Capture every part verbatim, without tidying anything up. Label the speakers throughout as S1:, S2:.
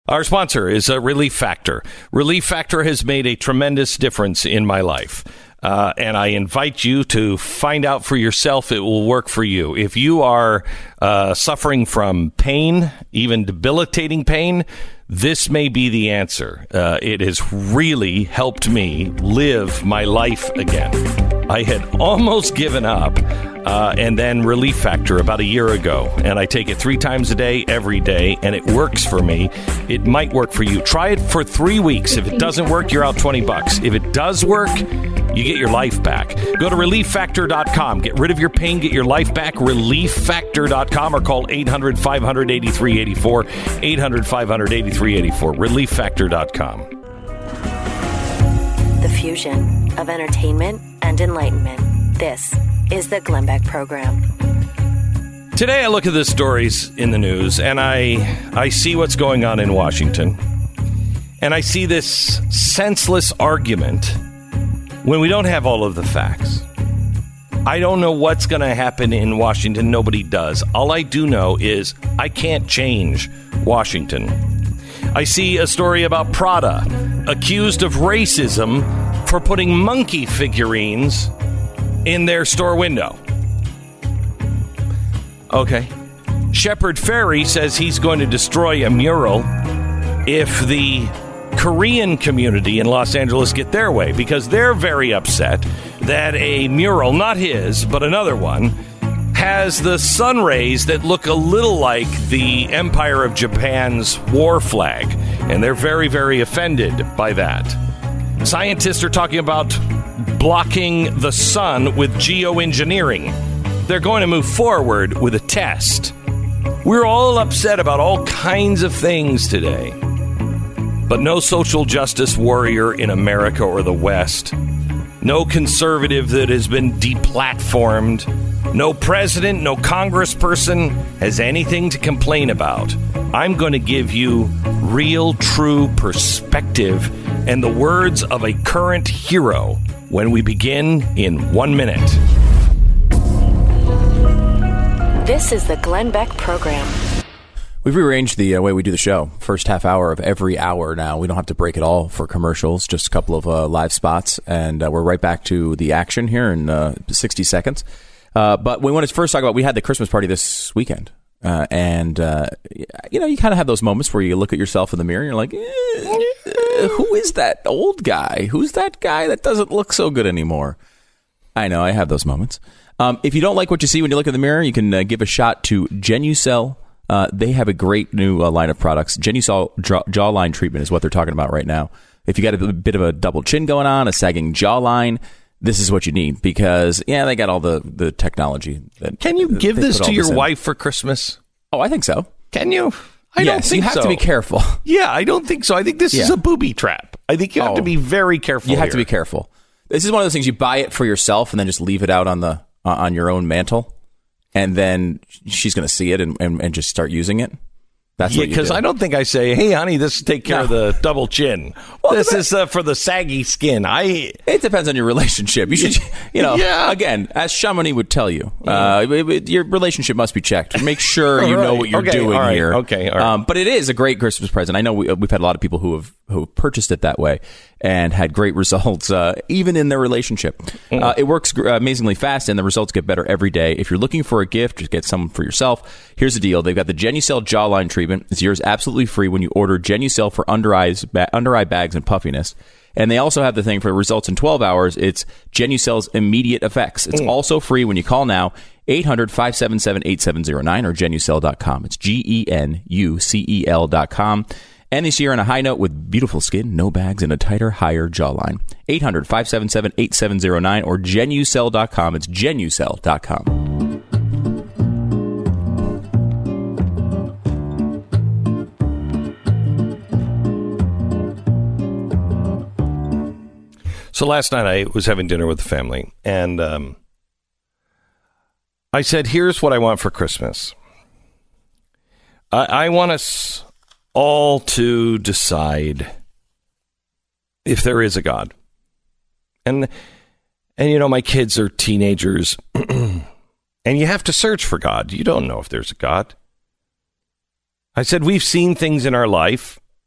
S1: Our sponsor is uh, Relief Factor. Relief Factor has made a tremendous difference in my life. Uh, and I invite you to find out for yourself it will work for you. If you are uh, suffering from pain, even debilitating pain, this may be the answer. Uh, it has really helped me live my life again. I had almost given up, uh, and then Relief Factor about a year ago. And I take it three times a day, every day, and it works for me. It might work for you. Try it for three weeks. If it doesn't work, you're out twenty bucks. If it does work, you get your life back. Go to relief factor dot com. Get rid of your pain. Get your life back. relief factor dot com or call eight hundred, five hundred, eighty-three eighty-four. eight hundred, five hundred, eighty-three eighty-four. relief factor dot com.
S2: The fusion of entertainment and enlightenment. This is the Glenn Beck Program.
S1: Today I look at the stories in the news and I I see what's going on in Washington. And I see this senseless argument when we don't have all of the facts. I don't know what's going to happen in Washington. Nobody does. All I do know is I can't change Washington. I see a story about Prada accused of racism for putting monkey figurines in their store window. Okay. Shepard Fairey says he's going to destroy a mural if the Korean community in Los Angeles get their way, because they're very upset that a mural, not his, but another one, has the sun rays that look a little like the Empire of Japan's war flag. And they're very, very offended by that. Scientists are talking about blocking the sun with geoengineering. They're going to move forward with a test. We're all upset about all kinds of things today. But no social justice warrior in America or the West. No conservative that has been deplatformed. No president, no congressperson has anything to complain about. I'm going to give you real, true perspective and the words of a current hero when we begin in one minute.
S2: This is the Glenn Beck Program.
S3: We've rearranged the uh, way we do the show. First half hour of every hour now. We don't have to break it all for commercials, just a couple of uh, live spots. And uh, we're right back to the action here in uh, sixty seconds. Uh, but we want to first talk about, we had the Christmas party this weekend. Uh, and, uh, you know, you kind of have those moments where you look at yourself in the mirror and you're like, eh, who is that old guy? Who's that guy that doesn't look so good anymore? I know, I have those moments. Um, if you don't like what you see when you look in the mirror, you can uh, give a shot to Genucel. Uh, they have a great new uh, line of products. Genucel jaw- jawline treatment is what they're talking about right now. If you got a bit of a double chin going on, a sagging jawline, this is what you need because, yeah, they got all the, the technology. That,
S1: Can you give this to your wife for Christmas?
S3: Oh, I think so.
S1: Can you? I
S3: yes,
S1: don't think
S3: you have
S1: so.
S3: to be careful.
S1: Yeah, I don't think so. I think this
S3: yeah.
S1: is a booby trap. I think you have
S3: oh,
S1: to be very careful.
S3: You have
S1: here.
S3: to be careful. This is one of those things you buy it for yourself and then just leave it out on the uh, on your own mantle, and then she's going to see it and, and, and just start using it. That's
S1: yeah,
S3: what you do.
S1: Because I don't think I say, "Hey, honey, this take care
S3: no.
S1: of the double chin." Well, this is uh, for the saggy skin. I.
S3: It depends on your relationship. You should, you know,
S1: yeah.
S3: again, as Chamonix would tell you, uh, it, it, your relationship must be checked. Make sure you
S1: right.
S3: know what you're
S1: okay,
S3: doing
S1: all right.
S3: here.
S1: Okay, all right.
S3: Um, but it is a great Christmas present. I know we, we've had a lot of people who have who have purchased it that way and had great results, uh, even in their relationship. Mm. Uh, it works amazingly fast, and the results get better every day. If you're looking for a gift, just get some for yourself. Here's the deal: they've got the Genucel jawline treatment. It's yours absolutely free when you order Genucel for under eyes, ba- under eye bags and puffiness. And they also have the thing for results in twelve hours. It's Genucel's immediate effects. It's mm. also free when you call now, eight hundred, five seven seven, eight seven zero nine or genucel dot com. It's G E N U C E L dot com. And this year on a high note with beautiful skin, no bags, and a tighter, higher jawline. eight hundred, five seven seven, eight seven zero nine or genucel dot com. It's genucel dot com.
S1: So last night I was having dinner with the family, and um, I said, here's what I want for Christmas. I, I want us all to decide if there is a God. And, and you know, my kids are teenagers, and you have to search for God. You don't know if there's a God. I said, we've seen things in our life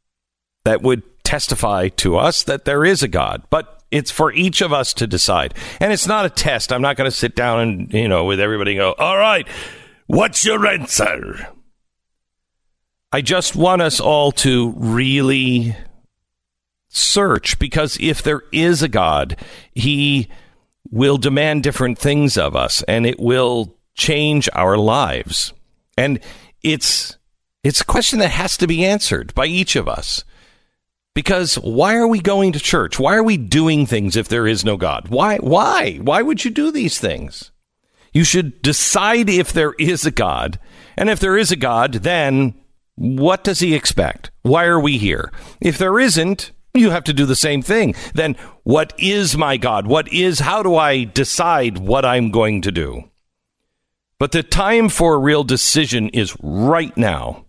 S1: that would testify to us that there is a God. But it's for each of us to decide. And it's not a test. I'm not going to sit down and, you know, with everybody go, all right, what's your answer? I just want us all to really search, because if there is a God, he will demand different things of us, and it will change our lives. And it's it's a question that has to be answered by each of us. Because why are we going to church? Why are we doing things if there is no God? Why? Why? Why would you do these things? You should decide if there is a God. And if there is a God, then what does he expect? Why are we here? If there isn't, you have to do the same thing. Then what is my God? What is, how do I decide what I'm going to do? But the time for a real decision is right now.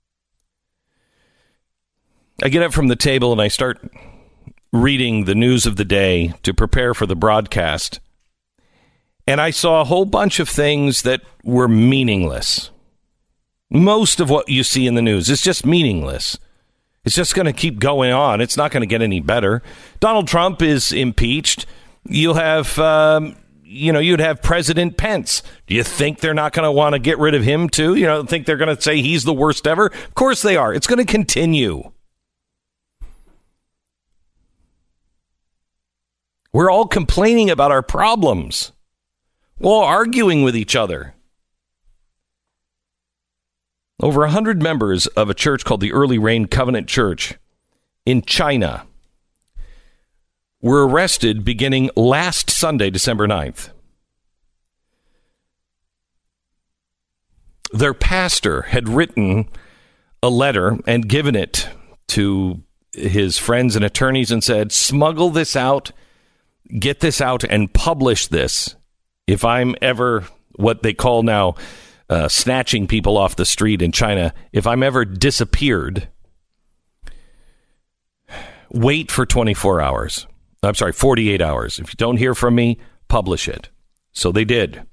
S1: I get up from the table and I start reading the news of the day to prepare for the broadcast. And I saw a whole bunch of things that were meaningless. Most of what you see in the news is just meaningless. It's just going to keep going on. It's not going to get any better. Donald Trump is impeached. You'll have, um, you know, you'd have President Pence. Do you think they're not going to want to get rid of him too? You know, think they're going to say he's the worst ever? Of course they are. It's going to continue. We're all complaining about our problems. We're all arguing with each other. Over one hundred members of a church called the Early Rain Covenant Church in China were arrested beginning last Sunday, December ninth. Their pastor had written a letter and given it to his friends and attorneys and said, smuggle this out, get this out, and publish this. If I'm ever what they call now Uh, snatching people off the street in China, if I'm ever disappeared, wait for twenty-four hours. I'm sorry, forty-eight hours. If you don't hear from me, publish it. So they did.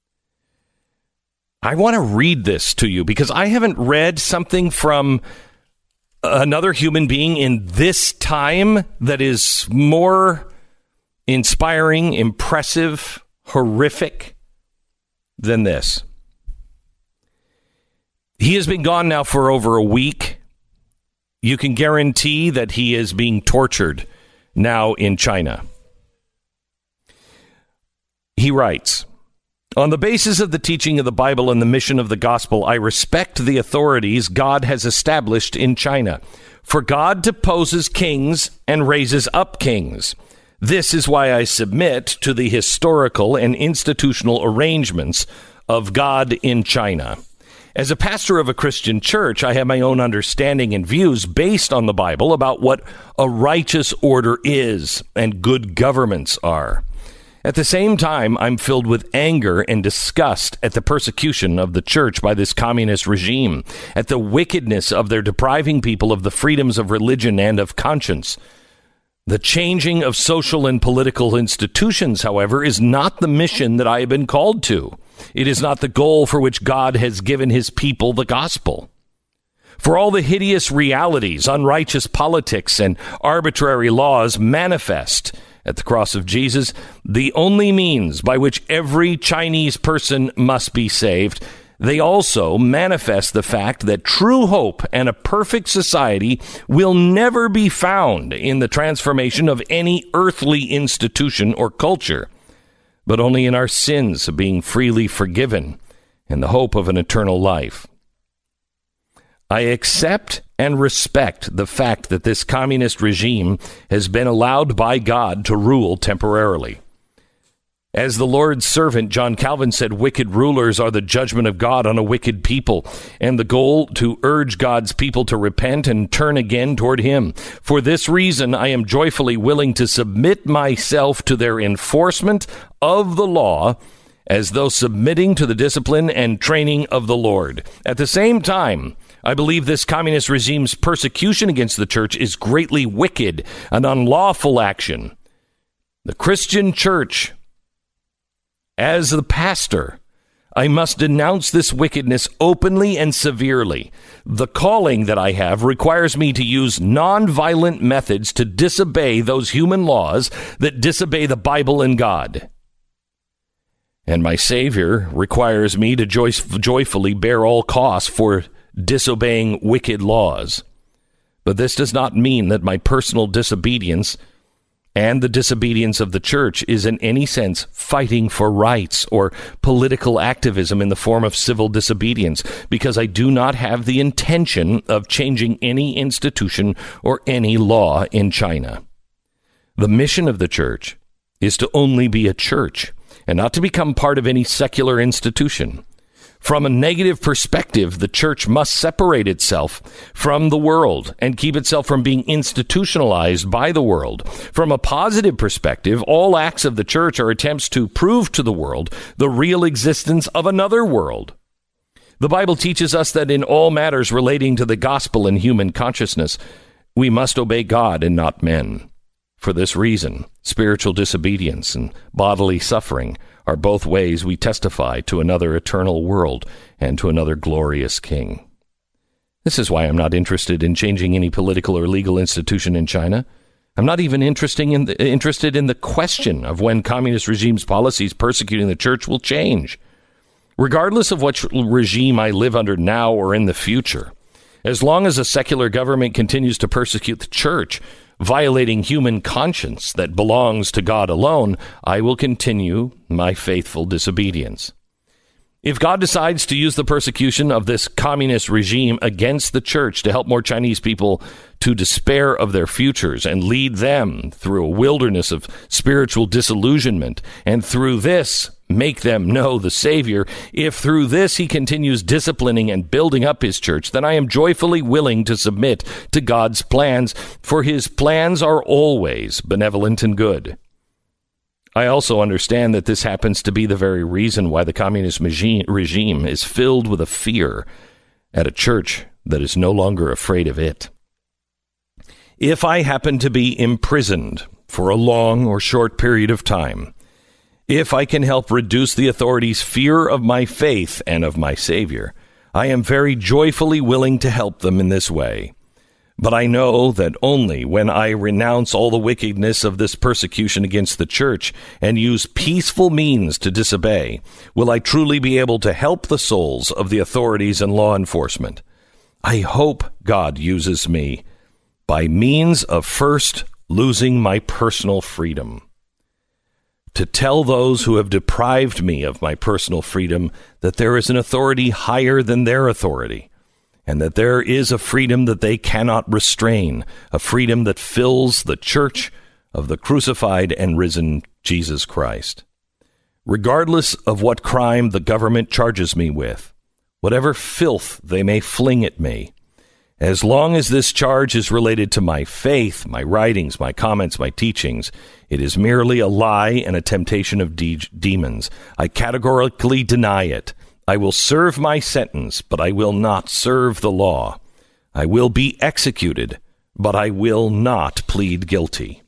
S1: I want to read this to you because I haven't read something from another human being in this time that is more inspiring, impressive, horrific than this. He has been gone now for over a week. You can guarantee that he is being tortured now in China. He writes, on the basis of the teaching of the Bible and the mission of the gospel, I respect the authorities God has established in China. For God deposes kings and raises up kings. This is why I submit to the historical and institutional arrangements of God in China. As a pastor of a Christian church, I have my own understanding and views based on the Bible about what a righteous order is and good governments are. At the same time, I'm filled with anger and disgust at the persecution of the church by this communist regime, at the wickedness of their depriving people of the freedoms of religion and of conscience. The changing of social and political institutions, however, is not the mission that I have been called to. It is not the goal for which God has given his people the gospel. For all the hideous realities, unrighteous politics, and arbitrary laws manifest at the cross of Jesus, the only means by which every Chinese person must be saved, they also manifest the fact that true hope and a perfect society will never be found in the transformation of any earthly institution or culture, but only in our sins being freely forgiven and the hope of an eternal life. I accept and respect the fact that this communist regime has been allowed by God to rule temporarily. As the Lord's servant John Calvin said, wicked rulers are the judgment of God on a wicked people, and the goal to urge God's people to repent and turn again toward him. For this reason, I am joyfully willing to submit myself to their enforcement of the law, as though submitting to the discipline and training of the Lord. At the same time, I believe this communist regime's persecution against the church is greatly wicked, an unlawful action. The Christian church, as the pastor, I must denounce this wickedness openly and severely. The calling that I have requires me to use nonviolent methods to disobey those human laws that disobey the Bible and God. And my Savior requires me to joy- joyfully bear all costs for disobeying wicked laws. But this does not mean that my personal disobedience and the disobedience of the church is in any sense fighting for rights or political activism in the form of civil disobedience, because I do not have the intention of changing any institution or any law in China. The mission of the church is to only be a church and not to become part of any secular institution. From a negative perspective, the church must separate itself from the world and keep itself from being institutionalized by the world. From a positive perspective, all acts of the church are attempts to prove to the world the real existence of another world. The Bible teaches us that in all matters relating to the gospel and human consciousness, we must obey God and not men. For this reason, spiritual disobedience and bodily suffering are both ways we testify to another eternal world and to another glorious king. This is why I'm not interested in changing any political or legal institution in China. I'm not even interested in the, interested in the question of when communist regime's policies persecuting the church will change. Regardless of what regime I live under now or in the future, as long as a secular government continues to persecute the church, violating human conscience that belongs to God alone, I will continue my faithful disobedience. If God decides to use the persecution of this communist regime against the church to help more Chinese people to despair of their futures and lead them through a wilderness of spiritual disillusionment, and through this make them know the Savior, if through this he continues disciplining and building up his church, then I am joyfully willing to submit to God's plans, for his plans are always benevolent and good. I also understand that this happens to be the very reason why the communist regime is filled with a fear at a church that is no longer afraid of it. If I happen to be imprisoned for a long or short period of time, if I can help reduce the authorities' fear of my faith and of my Savior, I am very joyfully willing to help them in this way. But I know that only when I renounce all the wickedness of this persecution against the church and use peaceful means to disobey, will I truly be able to help the souls of the authorities and law enforcement. I hope God uses me by means of first losing my personal freedom, to tell those who have deprived me of my personal freedom that there is an authority higher than their authority, and that there is a freedom that they cannot restrain, a freedom that fills the church of the crucified and risen Jesus Christ. Regardless of what crime the government charges me with, whatever filth they may fling at me, as long as this charge is related to my faith, my writings, my comments, my teachings, it is merely a lie and a temptation of de- demons. I categorically deny it. I will serve my sentence, but I will not serve the law. I will be executed, but I will not plead guilty.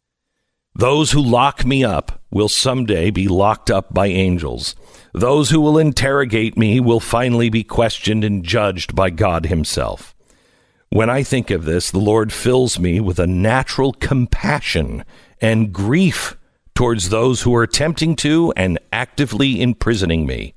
S1: Those who lock me up will someday be locked up by angels. Those who will interrogate me will finally be questioned and judged by God himself. When I think of this, the Lord fills me with a natural compassion and grief towards those who are attempting to and actively imprisoning me.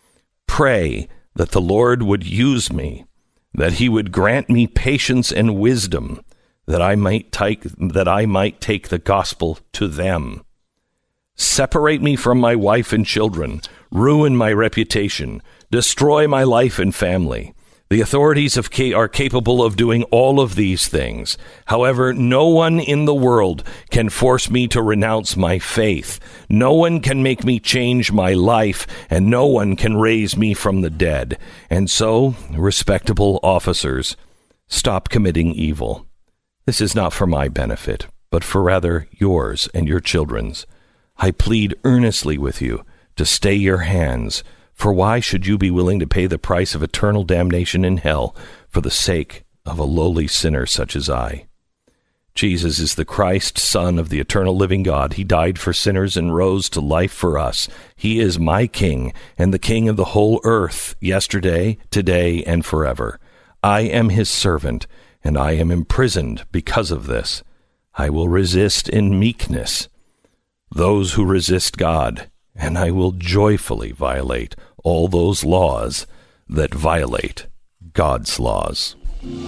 S1: Pray that the Lord would use me, that he would grant me patience and wisdom, that I might take, that I might take the gospel to them. Separate me from my wife and children, ruin my reputation, destroy my life and family. The authorities of K- are capable of doing all of these things. However, no one in the world can force me to renounce my faith. No one can make me change my life, and no one can raise me from the dead. And so, respectable officers, stop committing evil. This is not for my benefit, but for rather yours and your children's. I plead earnestly with you to stay your hands. For why should you be willing to pay the price of eternal damnation in hell for the sake of a lowly sinner such as I? Jesus is the Christ, Son of the eternal living God. He died for sinners and rose to life for us. He is my King and the King of the whole earth, yesterday, today, and forever. I am his servant, and I am imprisoned because of this. I will resist in meekness those who resist God, and I will joyfully violate all those laws that violate God's laws.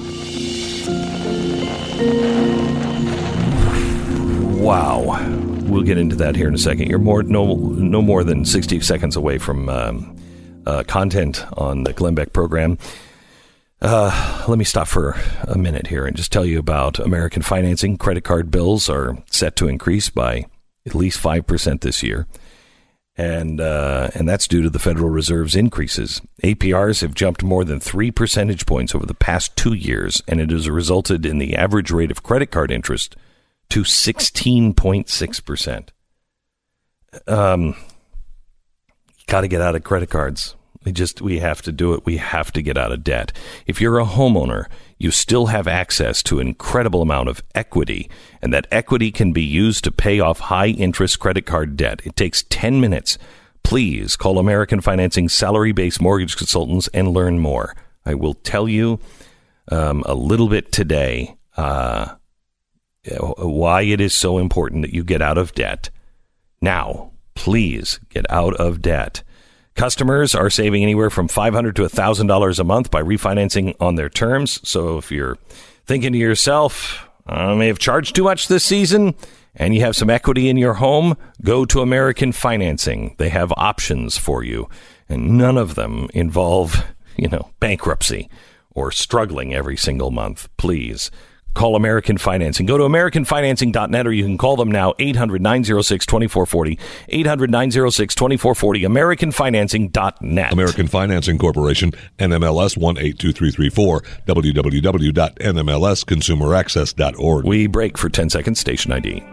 S1: Wow. We'll get into that here in a second. You're more no no more than sixty seconds away from um, uh, content on the Glenn Beck program. Uh, let me stop for a minute here and just tell you about American Financing. Credit card bills are set to increase by at least five percent this year. And uh, and that's due to the Federal Reserve's increases. A P Rs have jumped more than three percentage points over the past two years, and it has resulted in the average rate of credit card interest to sixteen point six percent. Um, got to get out of credit cards. We just, we have to do it. We have to get out of debt. If you're a homeowner, you still have access to an incredible amount of equity, and that equity can be used to pay off high-interest credit card debt. It takes ten minutes. Please call American Financing salary-based mortgage consultants and learn more. I will tell you um, a little bit today uh, why it is so important that you get out of debt. Now, please get out of debt. Customers are saving anywhere from five hundred dollars to one thousand dollars a month by refinancing on their terms. So if you're thinking to yourself, I may have charged too much this season, and you have some equity in your home, go to American Financing. They have options for you, and none of them involve, you know, bankruptcy or struggling every single month. Please call American Financing. Go to american financing dot net, or you can call them now, eight hundred, nine oh six, two four four oh, eight hundred, nine oh six, two four four oh, american financing dot net.
S4: American Financing Corporation, N M L S one eight two three three four, w w w dot n m l s consumer access dot org.
S1: We break for ten seconds, station I D.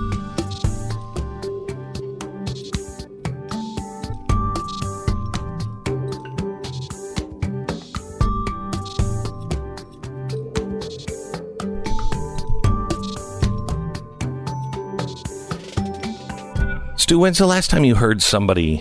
S1: Stu, when's the last time you heard somebody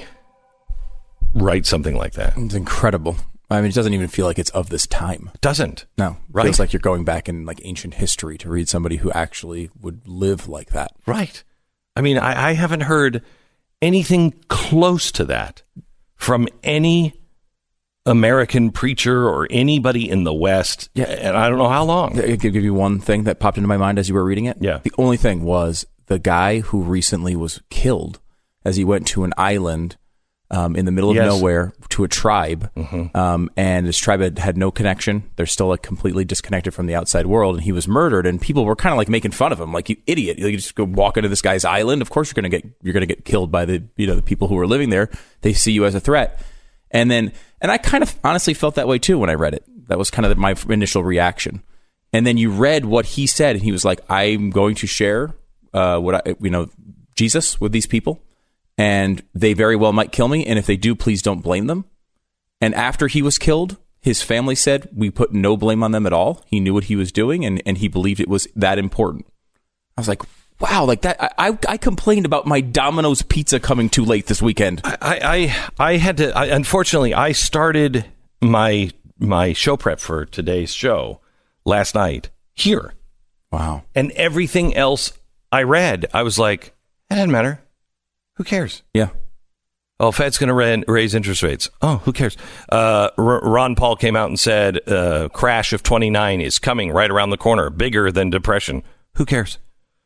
S1: write something like that?
S3: It's incredible. I mean, it doesn't even feel like it's of this time.
S1: It doesn't.
S3: No. It
S1: right.
S3: feels like you're going back in like ancient history to read somebody who actually would live like that.
S1: Right. I mean, I, I haven't heard anything close to that from any American preacher or anybody in the West.
S3: Yeah.
S1: And I don't know how long.
S3: I could give you one thing that popped into my mind as you were reading it.
S1: Yeah.
S3: The only thing was the guy who recently was killed as he went to an island um, in the middle of
S1: yes.
S3: nowhere to a tribe,
S1: mm-hmm.
S3: um, and his tribe had, had no connection. They're still like completely disconnected from the outside world, and he was murdered. And people were kind of like making fun of him, like, you idiot! You just go walk into this guy's island. Of course, you're gonna get you're gonna get killed by the you know the people who are living there. They see you as a threat, and then and I kind of honestly felt that way too when I read it. That was kind of my initial reaction. And then you read what he said, and he was like, "I'm going to share." Uh, what I, you know, Jesus with these people, and they very well might kill me. And if they do, please don't blame them. And after he was killed, his family said we put no blame on them at all. He knew what he was doing, and, and he believed it was that important. I was like, wow, like that. I, I, I complained about my Domino's pizza coming too late this weekend.
S1: I, I, I had to. I, unfortunately, I started my my show prep for today's show last night here.
S3: Wow,
S1: and everything else I read, I was like, it doesn't matter. Who cares?
S3: Yeah.
S1: Oh, Fed's going to ra- raise interest rates. Oh, who cares? Uh, R- Ron Paul came out and said, uh, crash of twenty-nine is coming right around the corner, bigger than depression. Who cares?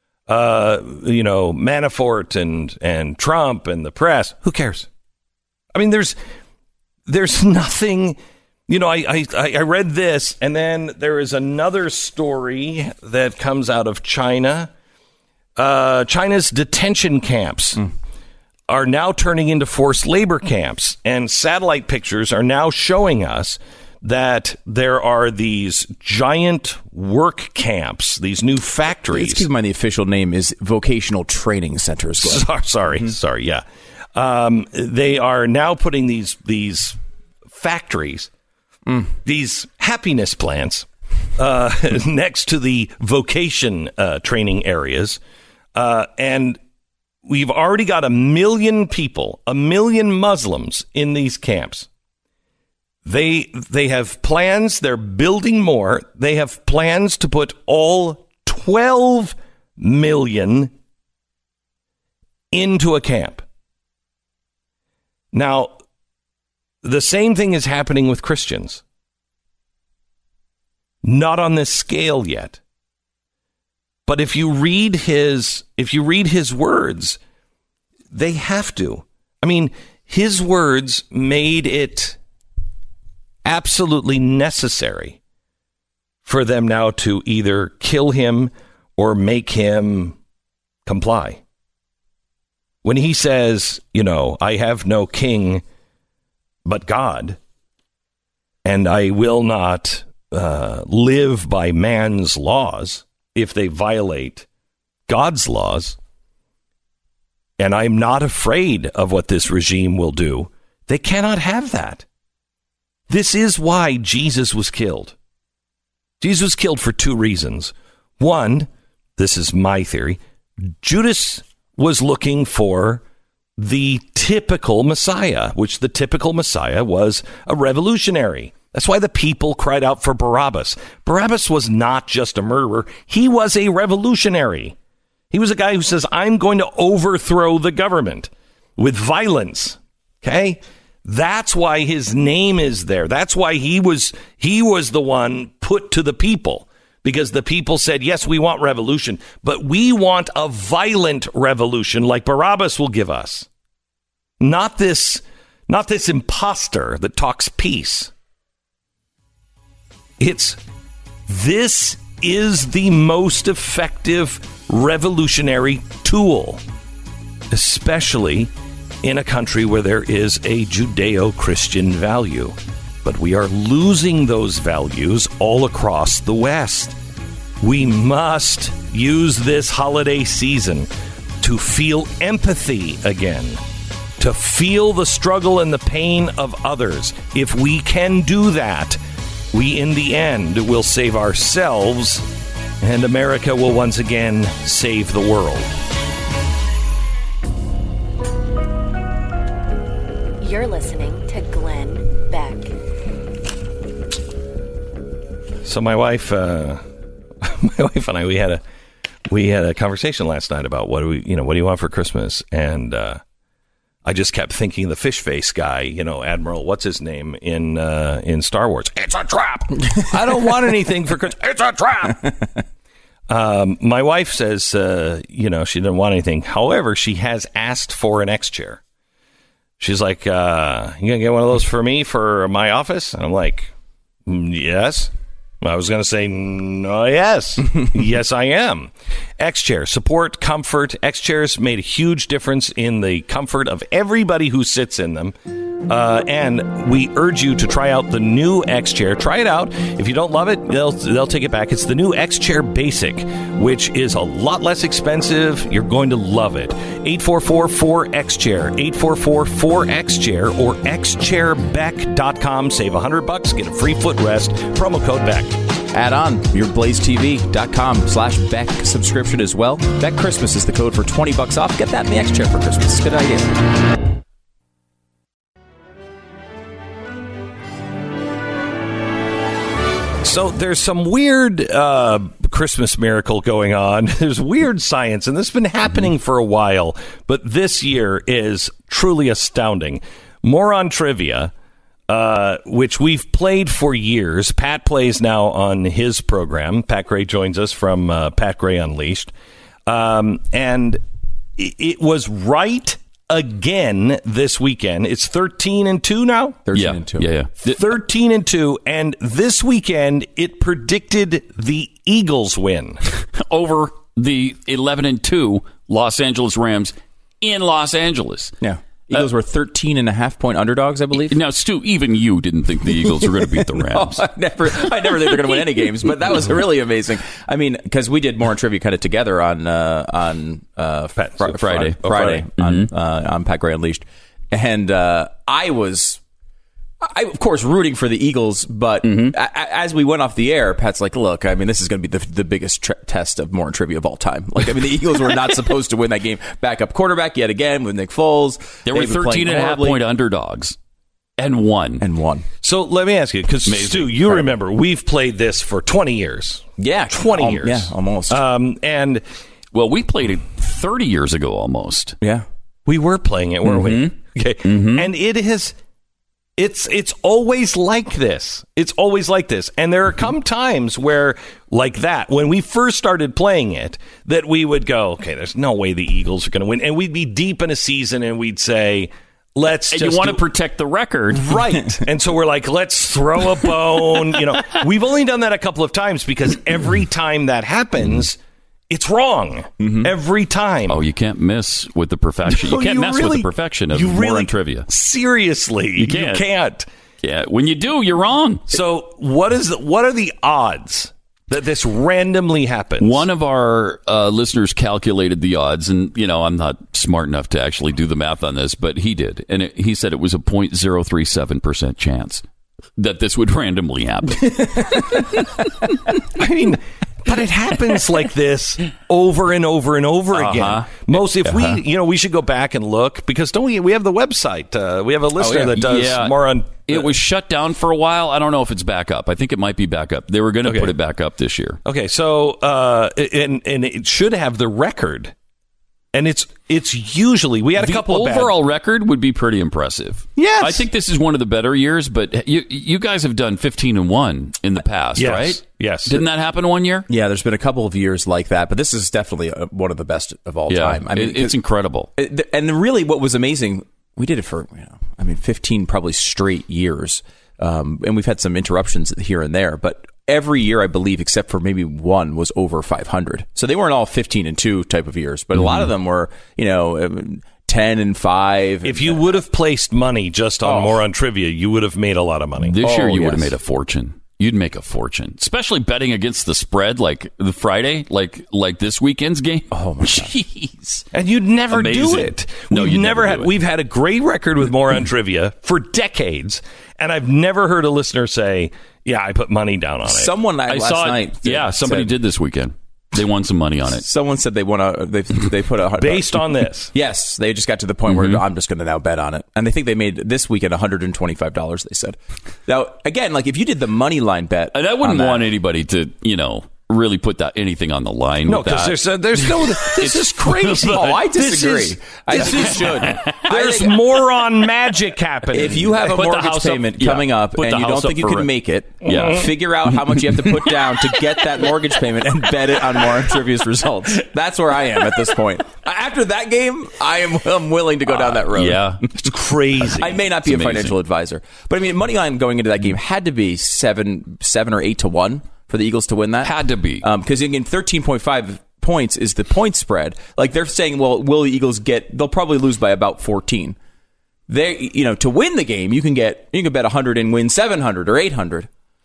S1: Uh, you know, Manafort and, and Trump and the press. Who cares? I mean, there's, there's nothing, you know, I, I, I read this, and then there is another story that comes out of China. Uh, China's detention camps mm. are now turning into forced labor camps, and satellite pictures are now showing us that there are these giant work camps, these new factories.
S3: Let's keep in mind the official name is Vocational Training Centers.
S1: Sorry, sorry, mm-hmm. sorry, yeah. Um, they are now putting these these factories, mm. these happiness plants, uh, next to the vocation uh, training areas. Uh, and we've already got a million people, a million Muslims in these camps. They they have plans. They're building more. They have plans to put all twelve million into a camp. Now, the same thing is happening with Christians. Not on this scale yet. But if you read his if you read his words, they have to. I mean, his words made it absolutely necessary for them now to either kill him or make him comply. When he says, you know, I have no king but God, and I will not uh, live by man's laws if they violate God's laws, and I'm not afraid of what this regime will do, they cannot have that. This is why Jesus was killed. Jesus was killed for two reasons. One, this is my theory, Judas was looking for the typical Messiah, which the typical Messiah was a revolutionary. That's why the people cried out for Barabbas. Barabbas was not just a murderer. He was a revolutionary. He was a guy who says, I'm going to overthrow the government with violence. Okay? That's why his name is there. That's why he was he was the one put to the people, because the people said, yes, we want revolution, but we want a violent revolution like Barabbas will give us. Not this, not this imposter that talks peace. It's this is the most effective revolutionary tool, especially in a country where there is a Judeo-Christian value. But we are losing those values all across the West. We must use this holiday season to feel empathy again, to feel the struggle and the pain of others. If we can do that, we in the end will save ourselves, and America will once again save the world.
S2: You're listening to Glenn Beck.
S1: So my wife, uh, my wife and I, we had a we had a conversation last night about what do we, you know, what do you want for Christmas? And uh, I just kept thinking the fish face guy, you know, Admiral, what's his name in uh, in Star Wars? It's a trap. I don't want anything for Christmas. It's a trap. um, my wife says, uh, you know, she didn't want anything. However, she has asked for an X chair. She's like, uh, you gonna get one of those for me for my office? And I'm like, yes. I was going to say, no, yes. Yes, I am. X-Chair, support, comfort. X-Chairs made a huge difference in the comfort of everybody who sits in them. Uh, and we urge you to try out the new X-Chair. Try it out. If you don't love it, they'll they'll take it back. It's the new X-Chair Basic, which is a lot less expensive. You're going to love it. eight four four, four X chair, eight four four, four X chair, or x chair beck dot com. Save one hundred bucks, get a free footrest. Promo code Beck.
S3: Add on your blaze t v dot com slash Beck subscription as well. Beck Christmas is the code for twenty bucks off. Get that in the X chair for Christmas. Good idea.
S1: So there's some weird uh, Christmas miracle going on. There's weird science, and this has been happening for a while, but this year is truly astounding. More on trivia, uh, which we've played for years. Pat plays now on his program. Pat Gray joins us from uh, Pat Gray Unleashed. Um, and it, it was right again this weekend. It's thirteen and two now.
S3: thirteen
S5: yeah,
S3: and two.
S5: Yeah, yeah.
S1: thirteen and two, and this weekend it predicted the Eagles win
S5: over the eleven and two Los Angeles Rams in Los Angeles.
S3: Yeah. Eagles uh, were thirteen and a half point underdogs, I believe.
S5: Now, Stu, even you didn't think the Eagles were going to beat the Rams.
S3: No, I never, I never think they're going to win any games, but that was really amazing. I mean, because we did more trivia kind of together on uh, on uh, fr-
S5: Friday,
S3: Friday,
S5: oh,
S3: Friday
S5: Friday.
S3: on
S5: Mm-hmm.
S3: uh, on Pat Gray Unleashed, and uh, I was I, of course, rooting for the Eagles, but mm-hmm. a, a, as we went off the air, Pat's like, look, I mean, this is going to be the, the biggest tr- test of Moron Trivia of all time. Like, I mean, the Eagles were not supposed to win that game. Backup quarterback yet again with Nick Foles.
S5: There were thirteen and a half point underdogs and won.
S3: And won.
S1: So let me ask you, because Stu, you right. remember, we've played this for twenty years.
S3: Yeah.
S1: twenty
S3: um,
S1: years.
S3: Yeah, almost.
S1: Um, and,
S5: well, we played it thirty years ago almost.
S3: Yeah.
S1: We were playing it, weren't
S3: mm-hmm.
S1: we? Okay. Mm-hmm. And it is... It's it's always like this. It's always like this. And there come times where, like that, when we first started playing it, that we would go, okay, there's no way the Eagles are going to win. And we'd be deep in a season and we'd say, let's
S5: and
S1: just
S5: you want
S1: do-
S5: to protect the record.
S1: Right. And so we're like, let's throw a bone. You know, we've only done that a couple of times because every time that happens, it's wrong. Mm-hmm. Every time.
S5: Oh, you can't miss with the perfection. You
S1: No,
S5: can't
S1: you
S5: mess
S1: really,
S5: with the perfection of
S1: you
S5: Moron
S1: really,
S5: Trivia.
S1: Seriously.
S5: You can't.
S1: You can't.
S5: Yeah. When you do, you're wrong.
S1: So what is the, what are the odds that this randomly happens?
S5: One of our uh, listeners calculated the odds, and, you know, I'm not smart enough to actually do the math on this, but he did. And it, he said it was a zero point zero three seven percent chance that this would randomly happen.
S1: I mean... But it happens like this over and over and over uh-huh. again. Most, if uh-huh. we, you know, we should go back and look because don't we? We have the website. Uh, we have a listener oh, yeah. that does
S5: yeah.
S1: more on.
S5: It was shut down for a while. I don't know if it's back up. I think it might be back up. They were going to
S1: okay.
S5: put it back up this year.
S1: Okay, so uh, and and it should have the record. And it's it's usually we had a
S5: the
S1: couple of
S5: overall
S1: bad...
S5: record would be pretty impressive.
S1: Yes,
S5: I think this is one of the better years. But you you guys have done fifteen and one in the past,
S1: yes.
S5: right?
S1: Yes.
S5: Didn't that happen one year?
S3: Yeah, there's been a couple of years like that, but this is definitely a, one of the best of all
S5: yeah,
S3: time. I mean,
S5: it, it's incredible.
S3: It, and really, what was amazing, we did it for you know, I mean, fifteen probably straight years, um, and we've had some interruptions here and there, but. Every year, I believe, except for maybe one, was over five hundred. So they weren't all fifteen and two type of years, but mm-hmm. a lot of them were, you know, ten and five.
S1: If you would have placed money just on
S3: oh.
S1: Moron Trivia, you would have made a lot of money.
S5: This
S3: oh,
S5: year, you
S3: yes.
S5: would have made a fortune. You'd make a fortune, especially betting against the spread, like the Friday, like like this weekend's game.
S3: Oh my
S5: jeez!
S1: And you'd never
S5: Amazing.
S1: do it.
S5: No,
S1: we've
S5: you'd
S1: never,
S5: never
S1: had.
S5: do it.
S1: We've had a great record with Moron Trivia for decades, and I've never heard a listener say, "Yeah, I put money down on it."
S3: Someone I
S5: last
S3: saw
S5: night,
S3: it,
S5: yeah, somebody
S3: said,
S5: did this weekend. They won some money on it.
S3: Someone said they want to. They they put a
S1: based on this.
S3: Yes, they just got to the point
S5: mm-hmm.
S3: where I'm just going to now bet on it, and they think they made this weekend one hundred twenty-five dollars. They said. Now again, like if you did the money line bet,
S5: and I wouldn't
S3: that,
S5: want anybody to, you know, really put that anything on the line.
S1: No,
S5: because
S1: there's uh, there's no. This is crazy.
S3: Oh, I disagree.
S1: This is,
S3: I
S1: this
S3: think
S1: is,
S3: you should.
S1: There's
S3: think,
S1: moron magic happening.
S3: If you have a
S5: Put the
S3: mortgage
S5: house up-
S3: payment
S5: yeah.
S3: coming up
S5: Put
S3: and
S5: the
S3: you don't
S5: house
S3: think
S5: up
S3: you
S5: for
S3: can
S5: rent.
S3: make it,
S5: Yeah.
S3: figure out how much you have to put down to get that mortgage payment and bet it on Moron Trivia's results. That's where I am at this point. After that game, I am I'm willing to go down that road.
S5: Yeah,
S1: it's crazy.
S3: I may not be
S5: It's
S3: a financial
S5: amazing.
S3: advisor, but I mean, money line going into that game had to be seven, seven or eight to one for the Eagles to win that.
S5: Had to be.
S3: Because again, thirteen point five points is the point spread. Like they're saying, well, will the Eagles get? They'll probably lose by about fourteen. They, you know, to win the game, you can get you can bet one hundred and win seven hundred or eight hundred.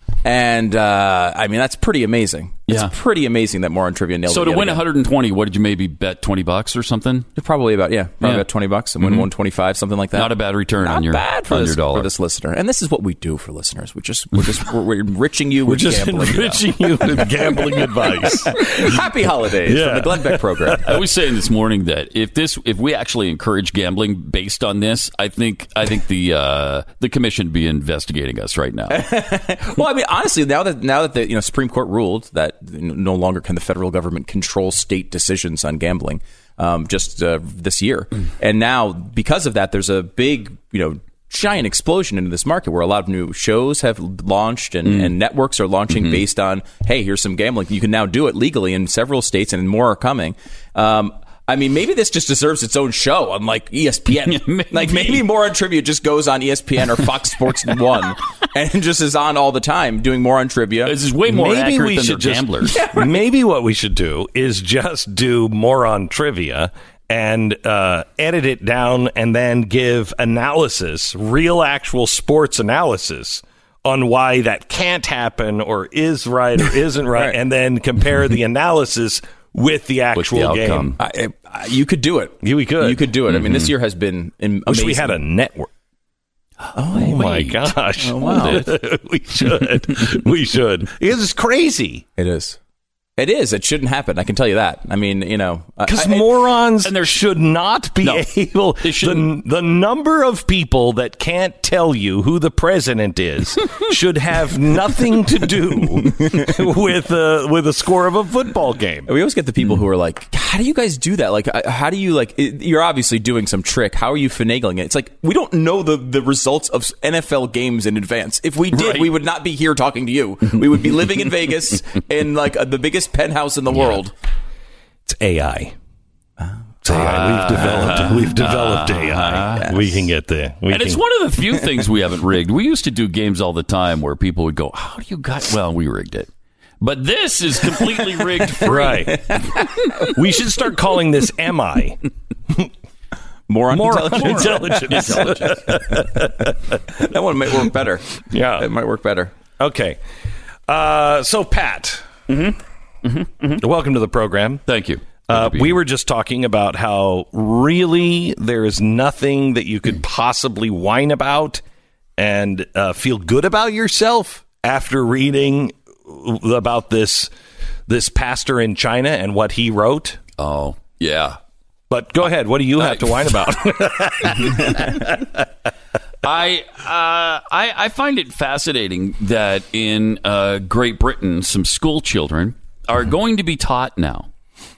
S3: And uh, I mean, that's pretty amazing. It's
S5: Yeah.
S3: pretty amazing that Moron Trivia nailed it.
S5: So to
S3: yet
S5: win
S3: again.
S5: one hundred twenty, what did you maybe bet twenty bucks or something?
S3: Probably about yeah, probably
S5: Yeah.
S3: about twenty bucks and win
S5: Mhm.
S3: one twenty five, something like that.
S5: Not a bad return
S3: Not
S5: on your
S3: bad for
S5: on
S3: this,
S5: your dollar.
S3: for this listener. And this is what we do for listeners. We just we're just we're, we're enriching you
S1: We're
S3: with
S1: just
S3: gambling.
S1: enriching you with gambling advice.
S3: Happy holidays
S1: Yeah.
S3: from the Glenn Beck program.
S5: I was saying this morning that if this, if we actually encourage gambling based on this, I think, I think the uh, the commission would be investigating us right now.
S3: Well, I mean, honestly, now that now that the you know Supreme Court ruled that no longer can the federal government control state decisions on gambling, um, just uh, this year, and now because of that, there's a big you know giant explosion into this market where a lot of new shows have launched and, mm. and networks are launching mm-hmm. based on hey, here's some gambling. You can now do it legally in several states, and more are coming. Um, I mean, maybe this just deserves its own show on like E S P N.
S5: maybe.
S3: Like maybe Moron Trivia just goes on E S P N or Fox Sports One and just is on all the time doing Moron Trivia.
S5: This is way more
S1: Maybe
S5: accurate
S1: we
S5: than
S1: should
S5: their
S1: just,
S5: gamblers.
S1: Yeah, right. Maybe what we should do is just do Moron Trivia and uh, edit it down and then give analysis, real actual sports analysis on why that can't happen or is right or isn't right,
S3: Right.
S1: and then compare the analysis with the actual
S5: With the outcome.
S1: game.
S3: I, I, you could do it.
S1: Yeah, we could.
S3: You could do it. I mean, this year has been am-
S1: Wish
S3: amazing.
S1: we had a network. Oh, my gosh.
S3: Oh, wow.
S1: we should. We should. It's crazy.
S3: It is. It is. It shouldn't happen. I can tell you that. I mean, you know.
S1: Because morons
S5: and there
S1: should not be
S5: no,
S1: able... The, the number of people that can't tell you who the president is should have nothing to do with, uh, with a score of a football game.
S3: We always get the people who are like, how do you guys do that? Like, how do you, like, it, you're obviously doing some trick. How are you finagling it? It's like, we don't know the, the results of N F L games in advance. If we did,
S5: right.
S3: we would not be here talking to you. We would be living in Vegas in, like, uh, the biggest penthouse in the
S1: yeah.
S3: world.
S1: It's A I. It's A I. We've developed. We've developed A I. Yes. We can get there. We
S5: and
S1: can.
S5: It's one of the few things we haven't rigged. We used to do games all the time where people would go, "How do you got?" Well, we rigged it, but this is completely rigged free.
S1: Right. We should start calling this M I.
S3: More
S1: More
S3: intelligence.
S1: intelligence.
S3: That one might work better.
S1: Yeah,
S3: it might work better.
S1: Okay. Uh, so, Pat,
S5: Mm-hmm. Mm-hmm. Mm-hmm.
S1: welcome to the program.
S5: Thank you.
S1: Uh, we were just talking about how really there is nothing that you could possibly whine about and uh, feel good about yourself after reading about this this pastor in China and what he wrote.
S5: Oh, yeah.
S1: But go ahead. What do you have to whine about?
S5: I, uh, I I find it fascinating that in uh, Great Britain, some school children are mm-hmm. going to be taught now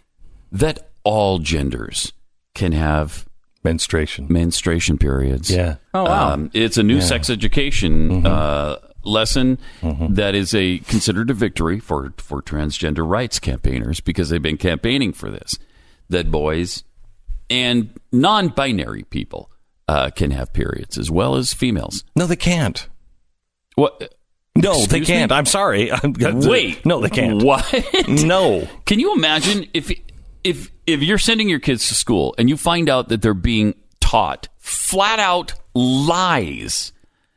S5: that all genders can have
S1: menstruation
S5: menstruation periods.
S1: Yeah.
S3: Oh, wow.
S5: Um, it's a new yeah. sex education mm-hmm. uh, lesson mm-hmm. that is a considered a victory for, for transgender rights campaigners because they've been campaigning for this, that boys and non-binary people Uh, can have periods as well as females.
S1: No, they can't.
S5: What?
S1: No,
S5: Excuse
S1: they can't.
S5: Me?
S1: I'm sorry.
S5: Wait.
S1: No, they can't.
S5: What?
S1: No.
S5: Can you imagine if if if you're sending your kids to school and you find out that they're being taught flat out lies,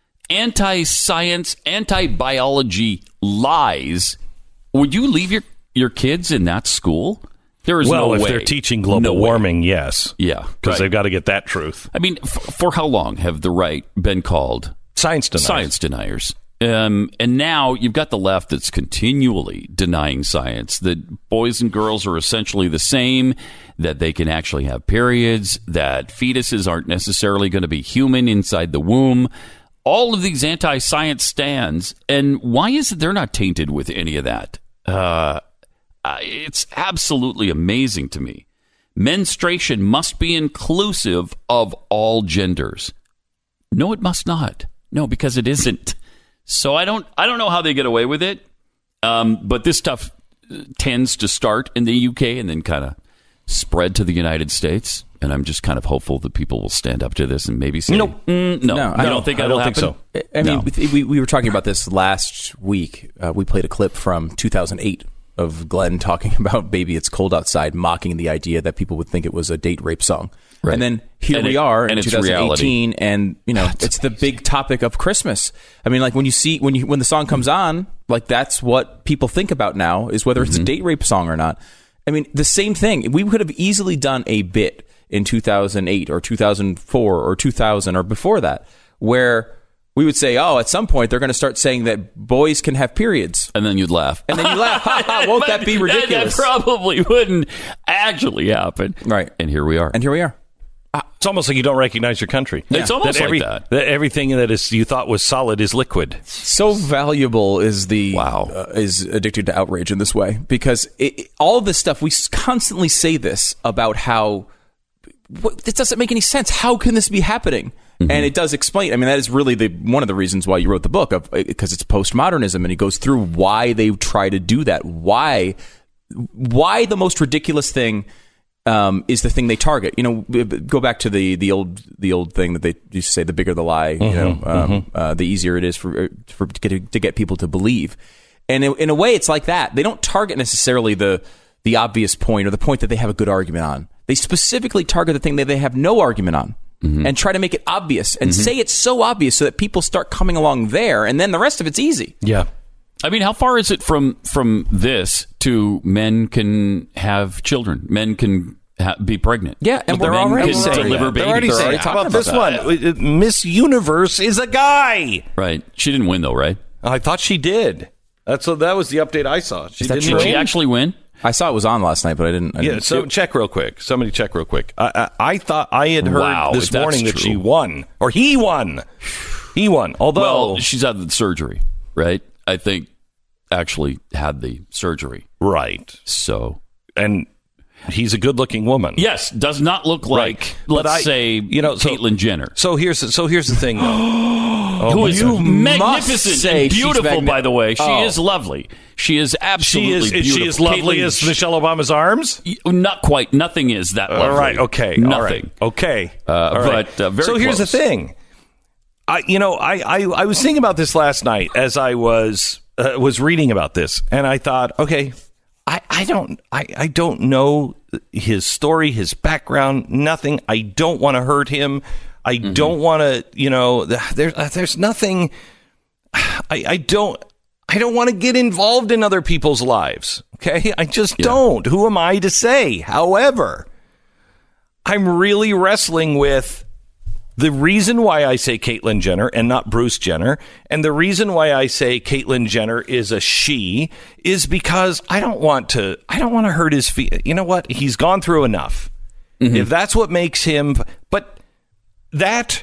S5: anti-science, anti-biology lies? Would you leave your your kids in that school? There is
S1: well,
S5: no
S1: if
S5: way.
S1: they're teaching global
S5: no
S1: warming, yes.
S5: Yeah.
S1: Because
S5: right.
S1: they've got to get that truth.
S5: I mean, f- for how long have the right been called
S1: science deniers?
S5: Science deniers. Um, and now you've got the left that's continually denying science, that boys and girls are essentially the same, that they can actually have periods, that fetuses aren't necessarily going to be human inside the womb. All of these anti-science stands. And why is it they're not tainted with any of that? Uh Uh, it's absolutely amazing to me. Menstruation must be inclusive of all genders. No, it must not. No, because it isn't. So I don't. I don't know how they get away with it. Um, but this stuff tends to start in the U K and then kind of spread to the United States. And I'm just kind of hopeful that people will stand up to this and maybe say,
S1: nope.
S5: mm, no,
S3: no,
S5: I
S3: no,
S5: don't think
S1: I
S5: that'll
S1: don't
S5: happen.
S1: think so.
S3: I mean,
S5: No.
S3: we, we, we were talking about this last week. Uh, we played a clip from two thousand eight. Of Glenn talking about Baby It's Cold Outside, mocking the idea that people would think it was a date rape song.
S5: Right.
S3: And then here
S5: and
S3: we
S5: it,
S3: are in
S5: and it's
S3: twenty eighteen,
S5: reality.
S3: and you know,
S5: That's
S3: it's the
S5: amazing.
S3: big topic of Christmas. I mean, like when you see when you when the song comes on, like that's what people think about now is whether it's
S5: Mm-hmm.
S3: a date rape song or not. I mean, the same thing. We could have easily done a bit in two thousand eight or two thousand four or two thousand or before that, where we would say, oh, at some point they're going to start saying that boys can have periods.
S5: And then you'd laugh.
S3: And then you laugh. Ha, ha, won't that be ridiculous?
S5: That, that probably wouldn't actually happen.
S3: Right.
S5: And here we are.
S3: And here we are.
S1: It's almost like you don't recognize your country.
S5: It's almost
S1: that every,
S5: like that.
S1: that everything that is you thought was solid is liquid.
S3: So valuable is the
S5: Wow.
S3: uh, is addicted to outrage in this way because it, it, all of this stuff we constantly say this about how what, this doesn't make any sense. How can this be happening? Mm-hmm. And it does explain. I mean, that is really the one of the reasons why you wrote the book of because it's postmodernism, and he goes through why they try to do that. Why why the most ridiculous thing. Um, is the thing they target. You know, go back to the the old the old thing that they used to say: the bigger the lie, mm-hmm, you know, um, mm-hmm. uh, the easier it is for for to get, to get people to believe. And in, in a way, it's like that. They don't target necessarily the the obvious point or the point that they have a good argument on. They specifically target the thing that they have no argument on, mm-hmm. and try to make it obvious and mm-hmm. say it's so obvious so that people start coming along there, and then the rest of it's easy.
S1: Yeah.
S5: I mean, how far is it from from this to men can have children? Men can ha- be pregnant.
S3: Yeah, and
S5: But
S3: they're
S5: men
S3: already
S5: can
S3: saying
S5: deliver
S3: that. They're
S5: babies.
S3: already
S1: They're
S3: saying
S1: already
S3: that.
S1: talking about this
S3: that.
S1: one. Uh, Miss Universe is a guy.
S5: Right. She didn't win, though, right?
S1: I thought she did. That's what, that was the update I saw. She
S3: Is that
S1: didn't
S3: true?
S5: Did she
S1: win?
S5: actually win?
S3: I saw it was on last night, but I didn't. I
S1: Yeah,
S3: didn't
S1: so check real quick. Somebody check real quick. I, I, I thought I had heard
S5: Wow,
S1: this
S5: if that's
S1: morning that
S5: true.
S1: she won, or he won. He won. Although,
S5: Well, she's had the surgery, right? I think actually had the surgery.
S1: right,
S5: So,
S1: and he's a good-looking woman.
S5: yes, does not look like,
S1: Right. But
S5: let's
S1: I-
S5: say,
S1: you know, so-
S5: Caitlyn Jenner.
S1: So here's so here's the thing. Oh,
S5: Who
S1: my
S5: is
S1: God.
S5: magnificent
S3: say
S5: and
S3: she's
S5: beautiful,
S3: magni-
S5: by the way. She
S3: Oh.
S5: is lovely. She is
S1: she
S5: absolutely
S1: is, is
S5: beautiful.
S1: she as lovely
S5: Caitlyn,
S1: as Michelle Obama's arms?
S5: Not quite. Nothing is that lovely.
S1: All right. Okay.
S5: Nothing.
S1: All right, okay.
S5: Uh,
S1: All right.
S5: but, uh, very
S1: so here's the
S5: close.
S1: thing. I you know I, I I was thinking about this last night as I was uh, was reading about this, and I thought, okay, I, I don't I, I don't know his story, his background, nothing. I don't want to hurt him. I
S5: Mm-hmm.
S1: don't want to, you know, there's there's nothing. I, I don't I don't want to get involved in other people's lives. Okay, I just don't. Who am I to say? However, I'm really wrestling with the reason why I say Caitlyn Jenner and not Bruce Jenner, and the reason why I say Caitlyn Jenner is a she is because I don't want to. I don't want to hurt his feet. You know what? He's gone through enough.
S5: Mm-hmm.
S1: If that's what makes him, but that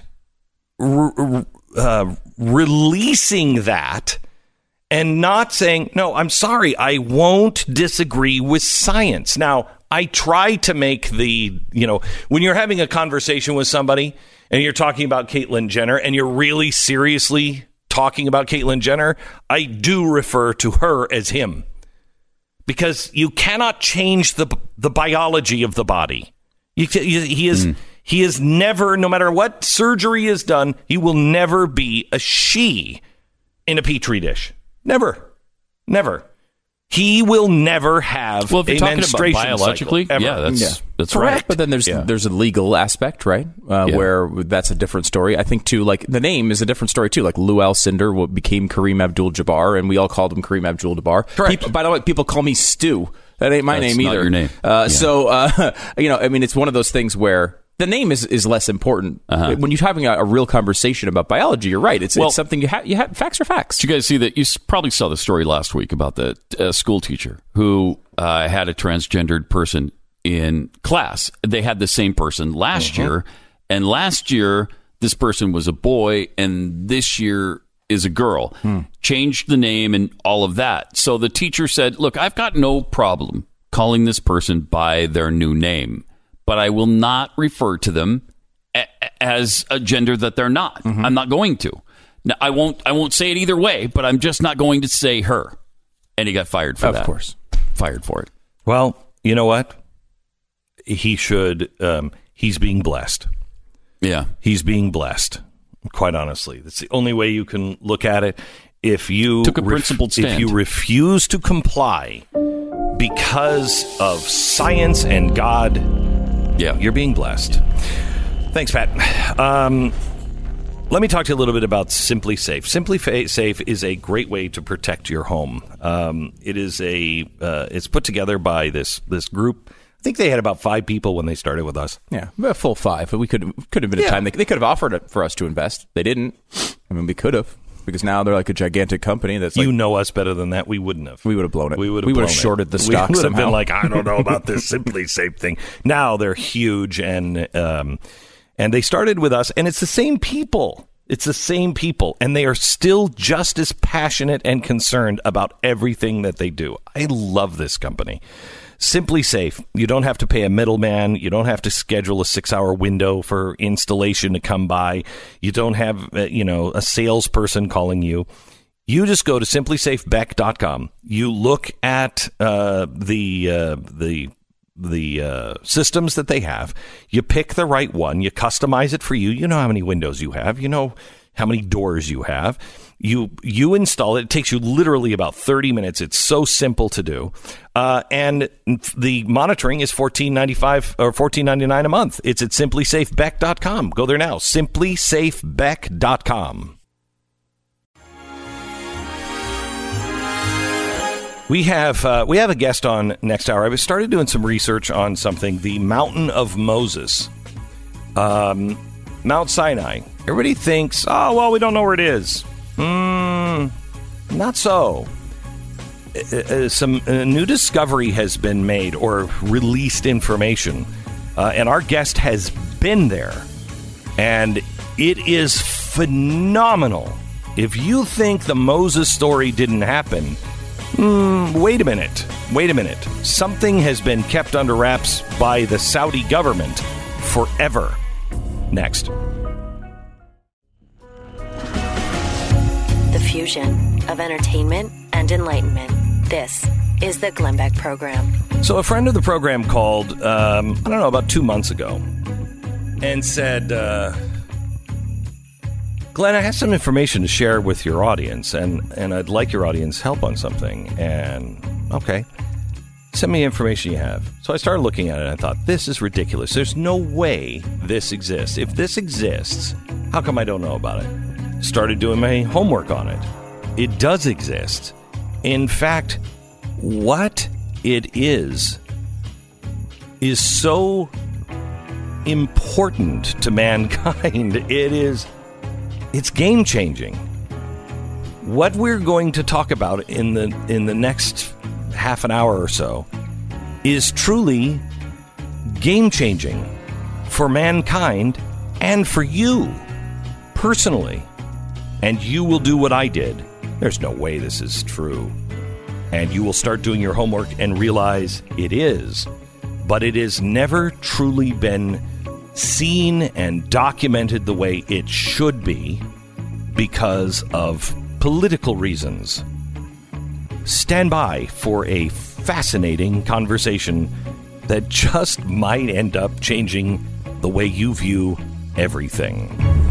S1: r- uh, releasing that and not saying, no, I'm sorry, I won't disagree with science. Now, I try to make the, you know, when you're having a conversation with somebody and you're talking about Caitlyn Jenner and you're really seriously talking about Caitlyn Jenner, I do refer to her as him. Because you cannot change the the biology of the body. You, you, he is... Mm. He is never, no matter what surgery is done, he will never be a she in a petri dish. Never. Never. He will never have
S5: Well, if you're
S1: a
S5: talking about
S1: menstruation
S5: biologically,
S1: cycle, ever.
S5: yeah, that's
S3: Yeah.
S5: that's
S1: Correct.
S5: right.
S3: But then there's
S1: Yeah.
S3: there's a legal aspect, right? Uh,
S5: Yeah.
S3: Where that's a different story. I think too, like the name is a different story too. Like Lou Alcindor what became Kareem Abdul-Jabbar, and we all called him Kareem Abdul-Jabbar.
S1: Correct.
S3: People, by the way, people call me Stu. That ain't my
S5: That's
S3: name
S5: not
S3: either.
S5: your name.
S3: Uh,
S5: Yeah.
S3: So uh, you know, I mean, it's one of those things where the name is, is less important.
S5: Uh-huh.
S3: When you're having a, a real conversation about biology, you're right. It's,
S5: Well-
S3: it's something you have. You have facts are facts.
S5: Did you guys see that? You s- probably saw the story last week about the uh, school teacher who uh, had a transgendered person in class. They had the same person last
S1: Mm-hmm.
S5: year, and last year this person was a boy, and this year is a girl.
S1: Hmm.
S5: Changed the name and all of that. So the teacher said, "Look, I've got no problem calling this person by their new name, but I will not refer to them a- as a gender that they're not.
S1: Mm-hmm.
S5: I'm not going to. Now, I won't. I won't say it either way, but I'm just not going to say her." And he got fired for
S3: Of
S5: that.
S3: course.
S5: Fired for it.
S1: Well, you know what? He should, um, he's being blessed.
S5: Yeah.
S1: He's being blessed, quite honestly. That's the only way you can look at it. If you
S5: Took a principled stand.
S1: If you refuse to comply because of science and God,
S5: Yeah.
S1: you're being blessed. Thanks, Pat. Um, let me talk to you a little bit about Simply Safe. Simply Fa- Safe is a great way to protect your home. Um, it is a uh, it's put together by this this group. I think they had about five people when they started with us.
S3: Yeah, a full five. But we could could have been a
S1: Yeah.
S3: time they, they could have offered it for us to invest. They didn't. I mean, we could have, because now they're like a gigantic company that's like,
S1: You know us better than that. We wouldn't have.
S3: we would have blown it.
S1: We would have.
S3: we would have
S1: blown it.
S3: shorted the stock
S1: We would have
S3: somehow.
S1: been like, I don't know about this Simply Safe thing. Now they're huge, and um, and they started with us, and it's the same people. It's the same people, and they are still just as passionate and concerned about everything that they do. I love this company. Simply Safe. You don't have to pay a middleman. You don't have to schedule a six-hour window for installation to come by. You don't have, uh, you know, a salesperson calling you. You just go to simply safe beck dot com. You look at uh, the uh, the the uh, systems that they have. You pick the right one. You customize it for you. You know how many windows you have. You know how many doors you have. You you install it. It takes you literally about thirty minutes. It's so simple to do. Uh, and the monitoring is fourteen ninety-five or fourteen ninety-nine a month. It's at simply safe beck dot com. Go there now. simply safe beck dot com. We have uh, we have a guest on next hour. I started doing some research on something, the Mountain of Moses, um, Mount Sinai. Everybody thinks, oh, well, we don't know where it is. Mm, not so. Uh, some uh, new discovery has been made or released information, uh, and our guest has been there, and it is phenomenal. If you think the Moses story didn't happen, Mm, wait a minute. Wait a minute. Something has been kept under wraps by the Saudi government forever. Next.
S2: The fusion of entertainment and enlightenment. This is the Glenn Beck Program.
S1: So a friend of the program called, um, I don't know, about two months ago and said, uh, Glenn, I have some information to share with your audience, and, and I'd like your audience help on something. And, okay, send me the information you have. So I started looking at it, and I thought, this is ridiculous. There's no way this exists. If this exists, how come I don't know about it? Started doing my homework on it. It does exist. In fact, what it is is so important to mankind. It is... It's game-changing. What we're going to talk about in the in the next half an hour or so is truly game-changing for mankind and for you personally. And you will do what I did. There's no way this is true. And you will start doing your homework and realize it is. But it has never truly been seen and documented the way it should be because of political reasons. Stand by for a fascinating conversation that just might end up changing the way you view everything.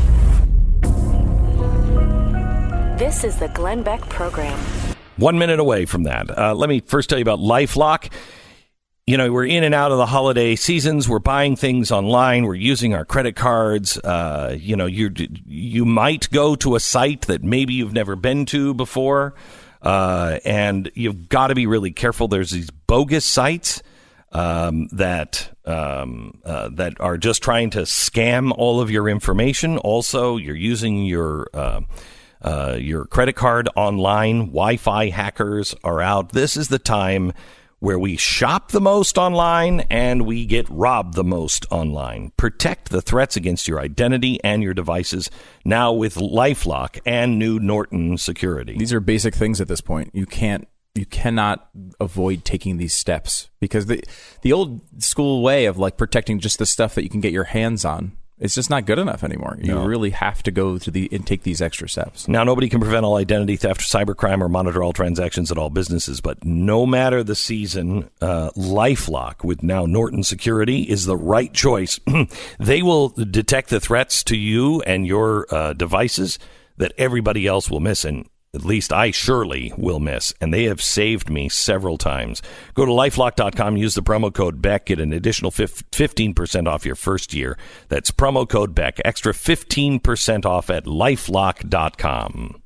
S2: This is the Glenn Beck Program.
S1: One minute away from that. Uh, let me first tell you about LifeLock. You know, we're in and out of the holiday seasons. We're buying things online. We're using our credit cards. Uh, you know, you you might go to a site that maybe you've never been to before, uh, and you've got to be really careful. There's these bogus sites um, that um, uh, that are just trying to scam all of your information. Also, you're using your uh, uh, your credit card online. Wi-Fi hackers are out. This is the time where we shop the most online and we get robbed the most online. Protect the threats against your identity and your devices now with LifeLock and new Norton Security.
S3: These are basic things at this point. You can't, you cannot avoid taking these steps because the the old school way of like protecting just the stuff that you can get your hands on, it's just not good enough anymore. You no. really have to go to the and take these extra steps.
S1: Now, nobody can prevent all identity theft, cybercrime, or monitor all transactions at all businesses. But no matter the season, uh, LifeLock with now Norton Security is the right choice. They will detect the threats to you and your uh, devices that everybody else will miss. And at least I surely will miss, and they have saved me several times. Go to lifelock dot com, use the promo code Beck, get an additional fifteen percent off your first year. That's promo code Beck, extra fifteen percent off at lifelock dot com.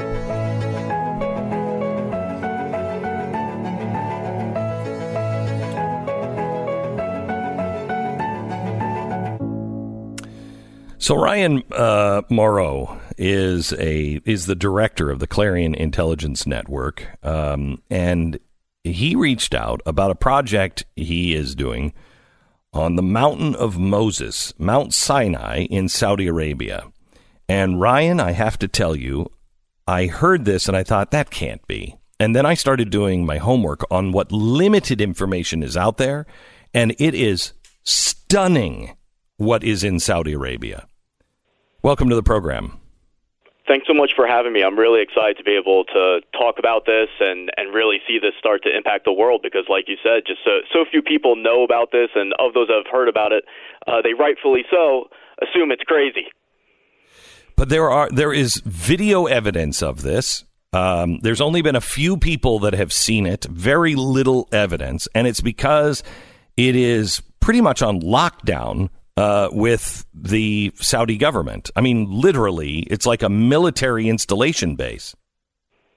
S1: So Ryan uh, Mauro is a is the director of the Clarion Intelligence Network, um, and he reached out about a project he is doing on the Mountain of Moses, Mount Sinai in Saudi Arabia. And Ryan, I have to tell you, I heard this and I thought, that can't be. And then I started doing my homework on what limited information is out there, and it is stunning what is in Saudi Arabia. Welcome to the program.
S6: Thanks so much for having me. I'm really excited to be able to talk about this and, and really see this start to impact the world because, like you said, just so, so few people know about this, and of those that have heard about it, uh, they rightfully so assume it's crazy.
S1: But there are there is video evidence of this. Um, there's only been a few people that have seen it, very little evidence, and it's because it is pretty much on lockdown Uh, with the Saudi government. I mean, literally, it's like a military installation base.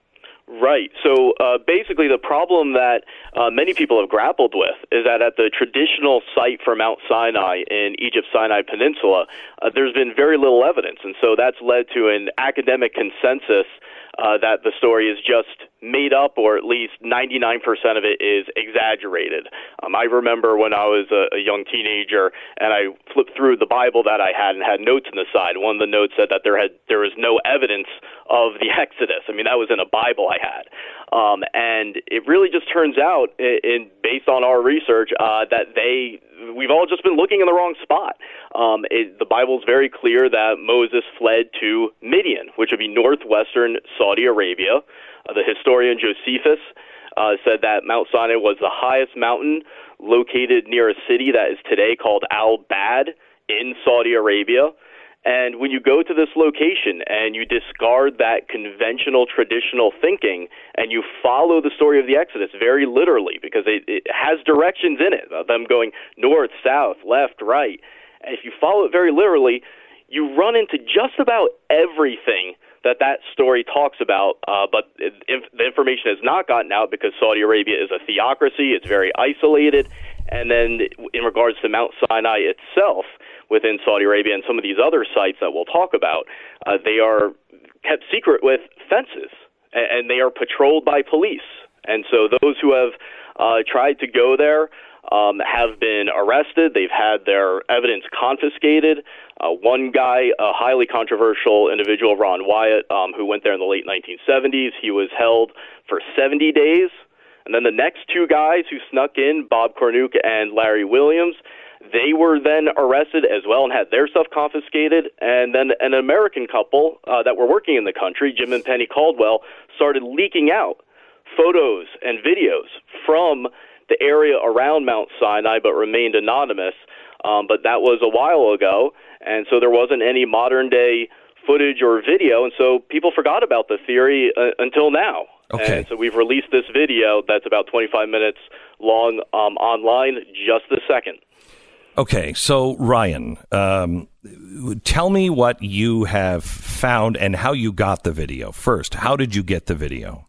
S6: Right. So uh, basically the problem that uh, many people have grappled with is that at the traditional site for Mount Sinai in Egypt's Sinai Peninsula, uh, there's been very little evidence. And so that's led to an academic consensus uh, that the story is just made up, or at least ninety-nine percent of it is exaggerated. Um, I remember when I was a, a young teenager and I flipped through the Bible that I had and had notes on the side. One of the notes said that there had there was no evidence of the Exodus. I mean, that was in a Bible I had. Um, and it really just turns out, in, in based on our research, uh, that they we've all just been looking in the wrong spot. Um, it, the Bible's very clear that Moses fled to Midian, which would be northwestern Saudi Arabia. Uh, the historian Josephus uh, said that Mount Sinai was the highest mountain located near a city that is today called Al-Bad in Saudi Arabia. And when you go to this location and you discard that conventional, traditional thinking, and you follow the story of the Exodus very literally, because it, it has directions in it, them going north, south, left, right. And if you follow it very literally, you run into just about everything that that story talks about, uh, but it, if the information has not gotten out because Saudi Arabia is a theocracy, it's very isolated. And then in regards to Mount Sinai itself, within Saudi Arabia and some of these other sites that we'll talk about, uh, they are kept secret with fences, and, and they are patrolled by police. And so those who have uh, tried to go there um, have been arrested. They've had their evidence confiscated. Uh, one guy, a highly controversial individual, Ron Wyatt, um, who went there in the late nineteen seventies, he was held for seventy days. And then the next two guys who snuck in, Bob Cornuke and Larry Williams, they were then arrested as well and had their stuff confiscated. And then an American couple uh, that were working in the country, Jim and Penny Caldwell, started leaking out photos and videos from the area around Mount Sinai, but remained anonymous. Um, but that was a while ago, and so there wasn't any modern-day footage or video, and so people forgot about the theory uh, until now.
S1: Okay.
S6: And so we've released this video that's about twenty-five minutes long um, online just this second.
S1: Okay, so Ryan, um, tell me what you have found and how you got the video. First, how did you get the video?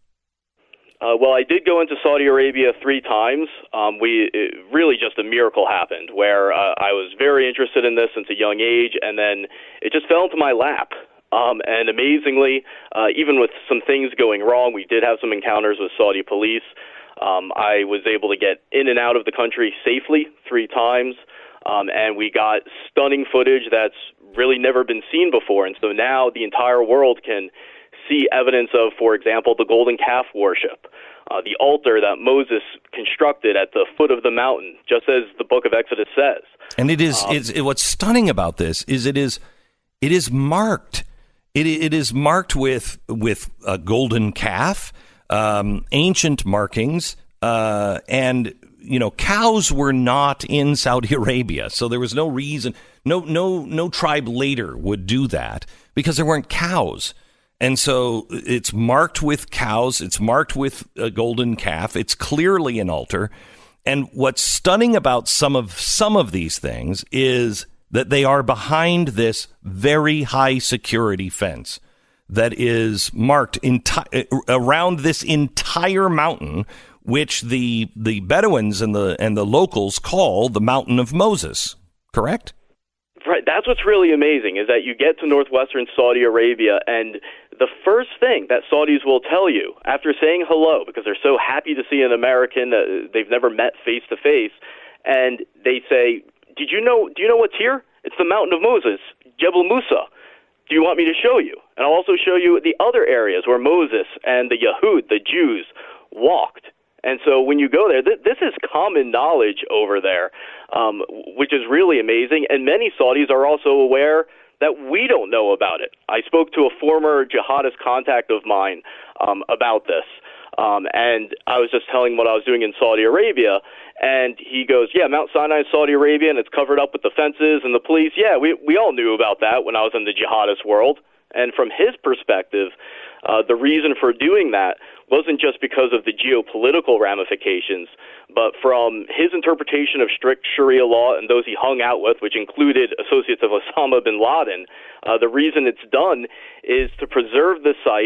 S6: Uh, well, I did go into Saudi Arabia three times. Um, we it, really just a miracle happened where uh, I was very interested in this since a young age, and then it just fell into my lap. Um, and amazingly, uh, even with some things going wrong, we did have some encounters with Saudi police. Um, I was able to get in and out of the country safely three times, um, and we got stunning footage that's really never been seen before. And so now the entire world can see evidence of, for example, the golden calf worship, uh, the altar that Moses constructed at the foot of the mountain, just as the book of Exodus says.
S1: And it is,
S6: um,
S1: it's, it, what's stunning about this is it is it is marked. It it is marked with with a golden calf, um, ancient markings, uh, and you know cows were not in Saudi Arabia, so there was no reason, no no no tribe later would do that because there weren't cows. And so it's marked with cows. It's marked with a golden calf. It's clearly an altar. And what's stunning about some of some of these things is that they are behind this very high security fence that is marked enti- around this entire mountain, which the the Bedouins and the and the locals call the Mountain of Moses. Correct?
S6: Right. That's what's really amazing is that you get to northwestern Saudi Arabia, and the first thing that Saudis will tell you after saying hello, because they're so happy to see an American that they've never met face to face, and they say, "Did you know? Do you know what's here? It's the Mountain of Moses, Jebel Musa. Do you want me to show you?" And I'll also show you the other areas where Moses and the Yahud, the Jews, walked. And so when you go there, th- this is common knowledge over there, um, which is really amazing. And many Saudis are also aware that we don't know about it. I spoke to a former jihadist contact of mine um, about this, um, and I was just telling him what I was doing in Saudi Arabia, and he goes, yeah, Mount Sinai is Saudi Arabia, and it's covered up with the fences and the police. Yeah, we we all knew about that when I was in the jihadist world. And from his perspective, uh, the reason for doing that wasn't just because of the geopolitical ramifications, but from his interpretation of strict Sharia law and those he hung out with, which included associates of Osama bin Laden. Uh, the reason it's done is to preserve the sites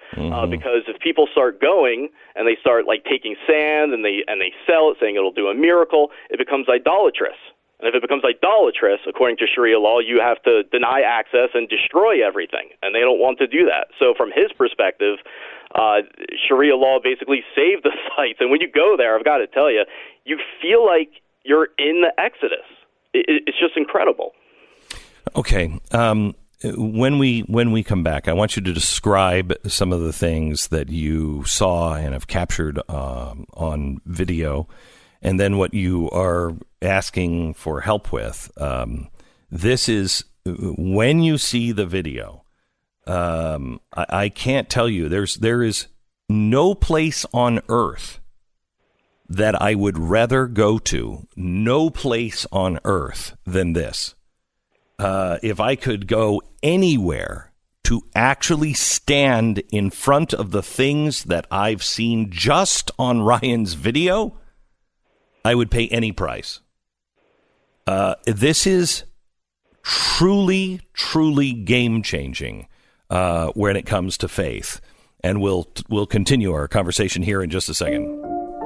S6: Mm-hmm. Uh, because if people start going and they start like taking sand and they and they sell it, saying it'll do a miracle, it becomes idolatrous. And if it becomes idolatrous, according to Sharia law, you have to deny access and destroy everything. And they don't want to do that. So from his perspective, uh, Sharia law basically saved the sites. And when you go there, I've got to tell you, you feel like you're in the Exodus. It, it's just incredible.
S1: Okay. Um, when we when we come back, I want you to describe some of the things that you saw and have captured um, on video, and then what you are asking for help with. Um, this is when you see the video. Um, I, I can't tell you. There's there is no place on earth that I would rather go to. No place on earth than this. Uh, if I could go anywhere to actually stand in front of the things that I've seen just on Ryan's video, I would pay any price. Uh, this is truly, truly game-changing uh, when it comes to faith. And we'll we'll continue our conversation here in just a second.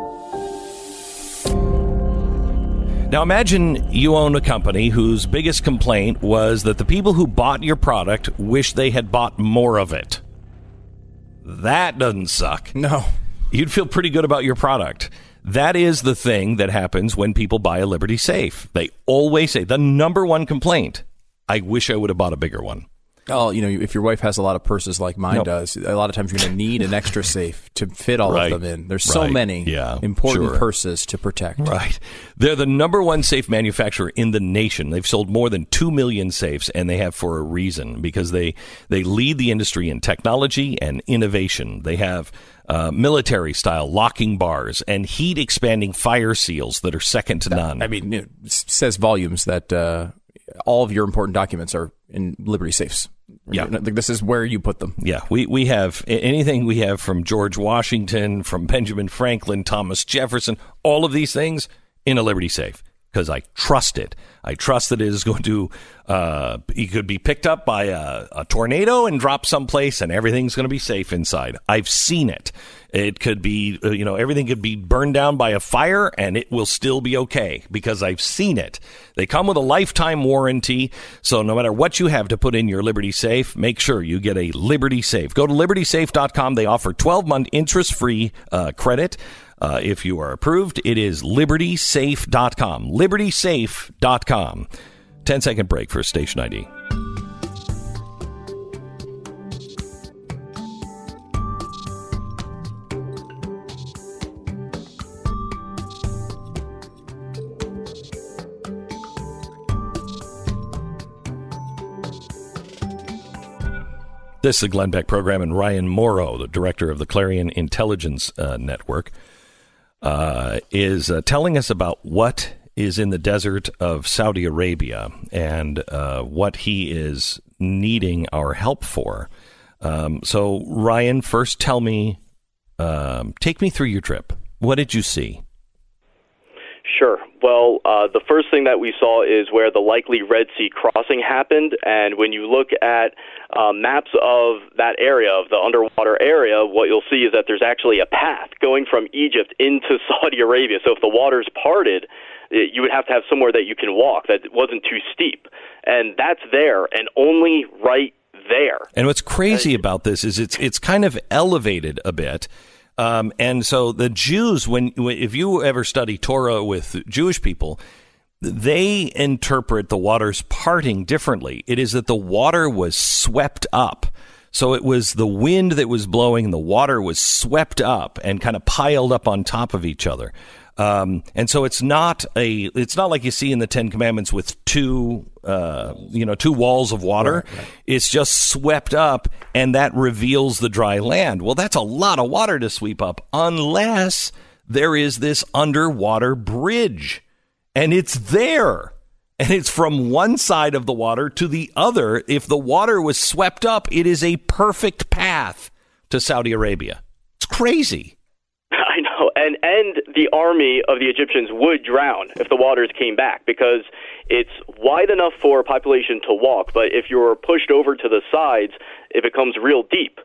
S1: Now imagine you own a company whose biggest complaint was that the people who bought your product wish they had bought more of it. That doesn't suck.
S3: No.
S1: You'd feel pretty good about your product. That is the thing that happens when people buy a Liberty Safe. They always say, the number one complaint, I wish I would have bought a bigger one.
S3: Oh, you know, if your wife has a lot of purses like mine
S1: nope.
S3: does, a lot of times you're going to need an extra safe to fit all
S1: right.
S3: of them in. There's
S1: right.
S3: so many
S1: yeah.
S3: important
S1: sure.
S3: purses to protect.
S1: Right. They're the number one safe manufacturer in the nation. They've sold more than two million safes, and they have for a reason, because they, they lead the industry in technology and innovation. They have uh, military-style locking bars and heat-expanding fire seals that are second to none.
S3: I mean, it says volumes that uh, all of your important documents are in Liberty Safes.
S1: Yeah,
S3: this is where you put them.
S1: Yeah, we, we have anything we have from George Washington, from Benjamin Franklin, Thomas Jefferson, all of these things in a Liberty Safe, because I trust it. I trust that it is going to, uh, it could be picked up by a, a tornado and drop someplace and everything's going to be safe inside. I've seen it. It could be, uh, you know, everything could be burned down by a fire and it will still be okay because I've seen it. They come with a lifetime warranty. So no matter what you have to put in your Liberty Safe, make sure you get a Liberty Safe. Go to liberty safe dot com. They offer twelve month interest-free uh, credit. Uh, if you are approved, it is liberty safe dot com. liberty safe dot com. ten second break for station I D. This is the Glenn Beck program, and Ryan Morrow, the director of the Clarion Intelligence uh, Network, uh, is uh, telling us about what is in the desert of Saudi Arabia and uh, what he is needing our help for. Um, so, Ryan, first tell me, um, take me through your trip. What did you see?
S6: Sure. Well, uh, the first thing that we saw is where the likely Red Sea crossing happened. And when you look at uh, maps of that area, of the underwater area, what you'll see is that there's actually a path going from Egypt into Saudi Arabia. So if the water's parted, it, you would have to have somewhere that you can walk that wasn't too steep. And that's there, and only right there.
S1: And what's crazy about this is it's it's kind of elevated a bit. Um, and so the Jews, when if you ever study Torah with Jewish people, they interpret the water's parting differently. It is that the water was swept up. So it was the wind that was blowing, and the water was swept up and kind of piled up on top of each other. Um, and so it's not a, it's not like you see in the Ten Commandments with two, uh, you know, two walls of water. Right, right. It's just swept up, and that reveals the dry land. Well, that's a lot of water to sweep up unless there is this underwater bridge, and it's there. And it's from one side of the water to the other. If the water was swept up, it is a perfect path to Saudi Arabia. It's crazy.
S6: I know, and and the army of the Egyptians would drown if the waters came back, because it's wide enough for a population to walk, but if you're pushed over to the sides, it becomes real deep.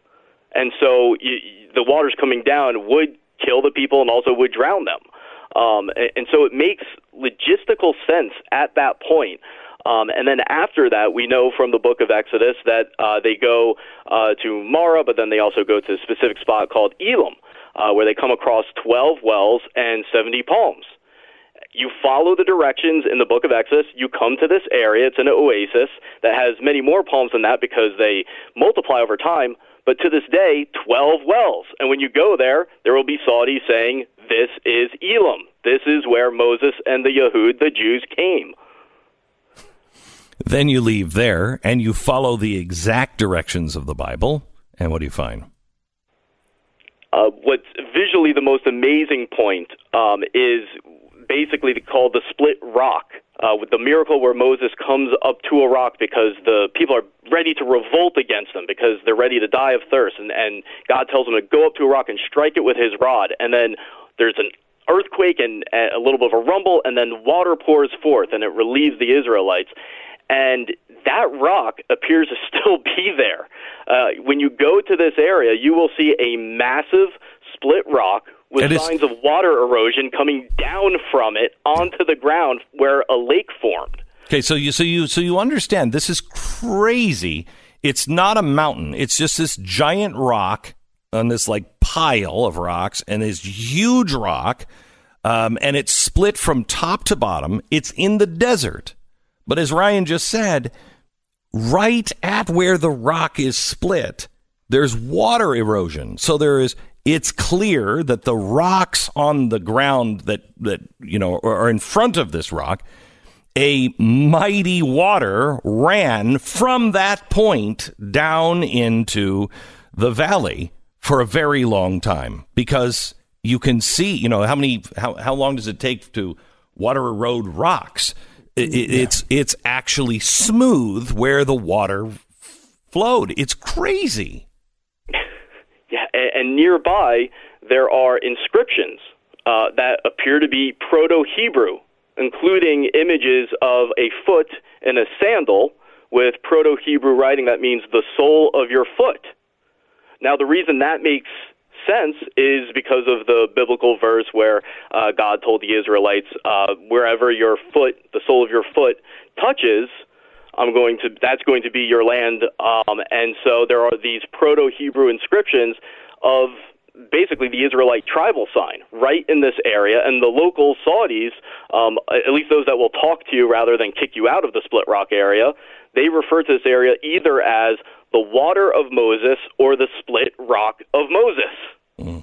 S6: And so you, the waters coming down would kill the people and also would drown them. Um, and, and so it makes logistical sense at that point. Um, and then after that, we know from the book of Exodus that uh, they go uh, to Marah, but then they also go to a specific spot called Elim, uh, where they come across twelve wells and seventy palms. You follow the directions in the book of Exodus, you come to this area, it's an oasis that has many more palms than that because they multiply over time, but to this day, twelve wells. And when you go there, there will be Saudis saying, this is Elim. This is where Moses and the Yahud, the Jews, came.
S1: Then you leave there and you follow the exact directions of the Bible. And what do you find?
S6: Uh, what's visually the most amazing point um, is basically called the split rock, uh, with the miracle where Moses comes up to a rock because the people are ready to revolt against them because they're ready to die of thirst. And, and God tells him to go up to a rock and strike it with his rod. And then there's an earthquake and a little bit of a rumble, and then water pours forth, and it relieves the Israelites. And that rock appears to still be there. Uh, when you go to this area, you will see a massive split rock with
S1: it
S6: signs
S1: is...
S6: of water erosion coming down from it onto the ground where a lake formed.
S1: Okay, so you so you so you understand this is crazy. It's not a mountain. It's just this giant rock on this like pile of rocks, and this huge rock, um, and it's split from top to bottom. It's in the desert. But as Ryan just said, right at where the rock is split, there's water erosion. So there is, it's clear that the rocks on the ground that, that you know, are in front of this rock, a mighty water ran from that point down into the valley for a very long time. Because you can see, you know, how many, how, how long does it take to water erode rocks? It, yeah. It's it's actually smooth where the water flowed. It's crazy.
S6: Yeah, and, and nearby there are inscriptions uh, that appear to be Proto-Hebrew, including images of a foot and a sandal with Proto-Hebrew writing that means the sole of your foot. Now, the reason that makes sense is because of the biblical verse where uh, God told the Israelites, uh, wherever your foot, the sole of your foot touches, I'm going to, that's going to be your land. Um, and so there are these Proto-Hebrew inscriptions of basically the Israelite tribal sign right in this area. And the local Saudis, um, at least those that will talk to you rather than kick you out of the Split Rock area, they refer to this area either as the water of Moses or the split rock of Moses.
S1: Mm.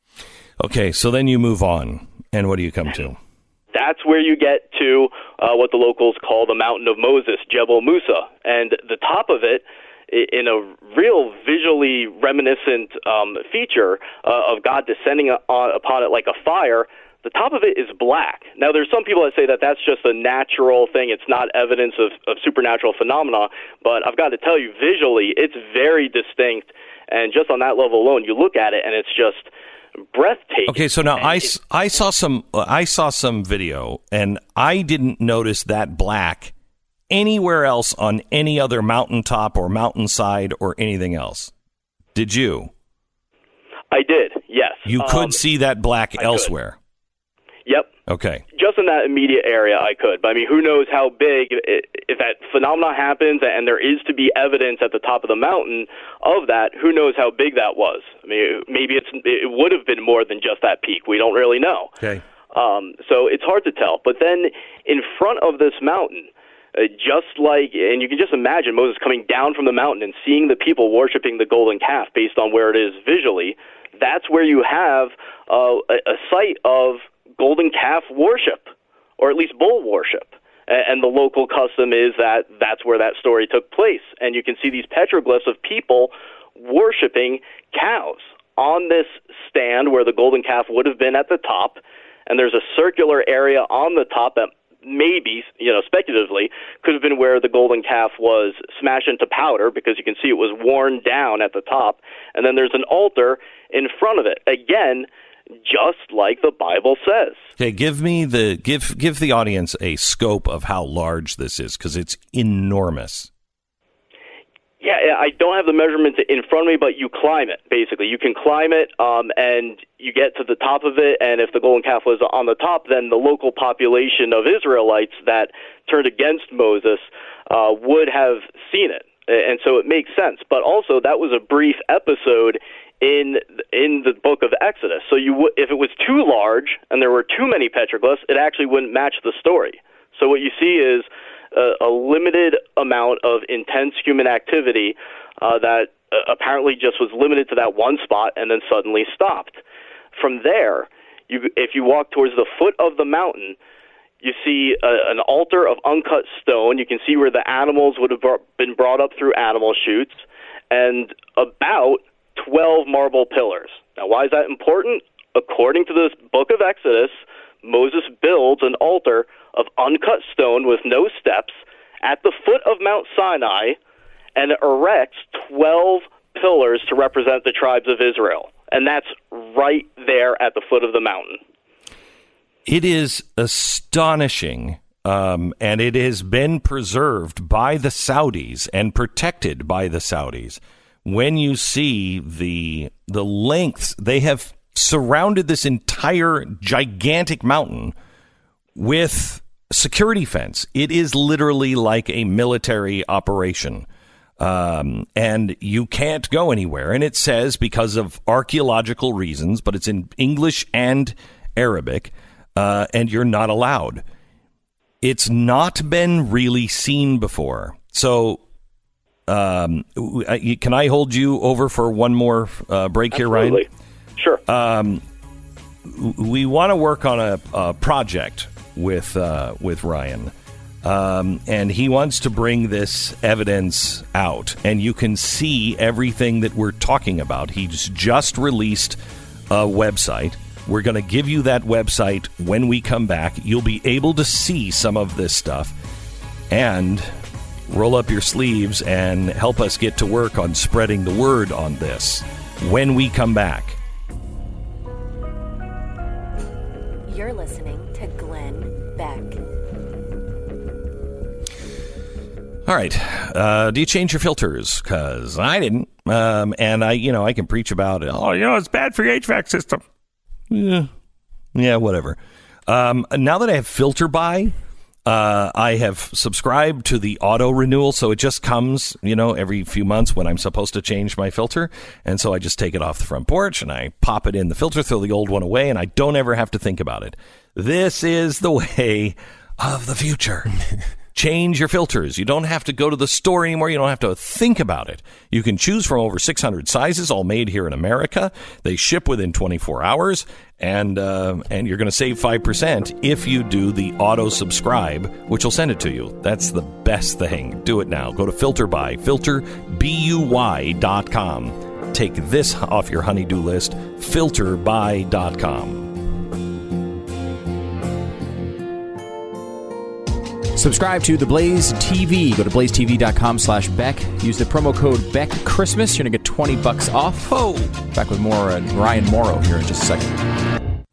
S1: Okay, so then you move on, and what do you come to?
S6: That's where you get to uh, what the locals call the Mountain of Moses, Jebel Musa. And the top of it, in a real visually reminiscent um, feature uh, of God descending on, upon it like a fire, the top of it is black. Now, there's some people that say that that's just a natural thing. It's not evidence of, of supernatural phenomena. But I've got to tell you, visually, it's very distinct. And just on that level alone, you look at it, and it's just breathtaking.
S1: Okay, so now I, I saw some I saw some video, and I didn't notice that black anywhere else on any other mountaintop or mountainside or anything else. Did you?
S6: I did, yes.
S1: You could
S6: um,
S1: see that black
S6: I
S1: elsewhere.
S6: Could. Yep.
S1: Okay.
S6: Just in that immediate area, I could. But, I mean, who knows how big, if that phenomenon happens and there is to be evidence at the top of the mountain of that, who knows how big that was? I mean, maybe it's it would have been more than just that peak. We don't really know.
S1: Okay.
S6: Um, so it's hard to tell. But then in front of this mountain, uh, just like, and you can just imagine Moses coming down from the mountain and seeing the people worshiping the golden calf based on where it is visually, that's where you have uh, a, a site of golden calf worship, or at least bull worship. And the local custom is that that's where that story took place. And you can see these petroglyphs of people worshiping cows on this stand where the golden calf would have been at the top. And there's a circular area on the top that maybe, you know, speculatively, could have been where the golden calf was smashed into powder, because you can see it was worn down at the top. And then there's an altar in front of it. Again, just like the Bible says.
S1: Okay, give me the give give the audience a scope of how large this is, because it's enormous.
S6: Yeah, I don't have the measurements in front of me, but you climb it, basically. You can climb it, um, and you get to the top of it, and if the golden calf was on the top, then the local population of Israelites that turned against Moses uh, would have seen it. And so it makes sense. But also, that was a brief episode in in the book of Exodus. So you w- if it was too large and there were too many petroglyphs, it actually wouldn't match the story. So what you see is a, a limited amount of intense human activity uh, that uh, apparently just was limited to that one spot and then suddenly stopped. From there, you, if you walk towards the foot of the mountain, you see a, an altar of uncut stone. You can see where the animals would have been brought up through animal chutes, and about twelve marble pillars. Now, why is that important? According to the book of Exodus, Moses builds an altar of uncut stone with no steps at the foot of Mount Sinai and erects twelve pillars to represent the tribes of Israel. And that's right there at the foot of the mountain.
S1: It is astonishing, um, and it has been preserved by the Saudis and protected by the Saudis. When you see the the lengths, they have surrounded this entire gigantic mountain with security fence. It is literally like a military operation. Um, and you can't go anywhere. And it says because of archaeological reasons, but it's in English and Arabic, uh, and you're not allowed. It's not been really seen before. So um, can I hold you over for one more uh, break
S6: Absolutely.
S1: here, Ryan?
S6: Sure.
S1: Um, we want to work on a, a project with uh, with Ryan. Um, and he wants to bring this evidence out, and you can see everything that we're talking about. He's just released a website. We're going to give you that website when we come back. You'll be able to see some of this stuff and roll up your sleeves and help us get to work on spreading the word on this when we come back.
S2: You're listening to Glenn Beck.
S1: All right. Uh, do you change your filters? Because I didn't. Um, and I, you know, I can preach about it. Oh, you know, it's bad for your H V A C system. Yeah. Yeah, whatever. Um, now that I have Filter By, uh, I have subscribed to the auto renewal. So it just comes, you know, every few months when I'm supposed to change my filter. And so I just take it off the front porch and I pop it in the filter, throw the old one away, and I don't ever have to think about it. This is the way of the future. Change your filters. You don't have to go to the store anymore. You don't have to think about it. You can choose from over six hundred sizes, all made here in America. They ship within twenty-four hours, and uh, and you're going to save five percent if you do the auto subscribe, which will send it to you. That's the best thing. Do it now. Go to Filter By, filter buy dot com. Take this off your honey-do list, filter buy dot com.
S3: Subscribe to The Blaze T V. Go to blaze t v dot com slash Beck. Use the promo code BeckChristmas. You're going to get twenty bucks off. Oh, back with more uh, Ryan Morrow here in just a second.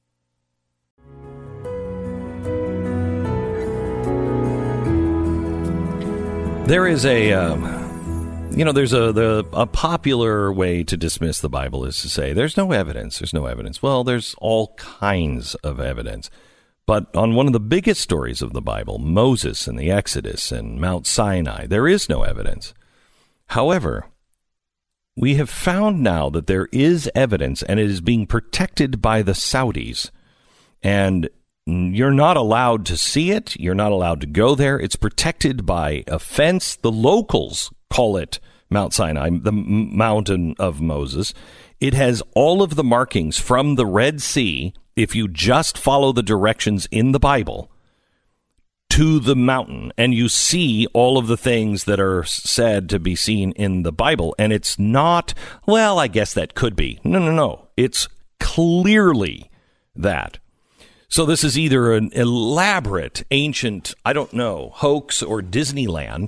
S1: There is a, um, you know, there's a the a popular way to dismiss the Bible is to say there's no evidence. There's no evidence. Well, there's all kinds of evidence. But on one of the biggest stories of the Bible, Moses and the Exodus and Mount Sinai, there is no evidence. However, we have found now that there is evidence, and it is being protected by the Saudis. And you're not allowed to see it. You're not allowed to go there. It's protected by a fence. The locals call it Mount Sinai, the mountain of Moses. It has all of the markings from the Red Sea, if you just follow the directions in the Bible, to the mountain, and you see all of the things that are said to be seen in the Bible. And it's not, well, I guess that could be. No, no, no. It's clearly that. So this is either an elaborate, ancient, I don't know, hoax or Disneyland,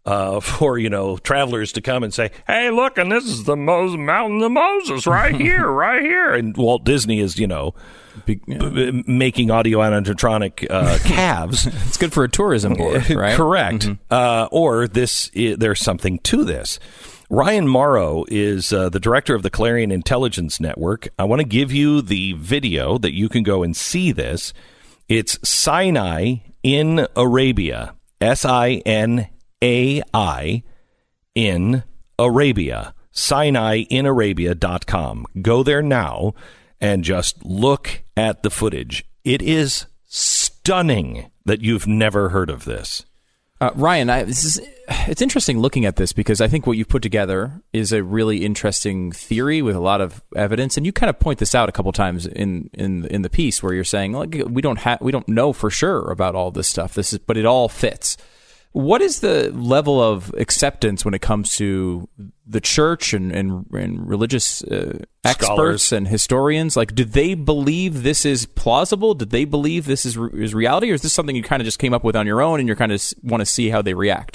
S1: uh, for, you know, travelers to come and say, hey, look, and this is the Mos- Mountain of Moses right here, right here. And Walt Disney is, you know, Big, yeah. b- making audio animatronic uh, calves.
S3: It's good for a tourism board, right?
S1: Correct.
S3: Mm-hmm.
S1: Uh, or this, is, there's something to this. Ryan Morrow is uh, the director of the Clarion Intelligence Network. I want to give you the video that you can go and see this. It's Sinai in Arabia, S I N A I, in Arabia, Sinai in Arabia dot com. Go there now and just look at the footage. It is stunning that you've never heard of this.
S3: Uh, Ryan, I, this is, it's interesting looking at this because I think what you've put together is a really interesting theory with a lot of evidence, and you kind of point this out a couple times in, in in the piece where you're saying, like, we don't have we don't know for sure about all this stuff. This is, but it all fits. What is the level of acceptance when it comes to the church and and, and religious uh, experts and historians? Like, do they believe this is plausible? Did they believe this is re- is reality, or is this something you kind of just came up with on your own and you're kind of s- want to see how they react?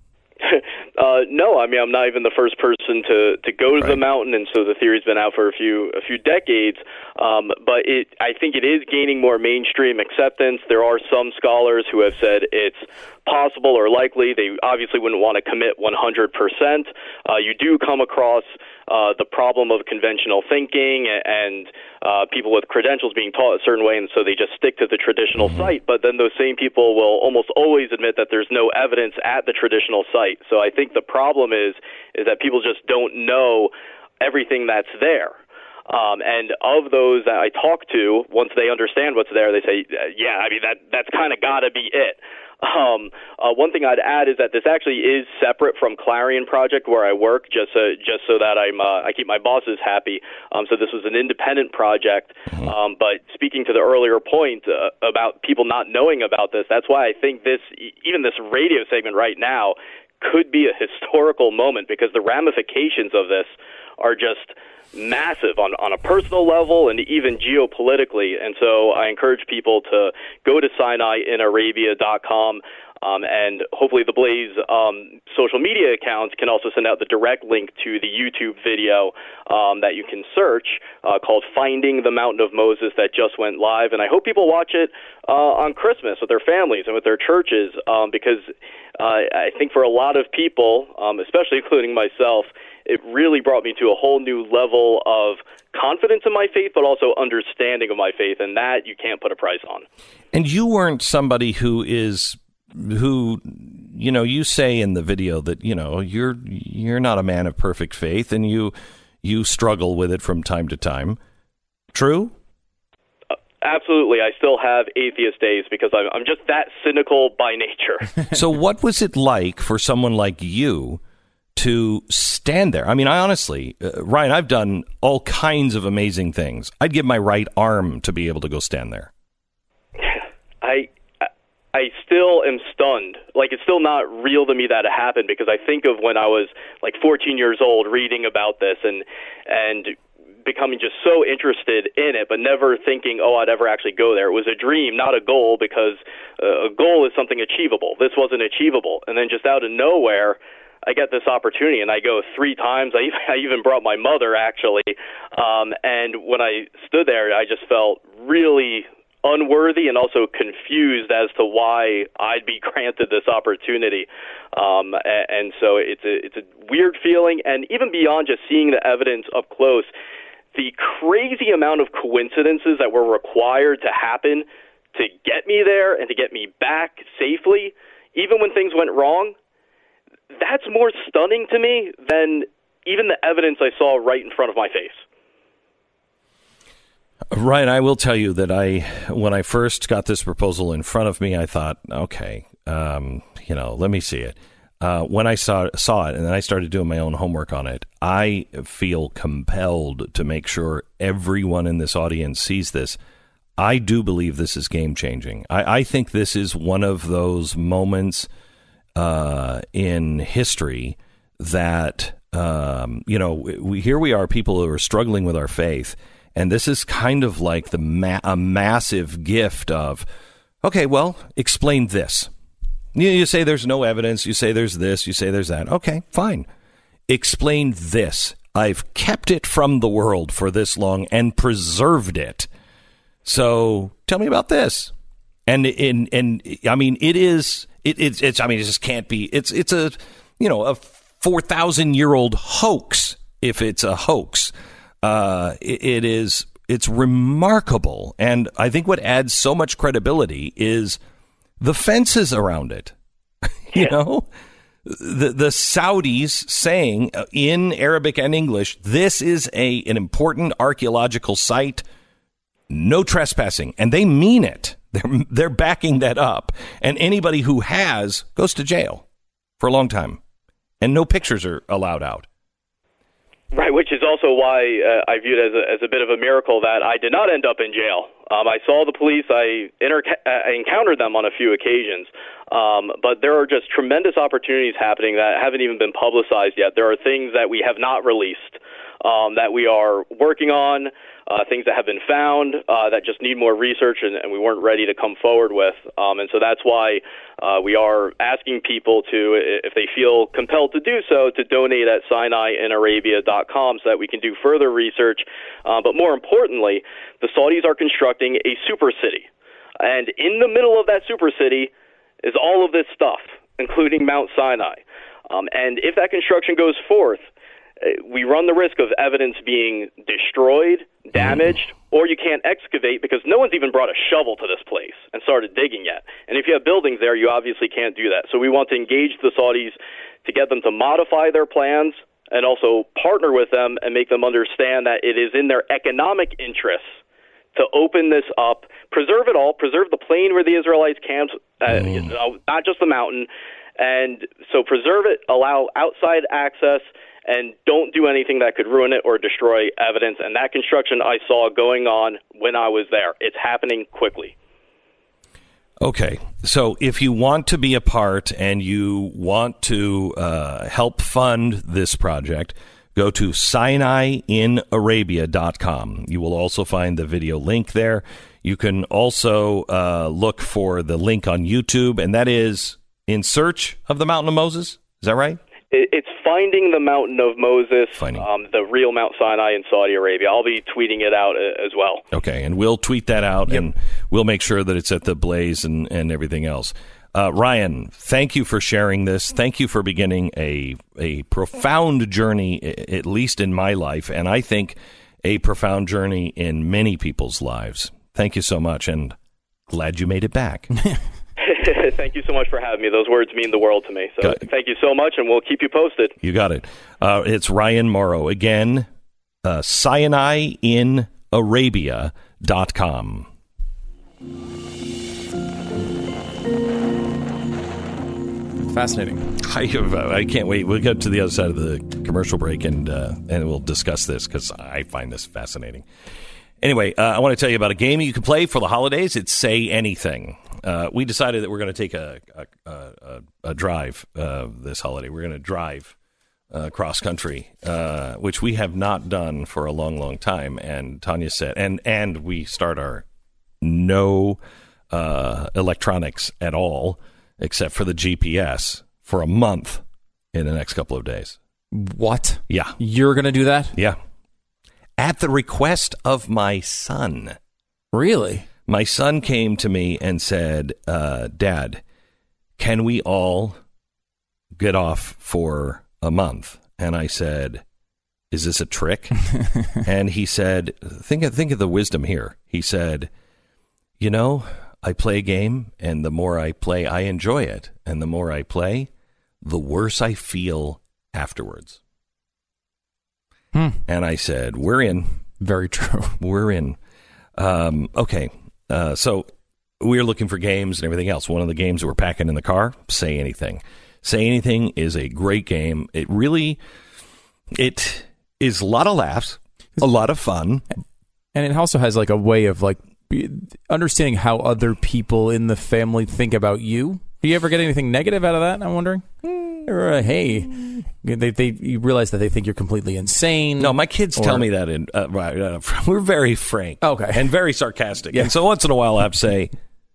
S6: Uh, no, I mean, I'm not even the first person to, to go to
S3: right.
S6: the mountain, and so the theory's been out for a few a few decades. Um, but it, I think it is gaining more mainstream acceptance. There are some scholars who have said it's possible or likely. They obviously wouldn't want to commit one hundred percent. Uh, you do come across uh, the problem of conventional thinking and uh, people with credentials being taught a certain way, and so they just stick to the traditional mm-hmm. site. But then those same people will almost always admit that there's no evidence at the traditional site. So I think the problem is is that people just don't know everything that's there. Um, and of those that I talk to, once they understand what's there, they say, yeah, I mean, that that's kind of got to be it. Um, uh, one thing I'd add is that this actually is separate from Clarion Project, where I work, just so, just so that I'm uh, I keep my bosses happy. Um, so this was an independent project. Mm-hmm. Um, but speaking to the earlier point uh, about people not knowing about this, that's why I think this, even this radio segment right now, could be a historical moment, because the ramifications of this are just massive on, on a personal level and even geopolitically. And so I encourage people to go to Sinai in Arabia dot com, um, and hopefully the Blaze um, social media accounts can also send out the direct link to the YouTube video um, that you can search uh, called Finding the Mountain of Moses, that just went live. And I hope people watch it uh, on Christmas with their families and with their churches, um, because uh, I think for a lot of people, um, especially including myself, it really brought me to a whole new level of confidence in my faith, but also understanding of my faith, and that you can't put a price on.
S1: And you weren't somebody who is, who, you know, you say in the video that, you know, you're you're not a man of perfect faith, and you you struggle with it from time to time. True?
S6: Uh, absolutely. I still have atheist days because I'm, I'm just that cynical by nature.
S1: So what was it like for someone like you to stand there? I mean, I honestly, uh, Ryan, I've done all kinds of amazing things. I'd give my right arm to be able to go stand there.
S6: I I still am stunned. Like, it's still not real to me that it happened, because I think of when I was like fourteen years old reading about this and and becoming just so interested in it, but never thinking, oh, I'd ever actually go there. It was a dream, not a goal, because uh, a goal is something achievable. This wasn't achievable. And then just out of nowhere, I get this opportunity, and I go three times. I even, I even brought my mother, actually. Um, and when I stood there, I just felt really unworthy and also confused as to why I'd be granted this opportunity. Um, and, and so it's a, it's a weird feeling. And even beyond just seeing the evidence up close, the crazy amount of coincidences that were required to happen to get me there and to get me back safely, even when things went wrong, that's more stunning to me than even the evidence I saw right in front of my face.
S1: Ryan, I will tell you that I, when I first got this proposal in front of me, I thought, okay, um, you know, let me see it. Uh, when I saw saw it, and then I started doing my own homework on it, I feel compelled to make sure everyone in this audience sees this. I do believe this is game changing. I, I think this is one of those moments uh, in history that, um, you know, we, here we are, people who are struggling with our faith. And this is kind of like the ma- a massive gift of, okay, well, explain this. You, you say there's no evidence. You say there's this. You say there's that. Okay, fine. Explain this. I've kept it from the world for this long and preserved it. So tell me about this. And and and I mean, it is it, it's it's I mean, it just can't be. It's it's a you know a four thousand year old hoax. If it's a hoax, uh, it, it is. It's remarkable, and I think what adds so much credibility is the fences around it. you yeah. know, the the Saudis saying in Arabic and English, "This is a an important archaeological site. No trespassing," and they mean it. They're they're backing that up, and anybody who has goes to jail for a long time, and no pictures are allowed out.
S6: Right, which is also why uh, I viewed it as a, as a bit of a miracle that I did not end up in jail. Um, I saw the police. I, inter- I encountered them on a few occasions. Um, but there are just tremendous opportunities happening that haven't even been publicized yet. There are things that we have not released um, that we are working on, uh, things that have been found uh, that just need more research and, and we weren't ready to come forward with. Um, and so that's why uh, we are asking people to, if they feel compelled to do so, to donate at Sinai in Arabia dot com so that we can do further research. Uh, but more importantly, the Saudis are constructing a super city. And in the middle of that super city is all of this stuff, including Mount Sinai. Um, and if that construction goes forth, we run the risk of evidence being destroyed, damaged, or you can't excavate because no one's even brought a shovel to this place and started digging yet. And if you have buildings there, you obviously can't do that. So we want to engage the Saudis to get them to modify their plans and also partner with them and make them understand that it is in their economic interests to open this up, preserve it all, preserve the plain where the Israelites camped, uh, mm. you know, not just the mountain. And so preserve it, allow outside access, and don't do anything that could ruin it or destroy evidence. And that construction I saw going on when I was there. It's happening quickly.
S1: Okay, so if you want to be a part and you want to uh, help fund this project, go to Sinai in Arabia dot com. You will also find the video link there. You can also uh, look for the link on YouTube, and that is In Search of the Mountain of Moses. Is that right?
S6: It's Finding the Mountain of Moses,
S1: Finding.
S6: Um, the real Mount Sinai in Saudi Arabia. I'll be tweeting it out as well.
S1: Okay, and we'll tweet that out, yep. and we'll make sure that it's at the Blaze and, and everything else. Uh, Ryan, thank you for sharing this. Thank you for beginning a a profound journey, at least in my life, and I think a profound journey in many people's lives. Thank you so much, and glad you made it back.
S6: Thank you so much for having me. Those words mean the world to me. So thank you so much, and we'll keep you posted.
S1: You got it. Uh, it's Ryan Morrow. Again, uh, Sinai in Arabia dot com.
S3: Fascinating.
S1: I, I can't wait. We'll get to the other side of the commercial break, and uh, and we'll discuss this because I find this fascinating. Anyway, uh, I want to tell you about a game you can play for the holidays. It's Say Anything. Uh, we decided that we're going to take a a, a, a drive uh, this holiday. We're going to drive uh, cross country, uh, which we have not done for a long, long time. And Tanya said, and and we start our no uh, electronics at all, except for the G P S, for a month in the next couple of days.
S3: What?
S1: Yeah.
S3: You're going to do that?
S1: Yeah. At the request of my son.
S3: Really?
S1: My son came to me and said, uh, Dad, can we all get off for a month? And I said, is this a trick? And he said, think of, think of the wisdom here. He said, you know, I play a game, and the more I play, I enjoy it. And the more I play, the worse I feel afterwards. Hmm. And I said, we're in.
S3: Very true.
S1: We're in. Um, okay. Uh, so we're looking for games and everything else. One of the games that we're packing in the car, Say Anything. Say Anything is a great game. It really, it is a lot of laughs, a lot of fun.
S3: And it also has like a way of like understanding how other people in the family think about you. Do you ever get anything negative out of that? I'm wondering. Or uh, hey, they they you realize that they think you're completely insane.
S1: No, my kids or, tell me that. In uh, uh, we're very frank,
S3: okay,
S1: and very sarcastic. Yeah. And so once in a while, I have to say,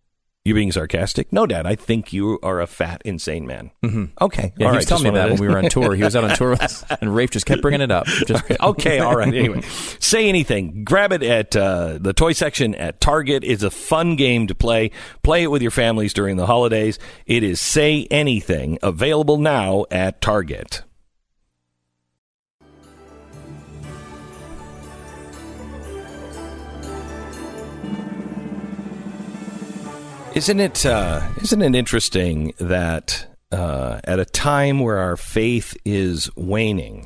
S1: You being sarcastic? No, Dad. I think you are a fat, insane man.
S3: Mm-hmm.
S1: Okay.
S3: Yeah,
S1: all
S3: he
S1: right,
S3: was telling me that when we were on tour. He was out on tour with us, and Rafe just kept bringing it up. Just
S1: okay. All right. Anyway, say anything. Grab it at uh, the toy section at Target. It's a fun game to play. Play it with your families during the holidays. It is Say Anything, available now at Target. Isn't it uh, isn't it interesting that uh, at a time where our faith is waning,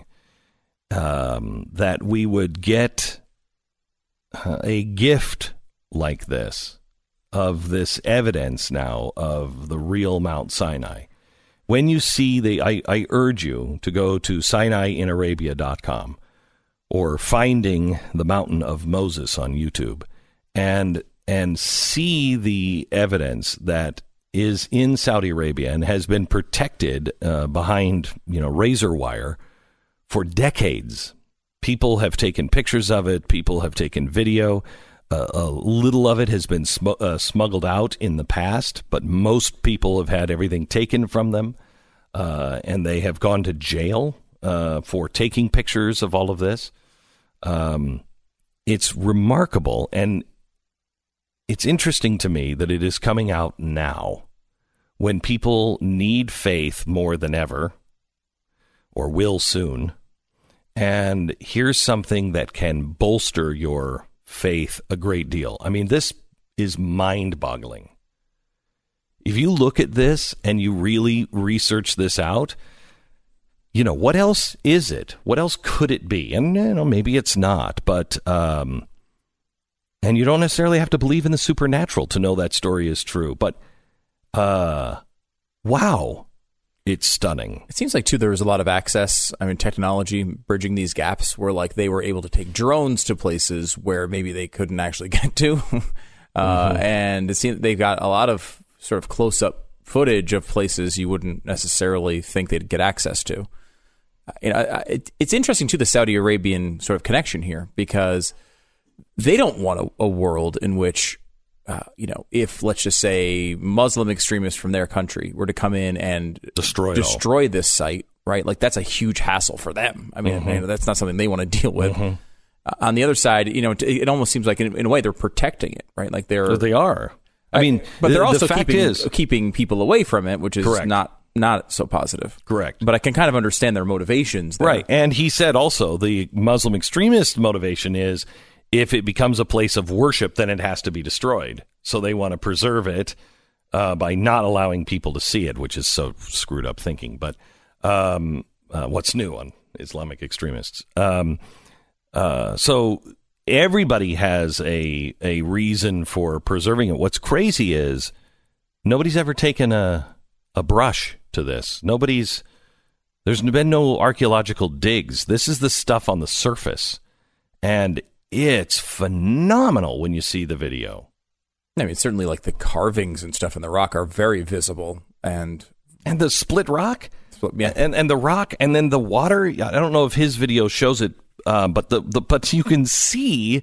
S1: um, that we would get uh, a gift like this, of this evidence now of the real Mount Sinai? When you see the, I, I urge you to go to Sinai in Arabia dot com or Finding the Mountain of Moses on YouTube and and see the evidence that is in Saudi Arabia and has been protected uh, behind, you know, razor wire for decades. People have taken pictures of it. People have taken video. Uh, a little of it has been sm- uh, smuggled out in the past, but most people have had everything taken from them, uh, and they have gone to jail uh, for taking pictures of all of this. Um, it's remarkable, and it's interesting to me that it is coming out now when people need faith more than ever, or will soon. And here's something that can bolster your faith a great deal. I mean, this is mind-boggling. If you look at this and you really research this out, you know, what else is it? What else could it be? And, you know, maybe it's not, but... Um, And you don't necessarily have to believe in the supernatural to know that story is true. But, uh, wow, it's stunning.
S3: It seems like, too, there was a lot of access, I mean, technology bridging these gaps where, like, they were able to take drones to places where maybe they couldn't actually get to. uh, mm-hmm. And it seems they've got a lot of sort of close-up footage of places you wouldn't necessarily think they'd get access to. You know, I, it, it's interesting, too, the Saudi Arabian sort of connection here, because they don't want a, a world in which, uh, you know, if, let's just say, Muslim extremists from their country were to come in and
S1: destroy
S3: destroy this site, right? Like, that's a huge hassle for them. I mean, mm-hmm. you know, that's not something they want to deal with. Mm-hmm. Uh, on the other side, you know, it, it almost seems like, in, in a way, they're protecting it, right? Like, they're...
S1: So they are. I mean,
S3: but
S1: the,
S3: they're also
S1: the fact
S3: keeping,
S1: is,
S3: keeping people away from it, which is
S1: correct.
S3: not not so positive.
S1: Correct.
S3: But I can kind of understand their motivations there.
S1: Right. And he said also the Muslim extremist motivation is, if it becomes a place of worship, then it has to be destroyed. So they want to preserve it uh, by not allowing people to see it, which is so screwed up thinking. But um, uh, what's new on Islamic extremists? Um, uh, so everybody has a a reason for preserving it. What's crazy is nobody's ever taken a a brush to this. Nobody's there's been no archaeological digs. This is the stuff on the surface, and it's phenomenal when you see the video.
S3: I mean, certainly, like, the carvings and stuff in the rock are very visible, and
S1: and the split rock,
S3: yeah,
S1: and and the rock, and then the water. I don't know if his video shows it, uh, but the, the but you can see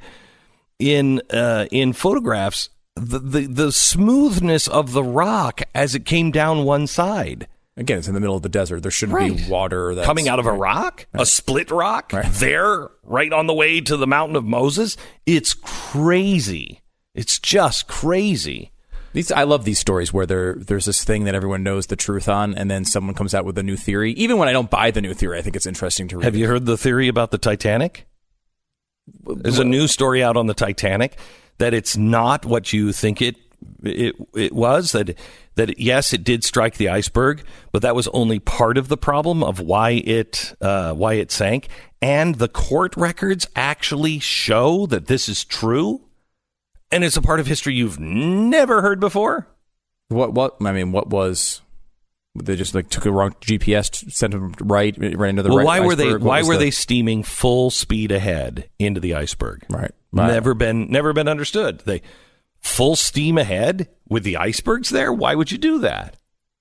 S1: in uh, in photographs the, the the smoothness of the rock as it came down one side.
S3: Again, it's in the middle of the desert. There shouldn't
S1: right.
S3: be water that's
S1: coming out of
S3: right.
S1: a rock,
S3: right.
S1: a split rock,
S3: right.
S1: there, right on the way to the Mountain of Moses. It's crazy. It's just crazy.
S3: These, I love these stories where there there's this thing that everyone knows the truth on, and then someone comes out with a new theory. Even when I don't buy the new theory, I think it's interesting to read.
S1: Have
S3: it.
S1: you heard the theory about the Titanic? There's a new story out on the Titanic that it's not what you think it it it was. That that yes, it did strike the iceberg, but that was only part of the problem of why it uh, why it sank. And the court records actually show that this is true. And it's a part of history you've never heard before.
S3: What? What? I mean, what was? They just like took a wrong G P S, sent them right, right into the.
S1: Well,
S3: right
S1: why
S3: iceberg.
S1: were they?
S3: What
S1: why were
S3: the,
S1: they steaming full speed ahead into the iceberg?
S3: Right.
S1: Never right. been, never been understood. They full steam ahead with the icebergs there. Why would you do that?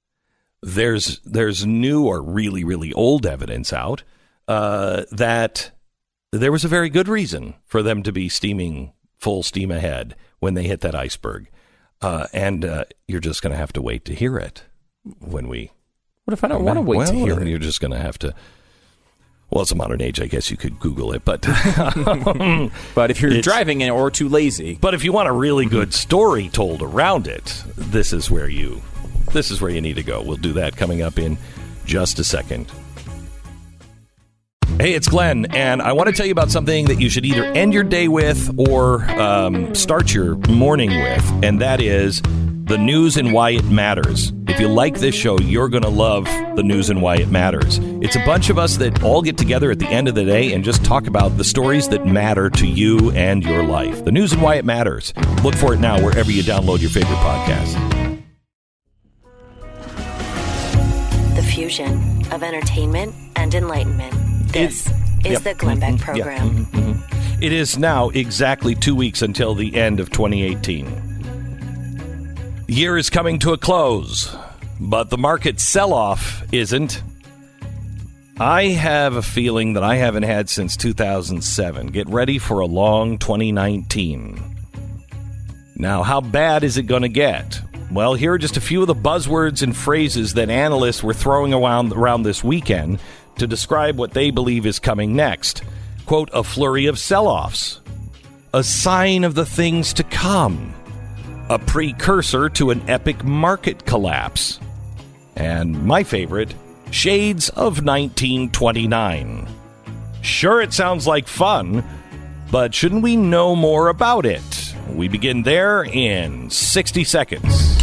S1: There's there's new or really really old evidence out uh, that there was a very good reason for them to be steaming full steam ahead when they hit that iceberg. Uh, and uh, you're just going to have to wait to hear it when we.
S3: What if I don't want to wait
S1: well,
S3: to hear it?
S1: You're just going to have to. Well, it's a modern age. I guess you could Google it, but
S3: but if you're driving in or too lazy,
S1: but if you want a really good story told around it, this is where you. This is where you need to go. We'll do that coming up in just a second. Hey, it's Glenn, and I want to tell you about something that you should either end your day with or um, start your morning with, and that is the news and why it matters. If you like this show, you're going to love the news and why it matters. It's a bunch of us that all get together at the end of the day and just talk about the stories that matter to you and your life. The news and why it matters. Look for it now wherever you download your favorite podcast.
S2: The fusion of entertainment and enlightenment. This it, is yep. the Glenn Beck program.
S1: Yep. Mm-hmm. Mm-hmm. It is now exactly two weeks until the end of twenty eighteen. The year is coming to a close, but the market sell-off isn't. I have a feeling that I haven't had since two thousand seven. Get ready for a long twenty nineteen. Now, how bad is it going to get? Well, here are just a few of the buzzwords and phrases that analysts were throwing around, around this weekend to describe what they believe is coming next. Quote, a flurry of sell-offs. A sign of the things to come. A precursor to an epic market collapse. And my favorite, shades of nineteen twenty-nine. Sure, it sounds like fun, but shouldn't we know more about it? We begin there in sixty seconds.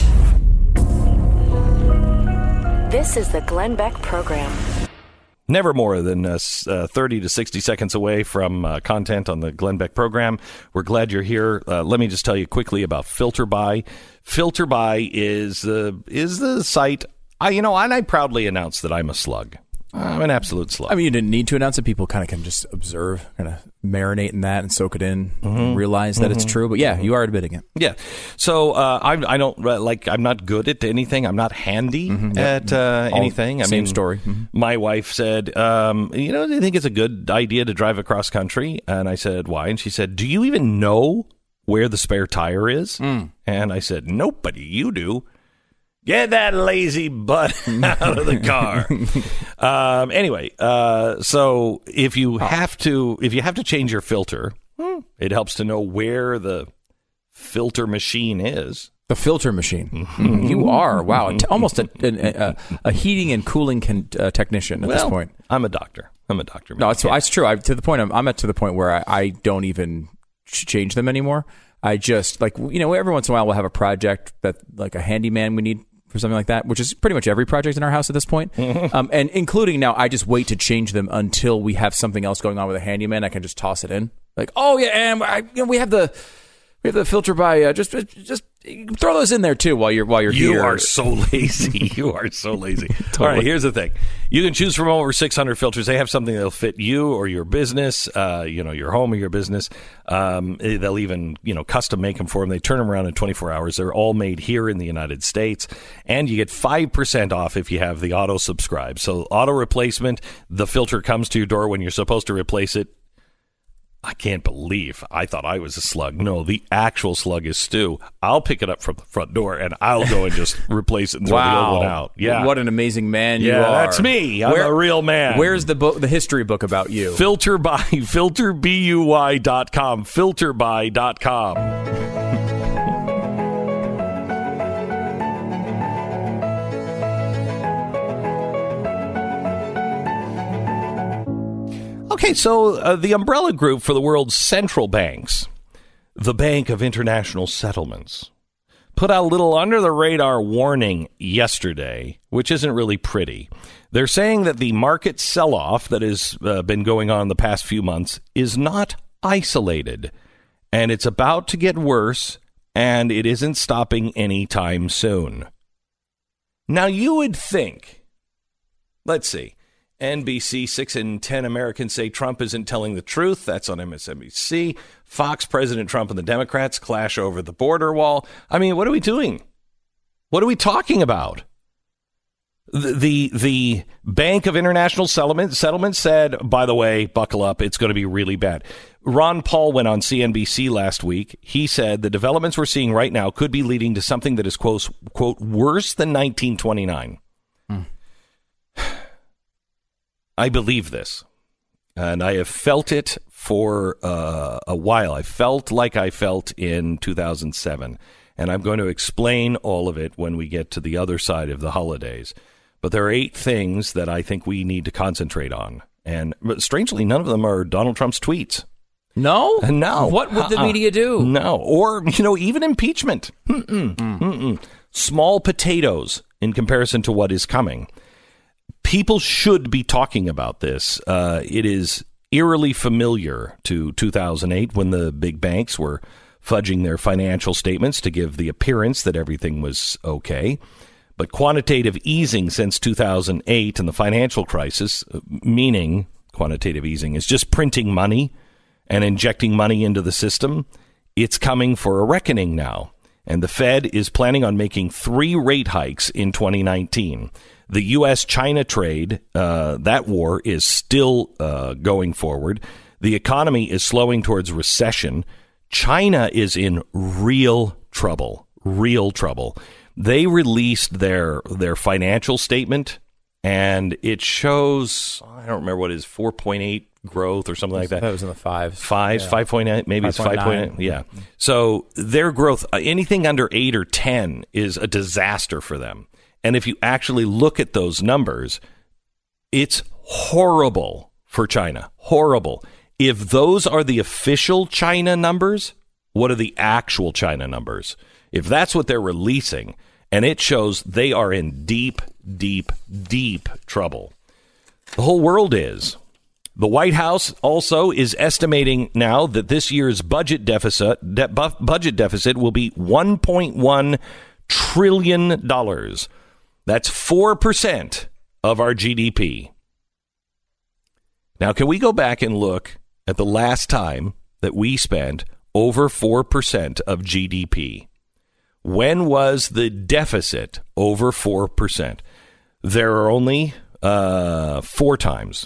S2: This is the Glenn Beck program.
S1: Never more than uh, uh, thirty to sixty seconds away from uh, content on the Glenn Beck program. We're glad you're here. Uh, let me just tell you quickly about FilterBuy. FilterBuy is uh, is the site. I, you know, and I proudly announce that I'm a slug. I'm an absolute slug.
S3: I mean, you didn't need to announce it. People kind of can just observe, kind of marinate in that and soak it in, mm-hmm. and realize that mm-hmm. it's true. But yeah, you are admitting it.
S1: Yeah. So uh, I, I don't uh, like. I'm not good at anything. I'm not handy mm-hmm. at uh, anything. I
S3: same
S1: mean,
S3: story. Mm-hmm.
S1: My wife said, um, "You know, do you think it's a good idea to drive across country?" And I said, "Why?" And she said, "Do you even know where the spare tire is?" Mm. And I said, "Nope, but you do." Get that lazy butt out of the car. um, anyway, uh, so if you have to, if you have to change your filter, it helps to know where the filter machine is.
S3: The filter machine. Mm-hmm. You are wow, t- almost a, a, a heating and cooling con- uh, technician at
S1: well,
S3: this point.
S1: I'm a doctor. I'm a doctor.
S3: No, it's, it's true. I, to the point, I'm, I'm at to the point where I, I don't even change them anymore. I just like you know every once in a while we'll have a project that like a handyman we need for something like that, which is pretty much every project in our house at this point. um, and including now, I just wait to change them until we have something else going on with a handyman. I can just toss it in. Like, oh yeah, and I, you know, we have the we have the FilterBuy. Uh, just just throw those in there too while you're while you're
S1: you
S3: here.
S1: You are so lazy. You are so lazy. Totally. All right, here's the thing: you can choose from over six hundred filters. They have something that'll fit you or your business, uh, you know, your home or your business. Um, they'll even you know custom make them for them. They turn them around in twenty-four hours. They're all made here in the United States, and you get five percent off if you have the auto subscribe. So auto replacement, the filter comes to your door when you're supposed to replace it. I can't believe I thought I was a slug. No, the actual slug is Stu. I'll pick it up from the front door and I'll go and just replace it and throw wow. the old one out. Yeah,
S3: what an amazing man
S1: yeah,
S3: you are.
S1: That's me. I'm Where, a real man.
S3: Where's the book? The history book about you?
S1: FilterBuy, filter b u y dot com, filterbuy dot com. Okay, so uh, the umbrella group for the world's central banks, the Bank of International Settlements, put out a little under-the-radar warning yesterday, which isn't really pretty. They're saying that the market sell-off that has uh, been going on the past few months is not isolated, and it's about to get worse, and it isn't stopping anytime soon. Now, you would think, let's see, N B C, six in ten Americans say Trump isn't telling the truth. That's on M S N B C. Fox, President Trump and the Democrats clash over the border wall. I mean, what are we doing? What are we talking about? The, the the Bank of International Settlement, Settlement said, by the way, buckle up, it's going to be really bad. Ron Paul went on C N B C last week. He said the developments we're seeing right now could be leading to something that is, quote, quote worse than nineteen twenty-nine. Hmm. I believe this, and I have felt it for uh, a while. I felt like I felt in two thousand seven, and I'm going to explain all of it when we get to the other side of the holidays. But there are eight things that I think we need to concentrate on. And strangely, none of them are Donald Trump's tweets.
S3: No?
S1: No.
S3: What would the
S1: uh-uh.
S3: media do?
S1: No. Or, you know, even impeachment. Mm-mm. Mm. Mm-mm. Small potatoes in comparison to what is coming. People should be talking about this. Uh, it is eerily familiar to two thousand eight when the big banks were fudging their financial statements to give the appearance that everything was okay. But quantitative easing since two thousand eight and the financial crisis, meaning quantitative easing is just printing money and injecting money into the system. It's coming for a reckoning now. And the Fed is planning on making three rate hikes in twenty nineteen. The U S China trade, uh, that war is still uh, going forward. The economy is slowing towards recession. China is in real trouble, real trouble. They released their their financial statement, and it shows, I don't remember what it is, four point eight growth or something like that.
S3: That was in the fives.
S1: Fives,
S3: yeah.
S1: five point eight, maybe it's five point eight. Yeah. So their growth, anything under eight or ten is a disaster for them. And if you actually look at those numbers, it's horrible for China. Horrible. If those are the official China numbers, what are the actual China numbers? If that's what they're releasing, and it shows they are in deep, deep, deep trouble. The whole world is. The White House also is estimating now that this year's budget deficit de- budget deficit will be one point one trillion dollars. That's four percent of our G D P. Now, can we go back and look at the last time that we spent over four percent of G D P? When was the deficit over four percent? There are only uh, four times.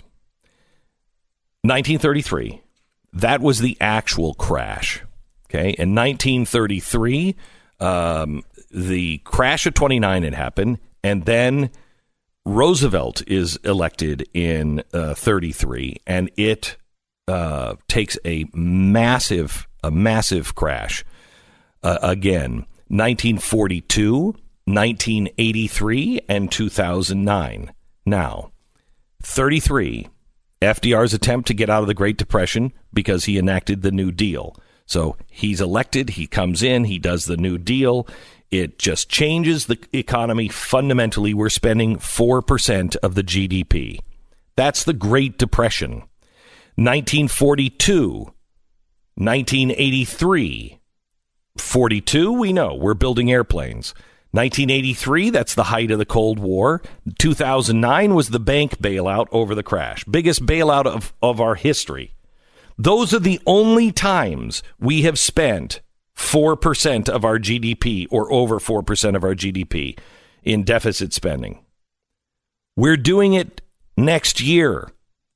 S1: nineteen thirty-three, that was the actual crash. Okay, in nineteen thirty-three, um, the crash of twenty-nine had happened, and then Roosevelt is elected in uh, thirty-three, and it uh, takes a massive, a massive crash uh, again. nineteen forty-two, nineteen eighty-three, and two thousand nine. Now, thirty-three, F D R's attempt to get out of the Great Depression because he enacted the New Deal. So he's elected, he comes in, he does the New Deal. It just changes the economy fundamentally. We're spending four percent of the G D P. That's the Great Depression. nineteen forty-two, nineteen eighty-three, forty-two, we know, we're building airplanes. nineteen eighty-three, that's the height of the Cold War. two thousand nine was the bank bailout over the crash. Biggest bailout of, of our history. Those are the only times we have spent four percent of our G D P or over four percent of our G D P in deficit spending. We're doing it next year.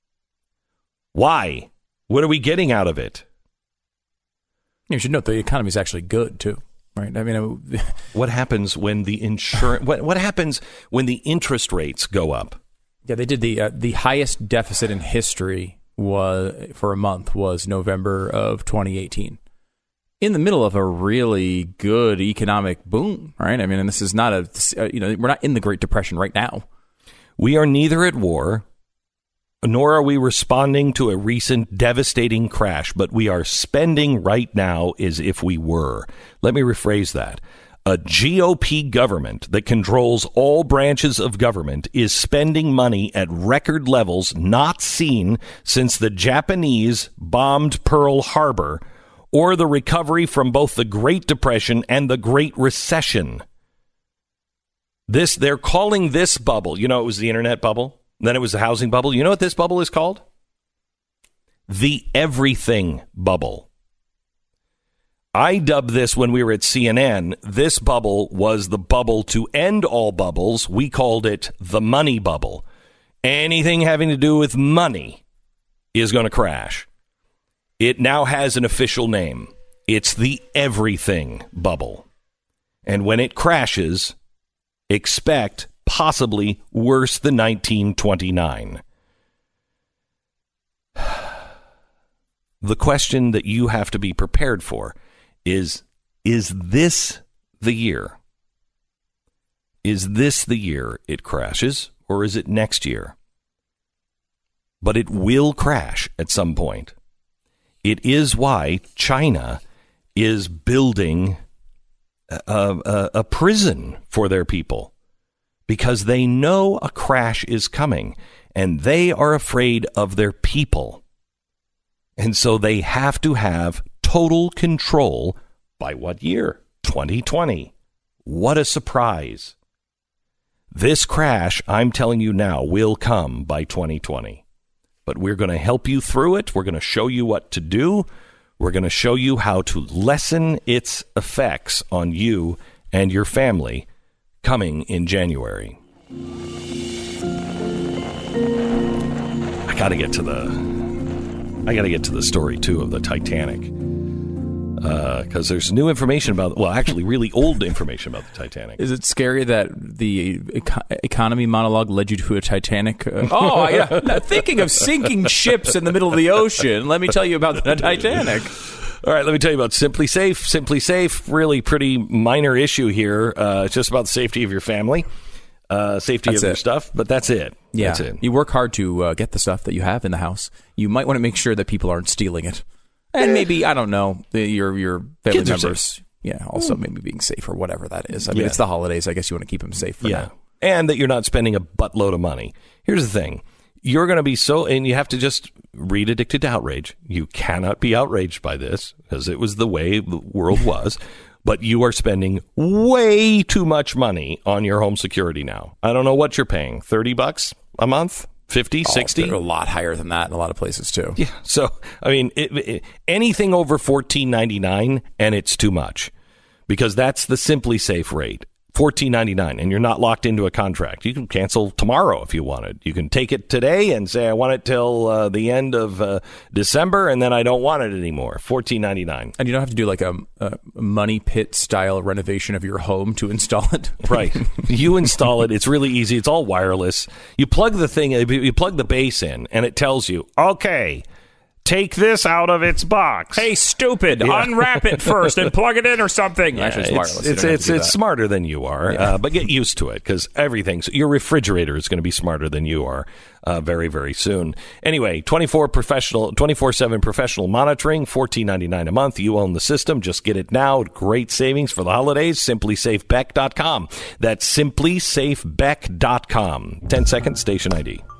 S1: Why? What are we getting out of it?
S3: You should note the economy is actually good, too. Right. I mean,
S1: what happens when the insurance? What what happens when the interest rates go up?
S3: Yeah, they did the uh, the highest deficit in history was for a month was November of twenty eighteen. In the middle of a really good economic boom, right? I mean, and this is not a uh, you know we're not in the Great Depression right now.
S1: We are neither at war, nor are we responding to a recent devastating crash, but we are spending right now as if we were. Let me rephrase that. A G O P government that controls all branches of government is spending money at record levels not seen since the Japanese bombed Pearl Harbor or the recovery from both the Great Depression and the Great Recession. This, they're calling this bubble, you know, it was the internet bubble. Then it was the housing bubble. You know what this bubble is called? The everything bubble. I dubbed this when we were at C N N. This bubble was the bubble to end all bubbles. We called it the money bubble. Anything having to do with money is going to crash. It now has an official name. It's the everything bubble. And when it crashes, expect possibly worse than nineteen twenty-nine. The question that you have to be prepared for is, is this the year? Is this the year it crashes, or is it next year? But it will crash at some point. It is why China is building a, a, a prison for their people, because they know a crash is coming, and they are afraid of their people. And so they have to have total control by what year? twenty twenty. What a surprise. This crash, I'm telling you now, will come by twenty twenty. But we're going to help you through it. We're going to show you what to do. We're going to show you how to lessen its effects on you and your family coming in January. I got to get to the... I got to get to the story, too, of the Titanic, because uh, there's new information about, well, actually really old information about the Titanic.
S3: Is it scary that the eco- economy monologue led you to a Titanic? Uh, oh, yeah. Now, thinking of sinking ships in the middle of the ocean, let me tell you about the Titanic.
S1: All right, let me tell you about Simply Safe. Simply Safe, really pretty minor issue here. Uh, it's just about the safety of your family. Uh, safety
S3: that's
S1: of your
S3: it.
S1: stuff, but that's it.
S3: Yeah,
S1: that's it.
S3: You work hard to uh, get the stuff that you have in the house. You might want to make sure that people aren't stealing it, and maybe I don't know the, your your family
S1: Kids
S3: members. Yeah, also mm. maybe being safe or whatever that is. I mean,
S1: yeah.
S3: It's the holidays. I guess you want to keep them safe for
S1: yeah.
S3: now.
S1: And that you're not spending a buttload of money. Here's the thing: you're going to be so, and you have to just read Addicted to Outrage. You cannot be outraged by this because it was the way the world was. But you are spending way too much money on your home security now. I don't know what you're paying. thirty bucks a month? fifty,
S3: oh,
S1: sixty?
S3: They're a lot higher than that in a lot of places, too.
S1: Yeah. So, I mean, it, it, anything over fourteen ninety-nine, and it's too much. Because that's the Simply Safe rate. fourteen ninety-nine, and you're not locked into a contract. You can cancel tomorrow if you wanted. You can take it today and say, I want it till uh, the end of uh, December, and then I don't want it anymore. fourteen ninety-nine.
S3: And you don't have to do like a, a money pit style renovation of your home to install it.
S1: Right. You install it. It's really easy. It's all wireless. You plug the thing, you plug the base in, and it tells you, okay, take this out of its box.
S3: Hey, stupid! Yeah. Unwrap it first and plug it in or something. Yeah, Actually, it's wireless.
S1: It's it's, it's smarter than you are, yeah. uh, but get used to it because everything's your refrigerator is going to be smarter than you are uh, very very soon. Anyway, twenty-four professional, twenty-four seven professional monitoring, fourteen ninety-nine a month. You own the system. Just get it now. Great savings for the holidays. Simply Safe Beck dot com. That's Simply Safe Beck dot com. Ten seconds. Station I D.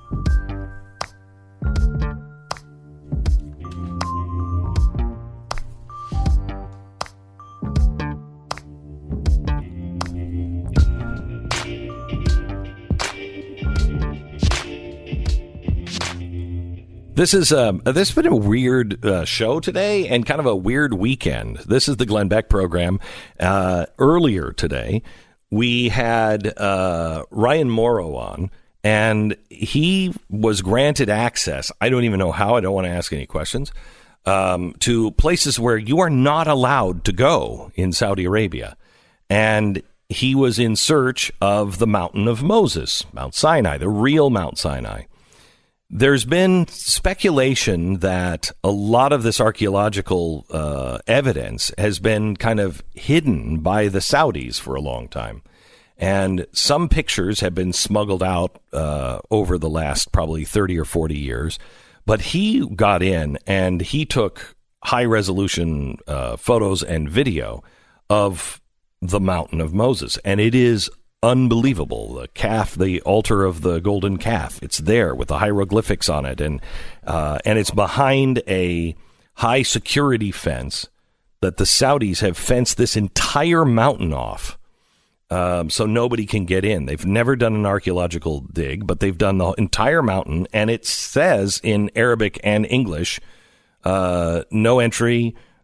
S1: This is um, this has been a weird uh, show today and kind of a weird weekend. This is the Glenn Beck program. Uh, earlier today, we had uh, Ryan Morrow on, and he was granted access. I don't even know how. I don't want to ask any questions. Um, to places where you are not allowed to go in Saudi Arabia. And he was in search of the Mountain of Moses, Mount Sinai, the real Mount Sinai. There's been speculation that a lot of this archaeological uh, evidence has been kind of hidden by the Saudis for a long time. And some pictures have been smuggled out uh, over the last probably thirty or forty years. But he got in and he took high-resolution uh, photos and video of the Mountain of Moses. And it is unbelievable. The calf, the altar of the golden calf, it's there with the hieroglyphics on it. And uh, and it's behind a high security fence that the Saudis have fenced this entire mountain off. Um, so nobody can get in. They've never done an archaeological dig, but they've done the entire mountain. And it says in Arabic and English, uh, no entry,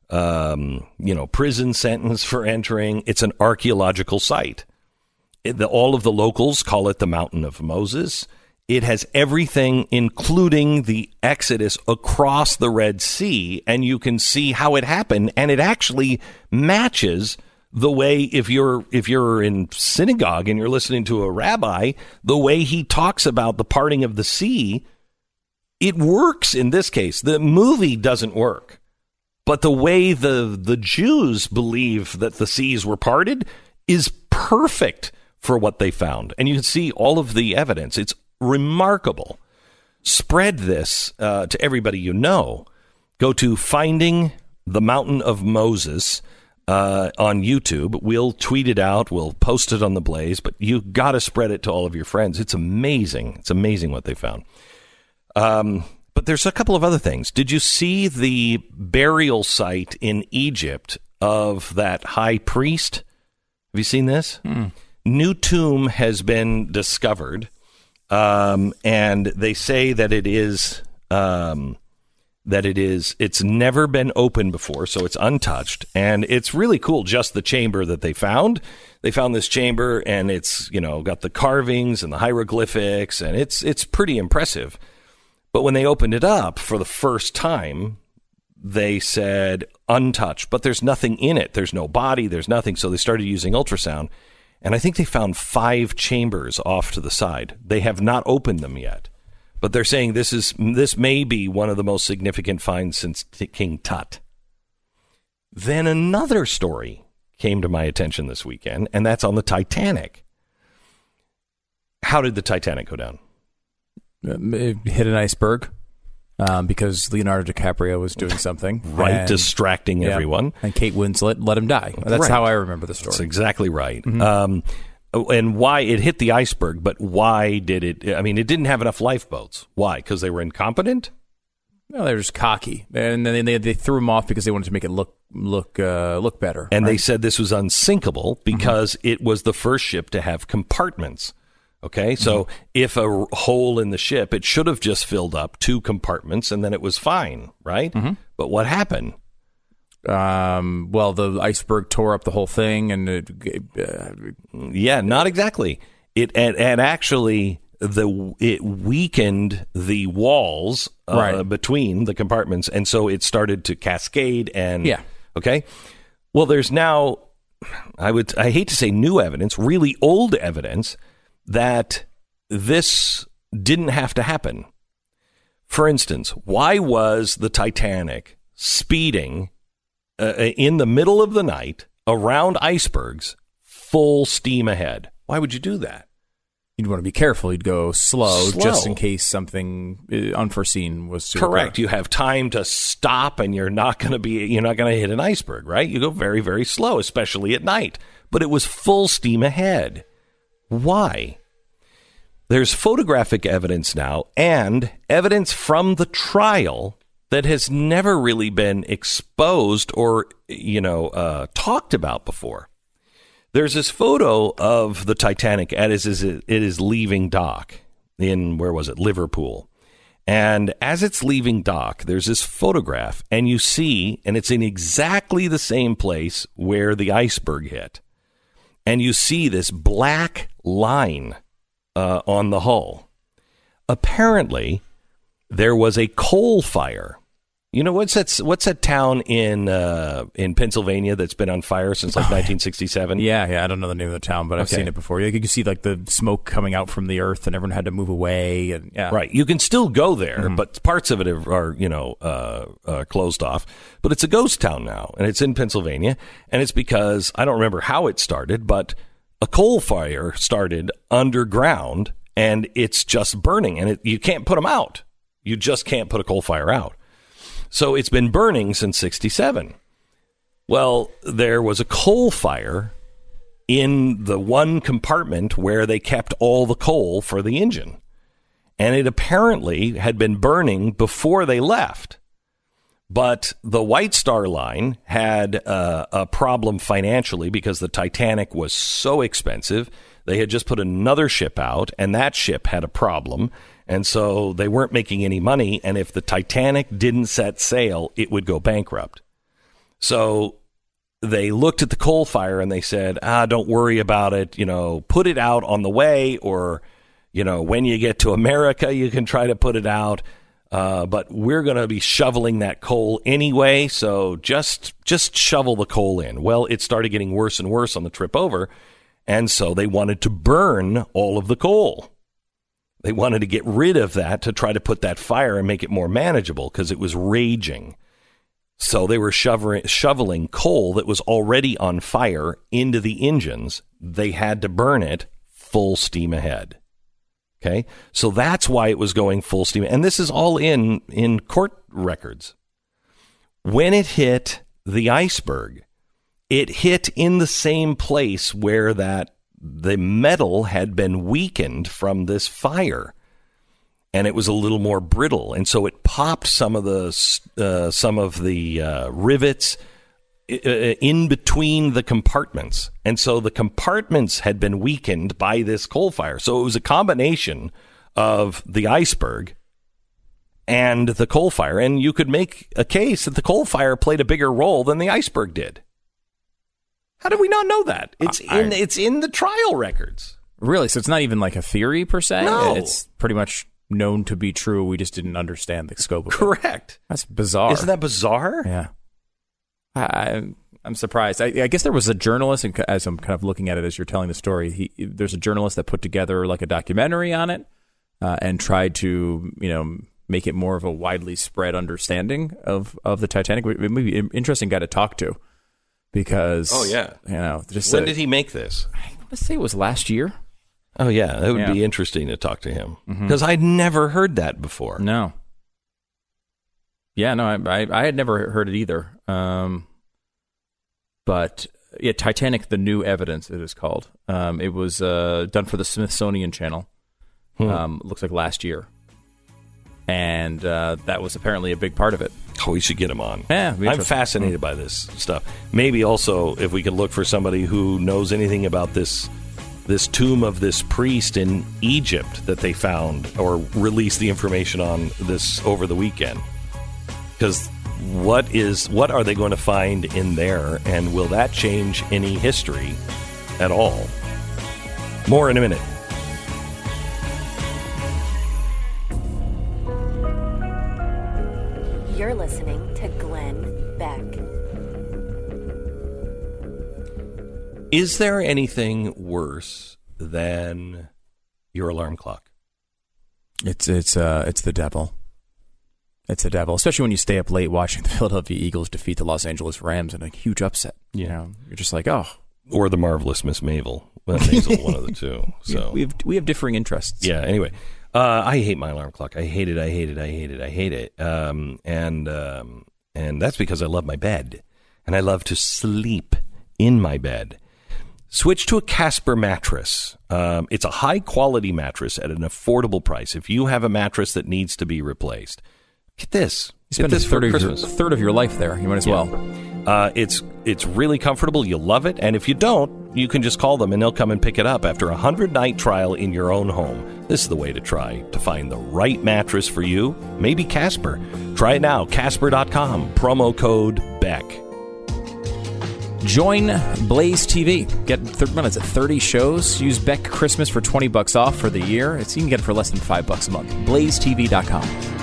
S1: um, you know, prison sentence for entering. It's an archaeological site. It, the, all of the locals call it the Mountain of Moses. It has everything, including the Exodus across the Red Sea, and you can see how it happened. And it actually matches the way, if you're if you're in synagogue and you're listening to a rabbi, the way he talks about the parting of the sea, it works in this case. The movie doesn't work, but the way the the Jews believe that the seas were parted is perfect for what they found. And you can see all of the evidence. It's remarkable. Spread this uh, to everybody you know. Go to Finding the Mountain of Moses uh, on YouTube. We'll tweet it out. We'll post it on the Blaze. But you got to spread it to all of your friends. It's amazing. It's amazing what they found. Um, but there's a couple of other things. Did you see the burial site in Egypt of that high priest? Have you seen this? Mm. New tomb has been discovered. Um, and they say that it is, um, that it is, it's never been opened before, so it's untouched. And it's really cool, just the chamber that they found. They found this chamber, and it's, you know, got the carvings and the hieroglyphics, and it's it's pretty impressive. But when they opened it up for the first time, they said untouched, but there's nothing in it. There's no body, there's nothing. So they started using ultrasound. And I think they found five chambers off to the side. They have not opened them yet. But they're saying this is this may be one of the most significant finds since King Tut. Then another story came to my attention this weekend, and that's on the Titanic. How did the Titanic go down?
S3: It hit an iceberg. Um, because Leonardo DiCaprio was doing something.
S1: Right, and, distracting yeah, everyone.
S3: And Kate Winslet let him die. That's right. How I remember the story.
S1: That's exactly right. Mm-hmm. Um, and why it hit the iceberg, but why did it? I mean, it didn't have enough lifeboats. Why? Because they were incompetent?
S3: No, they were just cocky. And then they, they threw him off because they wanted to make it look look uh, look better.
S1: And
S3: right? They
S1: said this was unsinkable because mm-hmm. it was the first ship to have compartments. Okay, so mm-hmm. if a hole in the ship, it should have just filled up two compartments and then it was fine, right? Mm-hmm. But what happened?
S3: Um, well, the iceberg tore up the whole thing, and it, uh,
S1: yeah, not exactly. It and, and actually the it weakened the walls uh, right. between the compartments, and so it started to cascade. And
S3: yeah,
S1: okay. Well, there's now, I would I hate to say new evidence, really old evidence that this didn't have to happen. For instance, why was the Titanic speeding uh, in the middle of the night around icebergs full steam ahead? Why would you do that?
S3: You'd want to be careful. You'd go slow,
S1: slow.
S3: just in case something unforeseen was to
S1: correct.
S3: Occur.
S1: You have time to stop, and you're not going to be you're not going to hit an iceberg, right? You go very, very slow, especially at night. But it was full steam ahead. Why? There's photographic evidence now and evidence from the trial that has never really been exposed or, you know, uh, talked about before. There's this photo of the Titanic as it is leaving dock in, where was it, Liverpool. And as it's leaving dock, there's this photograph, and you see, and it's in exactly the same place where the iceberg hit. And you see this black line uh, on the hull. Apparently, there was a coal fire. You know, what's that, what's that town in uh, in Pennsylvania that's been on fire since like nineteen sixty-seven?
S3: Yeah, yeah, I don't know the name of the town, but I've okay. seen it before. You can see like the smoke coming out from the earth, and everyone had to move away. And yeah.
S1: Right, you can still go there, mm-hmm. but parts of it are, are you know, uh, uh, closed off. But it's a ghost town now, and it's in Pennsylvania, and it's because, I don't remember how it started, but a coal fire started underground, and it's just burning, and it, you can't put them out. You just can't put a coal fire out. So it's been burning since sixty-seven. Well, there was a coal fire in the one compartment where they kept all the coal for the engine. And it apparently had been burning before they left. But the White Star Line had uh, a problem financially because the Titanic was so expensive. They had just put another ship out, and that ship had a problem. And so they weren't making any money. And if the Titanic didn't set sail, it would go bankrupt. So they looked at the coal fire and they said, ah, don't worry about it. You know, put it out on the way, or, you know, when you get to America, you can try to put it out. Uh, but we're going to be shoveling that coal anyway, so just just shovel the coal in. Well, it started getting worse and worse on the trip over, and so they wanted to burn all of the coal. They wanted to get rid of that to try to put that fire and make it more manageable because it was raging. So they were shoveling, shoveling coal that was already on fire into the engines. They had to burn it full steam ahead. Okay, so that's why it was going full steam. And this is all in, in court records. When it hit the iceberg, it hit in the same place where that the metal had been weakened from this fire. And it was a little more brittle. And so it popped some of the, uh, some of the uh, rivets in between the compartments. And so the compartments had been weakened by this coal fire. So it was a combination of the iceberg and the coal fire. And you could make a case that the coal fire played a bigger role than the iceberg did. How did we not know that? It's uh, in I, it's in the trial records.
S3: Really? So it's not even like a theory per se?
S1: No.
S3: It's pretty much known to be true. We just didn't understand the scope of
S1: Correct.
S3: it. Correct. That's bizarre.
S1: Isn't that bizarre?
S3: Yeah. I, I'm surprised. I, I guess there was a journalist, and as I'm kind of looking at it as you're telling the story, he, there's a journalist that put together like a documentary on it uh, and tried to, you know, make it more of a widely spread understanding of, of the Titanic. It may be an interesting guy to talk to because,
S1: oh yeah,
S3: you know, just
S1: when
S3: a,
S1: did he make this?
S3: I want to say it was last year.
S1: Oh yeah, that would
S3: yeah.
S1: be interesting to talk to him because mm-hmm. I'd never heard that before.
S3: No. Yeah, no, I, I I had never heard it either. Um, but yeah, Titanic: The New Evidence, it is called. Um, it was uh, done for the Smithsonian Channel. Hmm. Um, looks like last year, and uh, that was apparently a big part of it.
S1: Oh, we should get him on.
S3: Yeah,
S1: I'm fascinated mm-hmm. by this stuff. Maybe also if we could look for somebody who knows anything about this. This tomb of this priest in Egypt that they found or released the information on this over the weekend. Because what is what are they going to find in there, and will that change any history at all? More in a minute.
S2: You're listening to Glenn Beck.
S1: Is there anything worse than your alarm clock?
S3: It's it's uh it's the devil. It's the devil, especially when you stay up late watching the Philadelphia Eagles defeat the Los Angeles Rams in a huge upset.
S1: Yeah.
S3: You know, you're just like, oh.
S1: Or the marvelous Miss Maisel. Well, Maisel, one of the two. So
S3: we have we have differing interests.
S1: Yeah. Anyway, uh, I hate my alarm clock. I hate it. I hate it. I hate it. I hate it. Um, and um, and that's because I love my bed, and I love to sleep in my bed. Switch to a Casper mattress. Um, it's a high-quality mattress at an affordable price. If you have a mattress that needs to be replaced, get this.
S3: You spend
S1: get this
S3: a third,
S1: for
S3: of
S1: Christmas.
S3: your, a third of your life there. You might as
S1: yeah.
S3: well.
S1: Uh, it's it's really comfortable. You'll love it. And if you don't, you can just call them, and they'll come and pick it up after a hundred-night trial in your own home. This is the way to try to find the right mattress for you. Maybe Casper. Try it now. Casper dot com. Promo code Beck.
S3: Join Blaze T V. Get th- what is it, thirty shows. Use Beck Christmas for twenty bucks off for the year. It's, you can get it for less than five bucks a month. Blaze T V dot com.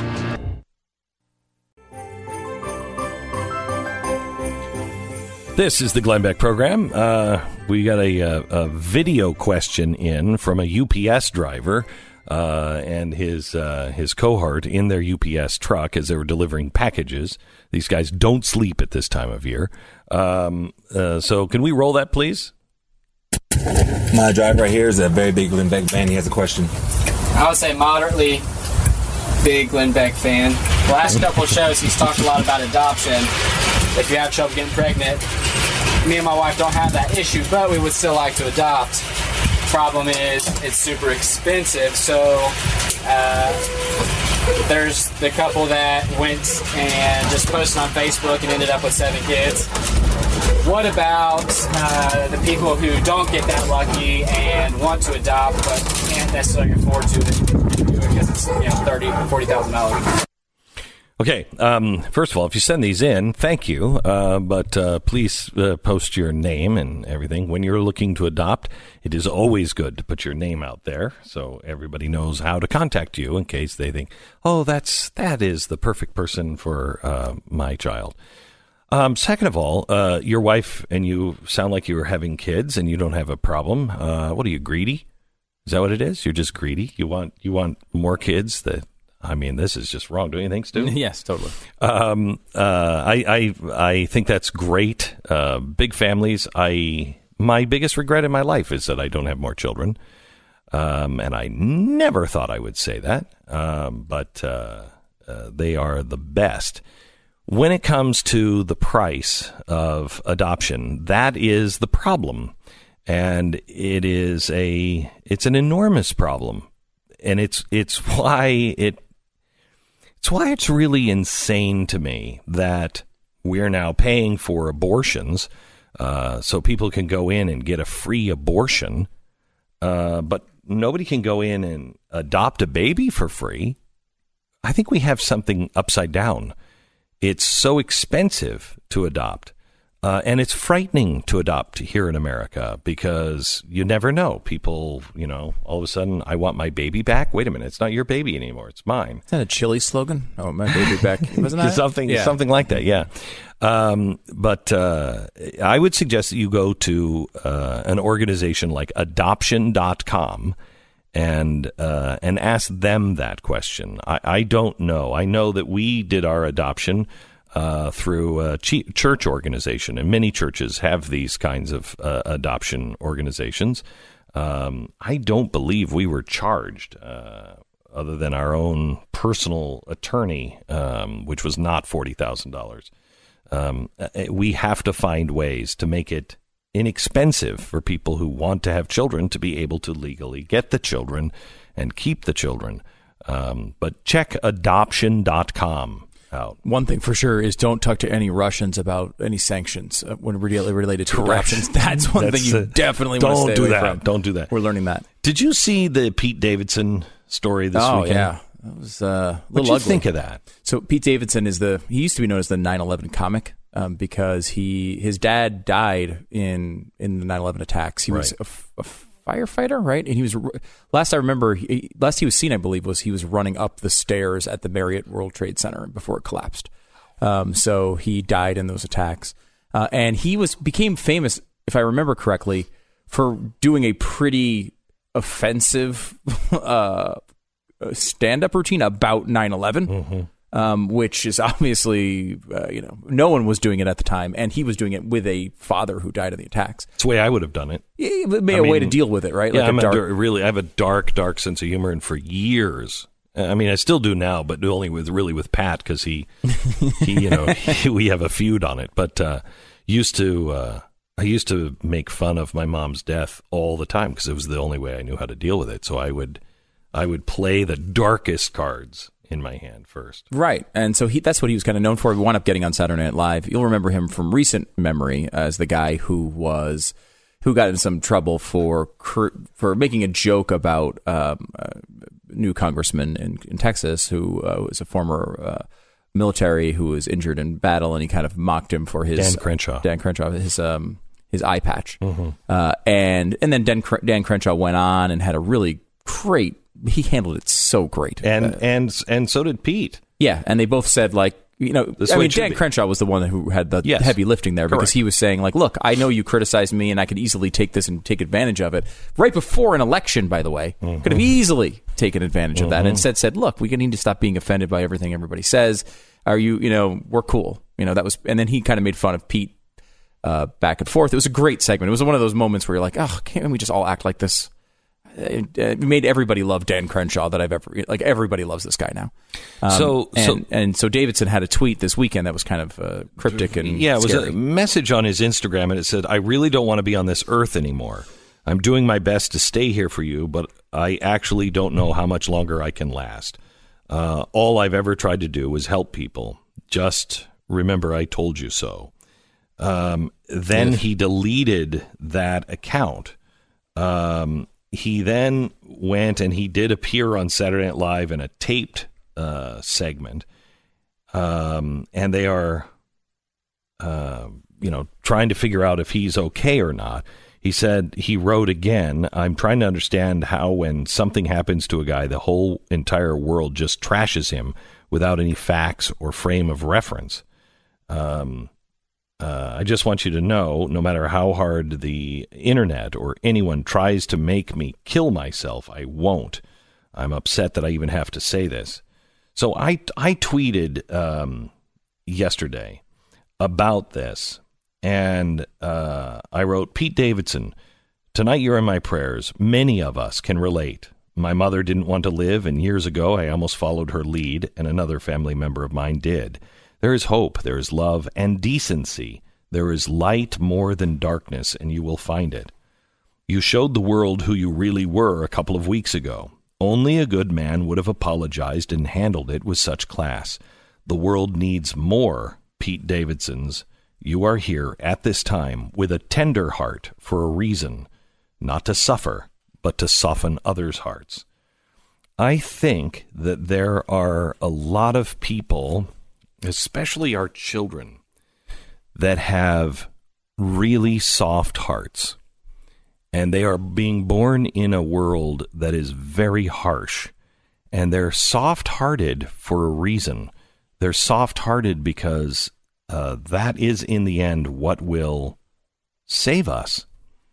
S1: This is the Glenn Beck program. Uh, we got a, a, a video question in from a U P S driver uh, and his uh, his cohort in their U P S truck as they were delivering packages. These guys don't sleep at this time of year. Um, uh, so can we roll that, please?
S7: My driver right here is a very big Glenn Beck fan. He has a question.
S8: I would say moderately big Glenn Beck fan. The last couple of shows, he's talked a lot about adoption. If you have trouble getting pregnant, me and my wife don't have that issue, but we would still like to adopt. Problem is, it's super expensive, so uh, there's the couple that went and just posted on Facebook and ended up with seven kids. What about uh, the people who don't get that lucky and want to adopt but can't necessarily afford to because it's, you know, thirty thousand dollars, forty thousand dollars?
S1: Okay. Um, first of all, if you send these in, thank you. Uh, but uh, please uh, post your name and everything. When you're looking to adopt, it is always good to put your name out there so everybody knows how to contact you in case they think, oh, that's that is the perfect person for uh, my child. Um, second of all, uh, your wife and you sound like you were having kids and you don't have a problem. Uh, what are you, greedy? Is that what it is? You're just greedy? You want you want more kids that... I mean, this is just wrong. Don't you think, Stu?
S3: Yes, totally.
S1: Um, uh, I, I, I think that's great. Uh, big families. I, my biggest regret in my life is that I don't have more children. Um, and I never thought I would say that. Um, but, uh, uh, they are the best. When it comes to the price of adoption, that is the problem. And it is a, it's an enormous problem. And it's, it's why it, It's why it's really insane to me that we're now paying for abortions uh, so people can go in and get a free abortion, uh, but nobody can go in and adopt a baby for free. I think we have something upside down. It's so expensive to adopt. Uh, and it's frightening to adopt here in America because you never know. People, you know, all of a sudden, I want my baby back. Wait a minute, it's not your baby anymore; it's mine.
S3: Is that a Chili slogan? Oh, my baby back. Wasn't that
S1: something?
S3: Yeah.
S1: Something like that. Yeah. Um, but uh, I would suggest that you go to uh, an organization like adoption dot com and uh, and ask them that question. I, I don't know. I know that we did our adoption Uh, through a ch- church organization, and many churches have these kinds of uh, adoption organizations. Um, I don't believe we were charged, uh, other than our own personal attorney, um, which was not forty thousand dollars. Um, we have to find ways to make it inexpensive for people who want to have children to be able to legally get the children and keep the children. Um, but check adoption dot com. Out.
S3: One thing for sure is don't talk to any Russians about any sanctions uh, when really related to
S1: Correct.
S3: adoptions. That's one
S1: That's
S3: thing you
S1: a,
S3: definitely want to stay
S1: do
S3: away
S1: that.
S3: from.
S1: Don't do that.
S3: We're learning that.
S1: Did you see the Pete Davidson story this
S3: oh,
S1: weekend?
S3: yeah. That was uh, a little
S1: What'd you
S3: ugly.
S1: think of that?
S3: So Pete Davidson is the, he used to be known as the nine eleven comic um, because he his dad died in, in the nine eleven attacks. He was
S1: Right.
S3: a, f- a firefighter, right? And he was, last I remember, he, last he was seen, I believe, was he was running up the stairs at the Marriott World Trade Center before it collapsed. Um, so he died in those attacks, uh, and he was became famous, if I remember correctly, for doing a pretty offensive uh, stand-up routine about nine eleven, mm-hmm. um, which is obviously, uh, you know, no one was doing it at the time, and he was doing it with a father who died in the attacks.
S1: It's the way I would have done it.
S3: Yeah, it made
S1: I
S3: a
S1: mean,
S3: way to deal with it, right?
S1: Yeah,
S3: like
S1: I'm
S3: a dark,
S1: a, really, I have a dark, dark sense of humor, and for years. I mean, I still do now, but only with really with Pat because he, he, you know, he, we have a feud on it. But uh, used to, uh, I used to make fun of my mom's death all the time because it was the only way I knew how to deal with it. So I would, I would play the darkest cards in my hand first.
S3: Right. And so he, that's what he was kind of known for. We wound up getting on Saturday Night Live. You'll remember him from recent memory as the guy who was, who got in some trouble for for making a joke about um, a new congressman in, in Texas who uh, was a former uh, military who was injured in battle, and he kind of mocked him for his
S1: Dan Crenshaw.
S3: Dan Crenshaw, his um his eye patch,
S1: mm-hmm.
S3: uh, and and then Dan, Dan Crenshaw went on and had a really great. He handled it so great,
S1: and
S3: uh,
S1: and and so did Pete.
S3: Yeah, and they both said like. You know,
S1: This
S3: I
S1: way
S3: mean,
S1: it should
S3: Dan
S1: be.
S3: Crenshaw was the one who had the
S1: Yes.
S3: heavy lifting there because
S1: Correct.
S3: he was saying, like, look, I know you criticized me and I could easily take this and take advantage of it. Right before an election, by the way,
S1: Mm-hmm.
S3: could have easily taken advantage of that and instead said, look, we need to stop being offended by everything everybody says. Are you, you know, we're cool. You know, that was, and then he kind of made fun of Pete uh, back and forth. It was a great segment. It was one of those moments where you're like, oh, can't we just all act like this? It, it made everybody love Dan Crenshaw that I've ever like. Everybody loves this guy now. Um,
S1: So-
S3: and,
S1: so-
S3: and so Davidson had a tweet this weekend that was kind of uh, cryptic and
S1: Yeah, it was
S3: scary.
S1: a message on his Instagram, and it said, I really don't want to be on this earth anymore. I'm doing my best to stay here for you, but I actually don't know how much longer I can last. Uh, all I've ever tried to do was help people. Just remember I told you so. Um, then he deleted that account. Um, he then went and he did appear on Saturday Night Live in a taped uh, segment. um, and they are, uh, you know, trying to figure out if he's okay or not. He said, he wrote again, I'm trying to understand how when something happens to a guy, the whole entire world just trashes him without any facts or frame of reference. Um, uh, I just want you to know, no matter how hard the internet or anyone tries to make me kill myself, I won't. I'm upset that I even have to say this. So I, I tweeted um, yesterday about this, and uh, I wrote, Pete Davidson, tonight you're in my prayers. Many of us can relate. My mother didn't want to live, and years ago I almost followed her lead, and another family member of mine did. There is hope, there is love, and decency. There is light more than darkness, and you will find it. You showed the world who you really were a couple of weeks ago. Only a good man would have apologized and handled it with such class. The world needs more Pete Davidsons. You are here at this time with a tender heart for a reason, not to suffer, but to soften others' hearts. I think that there are a lot of people, especially our children, that have really soft hearts. And they are being born in a world that is very harsh. And they're soft-hearted for a reason. They're soft-hearted because uh, that is, in the end, what will save us.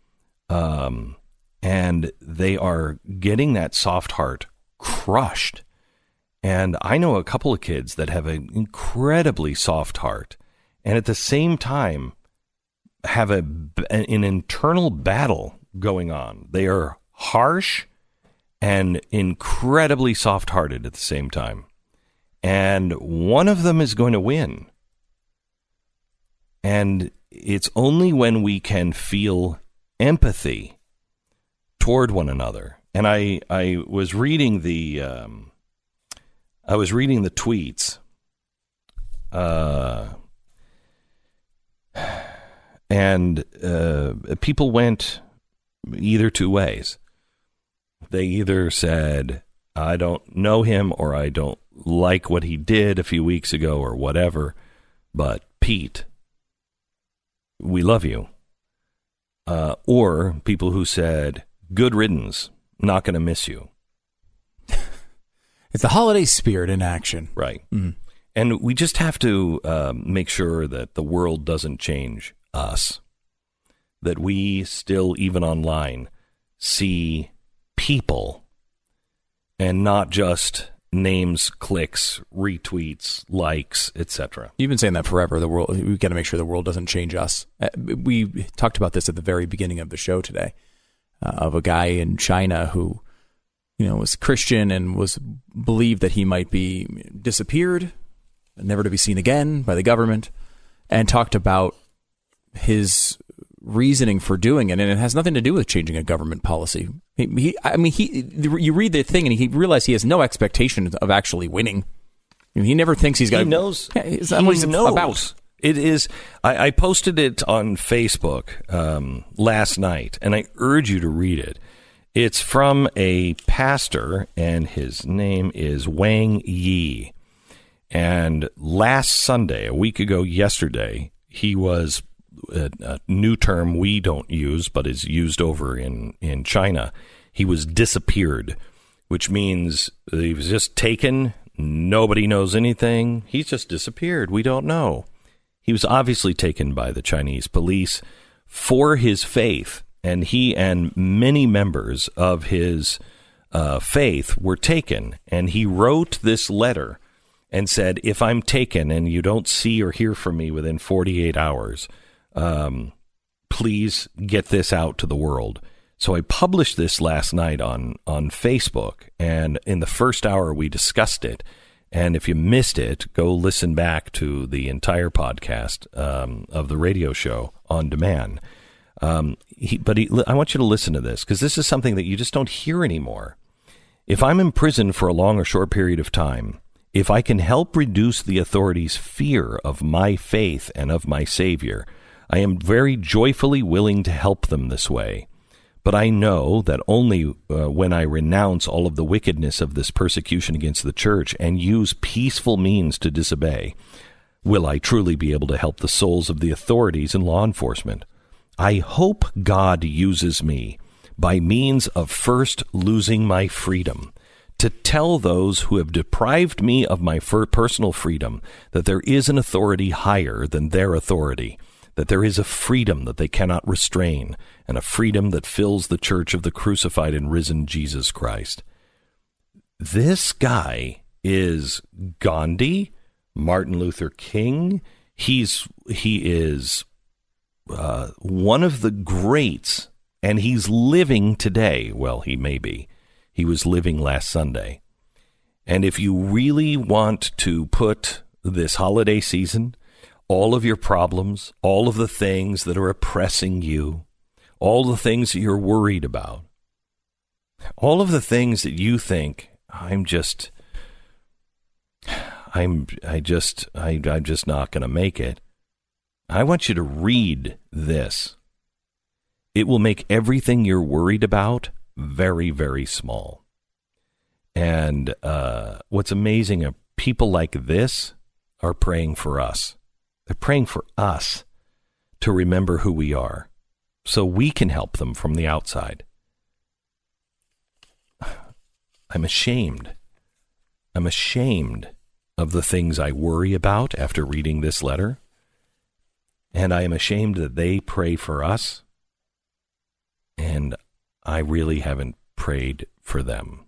S1: Um, and they are getting that soft heart crushed. And I know a couple of kids that have an incredibly soft heart, and at the same time have a, an internal battle going on. They are harsh and incredibly soft-hearted at the same time. And one of them is going to win. And it's only when we can feel empathy toward one another. And I, I was reading the um, I was reading the tweets. Uh, and uh, people went either two ways. They either said, I don't know him, or I don't like what he did a few weeks ago, or whatever, but Pete, we love you. Uh, or people who said, good riddance, not going to miss you.
S3: It's the holiday spirit in action.
S1: Right.
S3: Mm-hmm.
S1: And we just have to um, make sure that the world doesn't change us. That we still, even online, see people and not just names, clicks, retweets, likes, et cetera.
S3: You've been saying that forever. The world, we've got to make sure the world doesn't change us. Uh, we talked about this at the very beginning of the show today, uh, of a guy in China who, you know, was Christian and was believed that he might be disappeared, never to be seen again by the government, and talked about his reasoning for doing it, and it has nothing to do with changing a government policy. He, he I mean, he. You read the thing, and he realized he has no expectation of actually winning. I mean, he never thinks he's got.
S1: He knows.
S3: Yeah, he's, he he's
S1: knows.
S3: About.
S1: It is. I, I posted it on Facebook um, last night, and I urge you to read it. It's from a pastor, and his name is Wang Yi. And last Sunday, a week ago yesterday, he was. A, a new term we don't use, but is used over in, in China. He was disappeared, which means he was just taken. Nobody knows anything. He's just disappeared. We don't know. He was obviously taken by the Chinese police for his faith, and he and many members of his uh, faith were taken. And he wrote this letter and said, if I'm taken and you don't see or hear from me within forty-eight hours, Um, please get this out to the world. So I published this last night on, on Facebook, and in the first hour we discussed it. And if you missed it, go listen back to the entire podcast um, of the radio show on demand. Um, he, but he, I want you to listen to this, because this is something that you just don't hear anymore. If I'm in prison for a long or short period of time, if I can help reduce the authorities' fear of my faith and of my Savior, I am very joyfully willing to help them this way. But I know that only uh, when I renounce all of the wickedness of this persecution against the church and use peaceful means to disobey, will I truly be able to help the souls of the authorities and law enforcement. I hope God uses me by means of first losing my freedom to tell those who have deprived me of my personal freedom that there is an authority higher than their authority, that there is a freedom that they cannot restrain, and a freedom that fills the church of the crucified and risen Jesus Christ. This guy is Gandhi, Martin Luther King. He's he is uh, one of the greats, and he's living today. Well, he may be. He was living last Sunday. And if you really want to put this holiday season, all of your problems, all of the things that are oppressing you, all the things that you're worried about, all of the things that you think, I'm just, I'm, I just, I, I'm just not going to make it. I want you to read this. It will make everything you're worried about very, very small. And uh, what's amazing are people like this are praying for us. They're praying for us to remember who we are so we can help them from the outside. I'm ashamed. I'm ashamed of the things I worry about after reading this letter. And I am ashamed that they pray for us. And I really haven't prayed for them.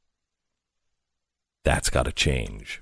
S1: That's got to change.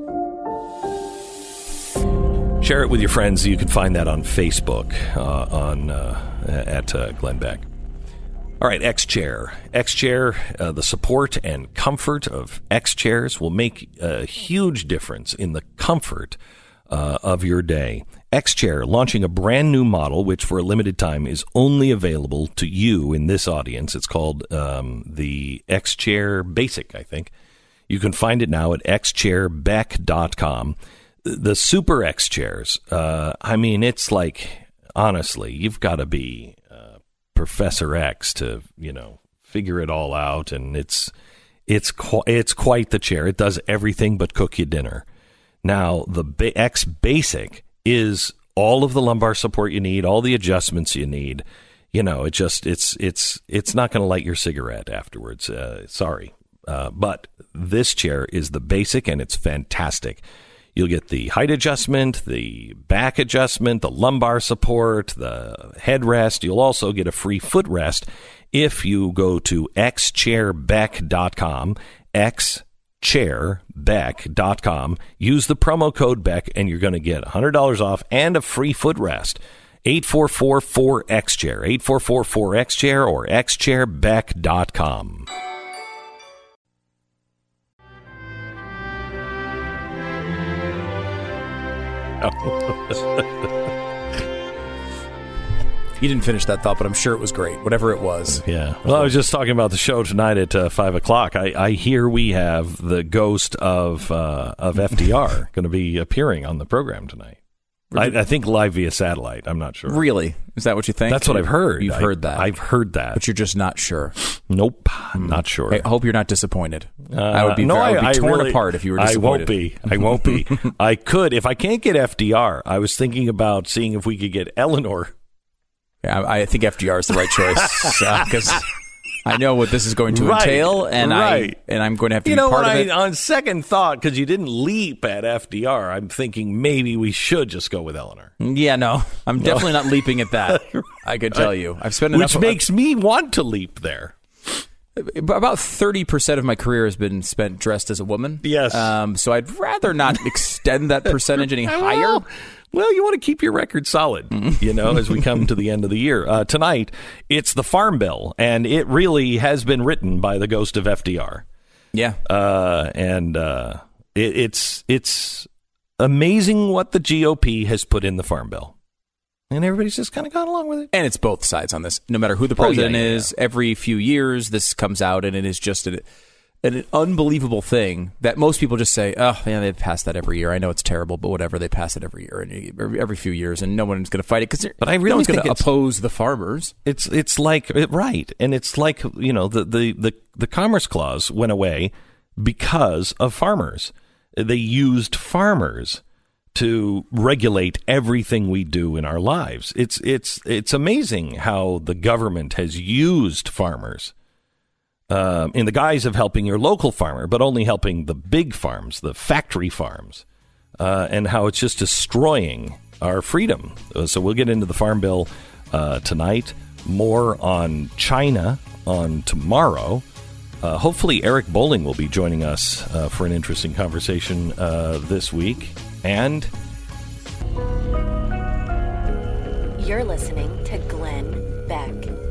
S1: Share it with your friends. You can find that on Facebook uh, on uh, at uh, Glenn Beck. All right, X-Chair. X-Chair, uh, the support and comfort of X-Chairs will make a huge difference in the comfort uh, of your day. X-Chair launching a brand new model, which for a limited time is only available to you in this audience. It's called um, the X-Chair Basic, I think. You can find it now at x chair beck dot com. The Super X-Chairs, uh, I mean, it's like, honestly, you've got to be uh, Professor X to, you know, figure it all out. And it's it's qu- it's quite the chair. It does everything but cook you dinner. Now, the ba- X Basic is all of the lumbar support you need, all the adjustments you need. You know, it just it's it's it's not going to light your cigarette afterwards. Uh, sorry, uh, but this chair is the Basic, and it's fantastic. You'll get the height adjustment, the back adjustment, the lumbar support, the headrest. You'll also get a free footrest if you go to x chair beck dot com. X chair beck dot com. Use the promo code Beck, and you're going to get one hundred dollars off and a free footrest. eight four four four X chair, eight four four four X chair, or x chair beck dot com.
S3: You didn't finish that thought, but I'm sure it was great, whatever it was.
S1: Yeah. Well, I was just talking about the show tonight at uh, five o'clock. I, I hear we have the ghost of uh, of F D R going to be appearing on the program tonight. I, I think live via satellite. I'm not sure.
S3: Really? Is that what you think?
S1: That's what I've heard.
S3: You've
S1: I,
S3: heard that.
S1: I've heard that.
S3: But you're just not sure.
S1: Nope. Mm. Not sure.
S3: Hey, I hope you're not disappointed.
S1: Uh,
S3: I would be,
S1: no,
S3: I would be
S1: I,
S3: torn
S1: I really,
S3: apart if you were disappointed.
S1: I won't be. I won't be. I could. If I can't get F D R, I was thinking about seeing if we could get Eleanor.
S3: Yeah, I, I think F D R is the right choice because uh, I know what this is going to
S1: right,
S3: entail, and
S1: right.
S3: I and I'm going to have to
S1: you
S3: be
S1: know,
S3: part of
S1: I,
S3: it.
S1: On second thought, because you didn't leap at F D R, I'm thinking maybe we should just go with Eleanor.
S3: Yeah, no, I'm no. definitely not leaping at that. I could tell you, I've spent enough.
S1: Which makes me want to leap there.
S3: About thirty percent of my career has been spent dressed as a woman.
S1: Yes.
S3: Um, so I'd rather not extend that percentage any higher.
S1: Well, you want to keep your record solid, you know, as we come to the end of the year. Uh, tonight, it's the Farm Bill, and it really has been written by the ghost of F D R.
S3: Yeah.
S1: Uh, and uh, it, it's it's amazing what the G O P has put in the Farm Bill. And everybody's just kind of gone along with it.
S3: And it's both sides on this. No matter who the president
S1: oh, yeah, yeah,
S3: is,
S1: yeah.
S3: every few years this comes out, and it is just a, an unbelievable thing that most people just say, oh, yeah, they pass that every year. I know it's terrible, but whatever. They pass it every year and every, every few years, and no one's going to fight it because
S1: but I really
S3: no one's
S1: think
S3: going to oppose the farmers.
S1: It's it's like right, and it's like you know the, the the the Commerce Clause went away because of farmers. They used farmers to regulate everything we do in our lives. It's it's it's amazing how the government has used farmers. Um, in the guise of helping your local farmer, but only helping the big farms, the factory farms, uh, and how it's just destroying our freedom. Uh, so we'll get into the Farm Bill uh, tonight. More on China on tomorrow. Uh, hopefully Eric Bolling will be joining us uh, for an interesting conversation uh, this week. And
S2: you're listening to Glenn Beck.